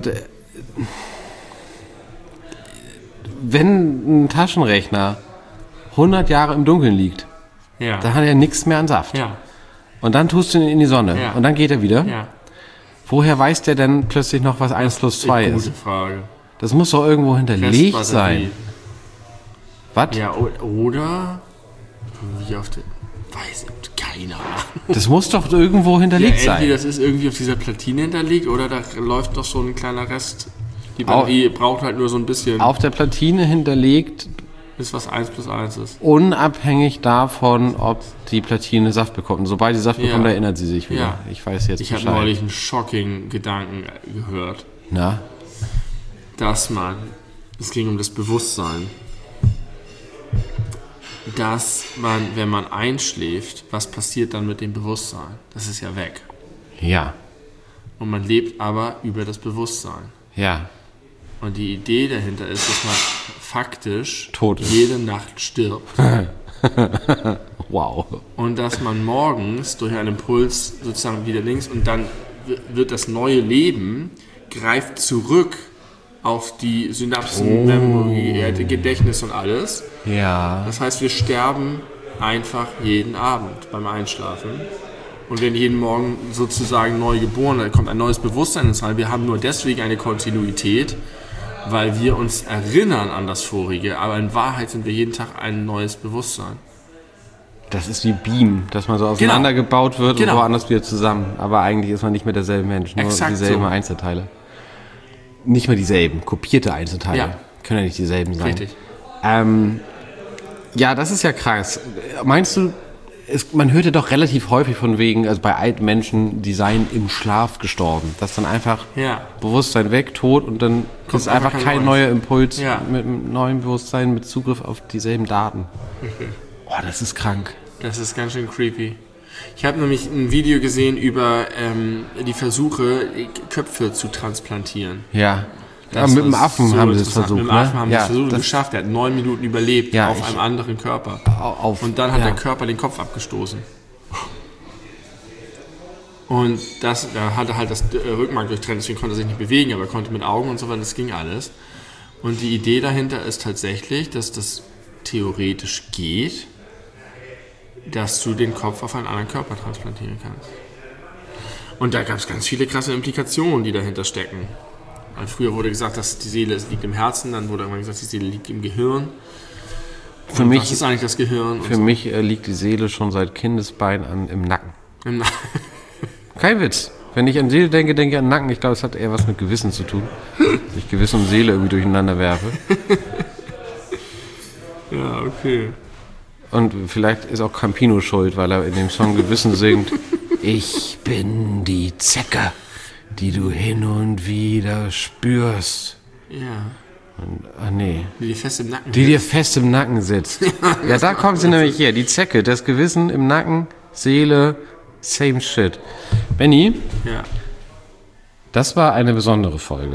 wenn ein Taschenrechner 100 Jahre im Dunkeln liegt, Ja. dann hat er nichts mehr an Saft. Ja. Und dann tust du ihn in die Sonne. Ja. Und dann geht er wieder. Ja. Woher weiß der denn plötzlich noch, was 1 plus 2 ist? Gute Frage. Das muss doch irgendwo hinterlegt Restbatterie. sein. Was? Ja, oder wie auf den... Weiß ich, keine Ahnung. Das muss doch irgendwo hinterlegt Entweder sein. das ist irgendwie auf dieser Platine hinterlegt oder da läuft doch so ein kleiner Rest. Die Batterie braucht halt nur so ein bisschen, Auf der Platine hinterlegt, bis was 1 plus 1 ist. unabhängig davon, ob die Platine Saft bekommt. Und sobald sie Saft Ja. bekommt, erinnert sie sich wieder. Ja. Ich weiß jetzt Ich habe Bescheid. neulich einen shocking Gedanken gehört, Na? dass es ging um das Bewusstsein, dass man, wenn man einschläft, was passiert dann mit dem Bewusstsein? Das ist ja weg. Ja. Und man lebt aber über das Bewusstsein. Ja. Und die Idee dahinter ist, dass man faktisch Tot ist. jede Nacht stirbt. Wow. Und dass man morgens durch einen Impuls sozusagen wieder links und dann wird das neue Leben, greift zurück auf die Synapsen, Memory, Gedächtnis und alles. Ja. Das heißt, wir sterben einfach jeden Abend beim Einschlafen und werden jeden Morgen sozusagen neu geboren. Da kommt ein neues Bewusstsein ins Rein. Wir haben nur deswegen eine Kontinuität, weil wir uns erinnern an das Vorige. Aber in Wahrheit sind wir jeden Tag ein neues Bewusstsein. Das ist wie Beam, dass man so auseinandergebaut wird und woanders wieder zusammen. Aber eigentlich ist man nicht mehr derselbe Mensch, nur Exakt dieselben so. Einzelteile. Nicht mehr dieselben, kopierte Einzelteile. Ja. Können ja nicht dieselben sein. Richtig. Ja, das ist ja krass. Meinst du, man hört ja doch relativ häufig von wegen, also bei alten Menschen, die seien im Schlaf gestorben. Dass dann einfach Bewusstsein weg, tot und dann Kommt ist einfach kein neuer Impuls mit einem neuen Bewusstsein, mit Zugriff auf dieselben Daten. Oh, das ist krank. Das ist ganz schön creepy. Ich habe nämlich ein Video gesehen über die Versuche, Köpfe zu transplantieren. Ja. Das mit dem war Affen so haben sie es interessant. versucht. Mit dem Affen haben sie es Ja, versucht und das- geschafft. Er hat 9 Minuten überlebt Ja, auf einem anderen Körper. Und dann hat der Körper den Kopf abgestoßen. Und da hat er halt das Rückenmark durchtrennt, deswegen konnte er sich nicht bewegen, aber er konnte mit Augen und so weiter, das ging alles. Und die Idee dahinter ist tatsächlich, dass das theoretisch geht, dass du den Kopf auf einen anderen Körper transplantieren kannst. Und da gab es ganz viele krasse Implikationen, die dahinter stecken. Weil früher wurde gesagt, dass die Seele liegt im Herzen, dann wurde irgendwann gesagt, die Seele liegt im Gehirn. Für Und mich, was ist eigentlich das Gehirn? Und für mich liegt die Seele schon seit Kindesbein an im Nacken. so. Kein Witz. Wenn ich an Seele denke, denke ich an Nacken. Ich glaube, es hat eher was mit Gewissen zu tun. Dass ich Gewissen und Seele irgendwie durcheinander werfe. Ja, okay. Und vielleicht ist auch Campino schuld, weil er in dem Song Gewissen singt: Ich bin die Zecke, die du hin und wieder spürst. Ja. Nee. Die dir fest im Nacken Die dir fest im Nacken sitzt. Ja, da kommt sie nämlich her. Die Zecke, das Gewissen im Nacken, Seele, same shit. Benni, Ja. das war eine besondere Folge.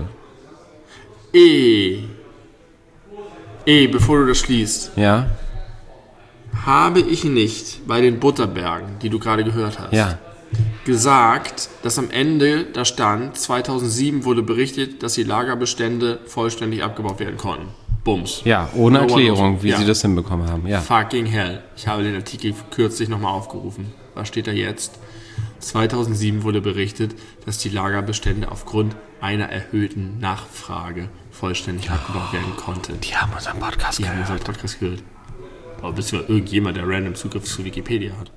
Bevor du das schließt, Ja? habe ich nicht bei den Butterbergen, die du gerade gehört hast, Ja. gesagt, dass am Ende da stand, 2007 wurde berichtet, dass die Lagerbestände vollständig abgebaut werden konnten. Bums. Ja, ohne No one Erklärung, knows. wie Ja. sie das hinbekommen haben. Ja. Fucking hell. Ich habe den Artikel kürzlich nochmal aufgerufen. Was steht da jetzt? 2007 wurde berichtet, dass die Lagerbestände aufgrund einer erhöhten Nachfrage vollständig abgebaut werden konnten. Die haben unseren Podcast Die haben gehört. unseren Podcast gehört. Aber bist du mal irgendjemand, der random Zugriff zu Wikipedia hat?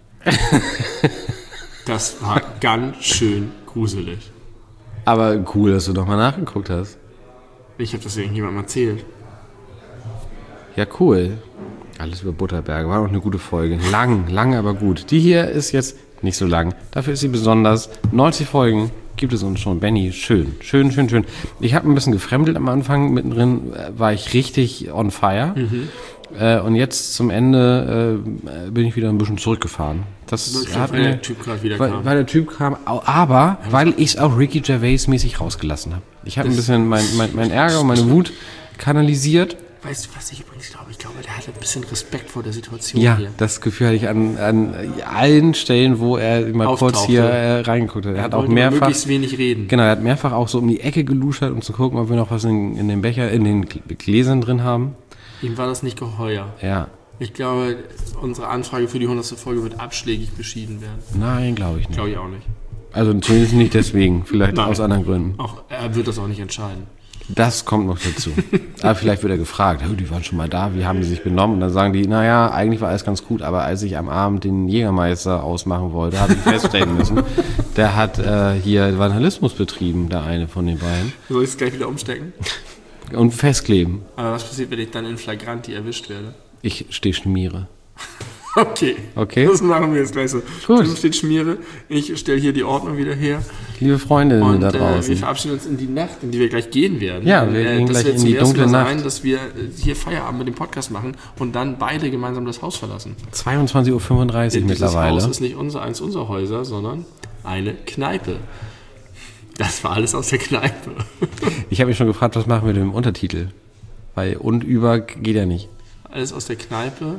Das war ganz schön gruselig. Aber cool, dass du doch mal nachgeguckt hast. Ich habe das irgendjemandem erzählt. Ja, cool. Alles über Butterberge. War auch eine gute Folge. Lang, aber gut. Die hier ist jetzt nicht so lang. Dafür ist sie besonders. 90 Folgen gibt es uns schon. Benni, schön. Ich habe ein bisschen gefremdelt am Anfang. Mittendrin war ich richtig on fire. Und jetzt zum Ende bin ich wieder ein bisschen zurückgefahren. Das hat Weil mir, der Typ gerade wieder kam. weil der Typ kam, aber weil ich es auch Ricky Gervais mäßig rausgelassen habe. Ich habe ein bisschen mein Ärger und meine Wut kanalisiert. Weißt du, was ich übrigens glaube? Ich glaube, der hatte ein bisschen Respekt vor der Situation Ja, hier. das Gefühl hatte ich an allen Stellen, wo er mal kurz Auftauchte. hier reingeguckt hat. Er hat auch Wollte mehrfach, möglichst wenig reden. genau, er hat mehrfach auch so um die Ecke geluschert, um zu gucken, ob wir noch was in den Becher, in den Gläsern drin haben. Ihm war das nicht geheuer. Ja, Ich glaube, unsere Anfrage für die 100. Folge wird abschlägig beschieden werden. nein, glaube ich nicht. Glaube ich auch nicht. Also zumindest nicht deswegen, vielleicht Nein. aus anderen Gründen. Auch, er wird das auch nicht entscheiden. Das kommt noch dazu. Aber vielleicht wird er gefragt, "Oh, die waren schon mal da, wie haben die sich benommen?" Und dann sagen die, naja, eigentlich war alles ganz gut, aber als ich am Abend den Jägermeister ausmachen wollte, habe ich feststellen müssen, der hat hier Vandalismus betrieben, der eine von den beiden. Soll ich es gleich wieder umstecken? Und festkleben. Aber was passiert, wenn ich dann in Flagranti erwischt werde? Ich stehe schmiere. Okay. Okay. Das machen wir jetzt gleich so. Gut. Tim steht Schmiere. Ich stelle hier die Ordnung wieder her. Liebe Freundinnen Und da wir draußen. verabschieden uns in die Nacht, in die wir gleich gehen werden. Ja, wir gehen das gleich wird in zum die ersten dunkle Mal Nacht. sein, dass wir hier Feierabend mit dem Podcast machen und dann beide gemeinsam das Haus verlassen. 22:35 Uhr Denn mittlerweile. Dieses Haus ist nicht eins unserer Häuser, sondern eine Kneipe. Das war alles aus der Kneipe. Ich habe mich schon gefragt, was machen wir denn im Untertitel? Weil und über geht ja nicht. Alles aus der Kneipe.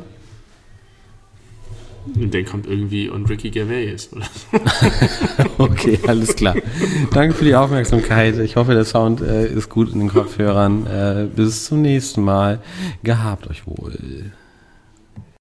Und dann kommt irgendwie und Ricky Gervais oder so. Okay, alles klar. Danke für die Aufmerksamkeit. Ich hoffe, der Sound ist gut in den Kopfhörern. Bis zum nächsten Mal. Gehabt euch wohl.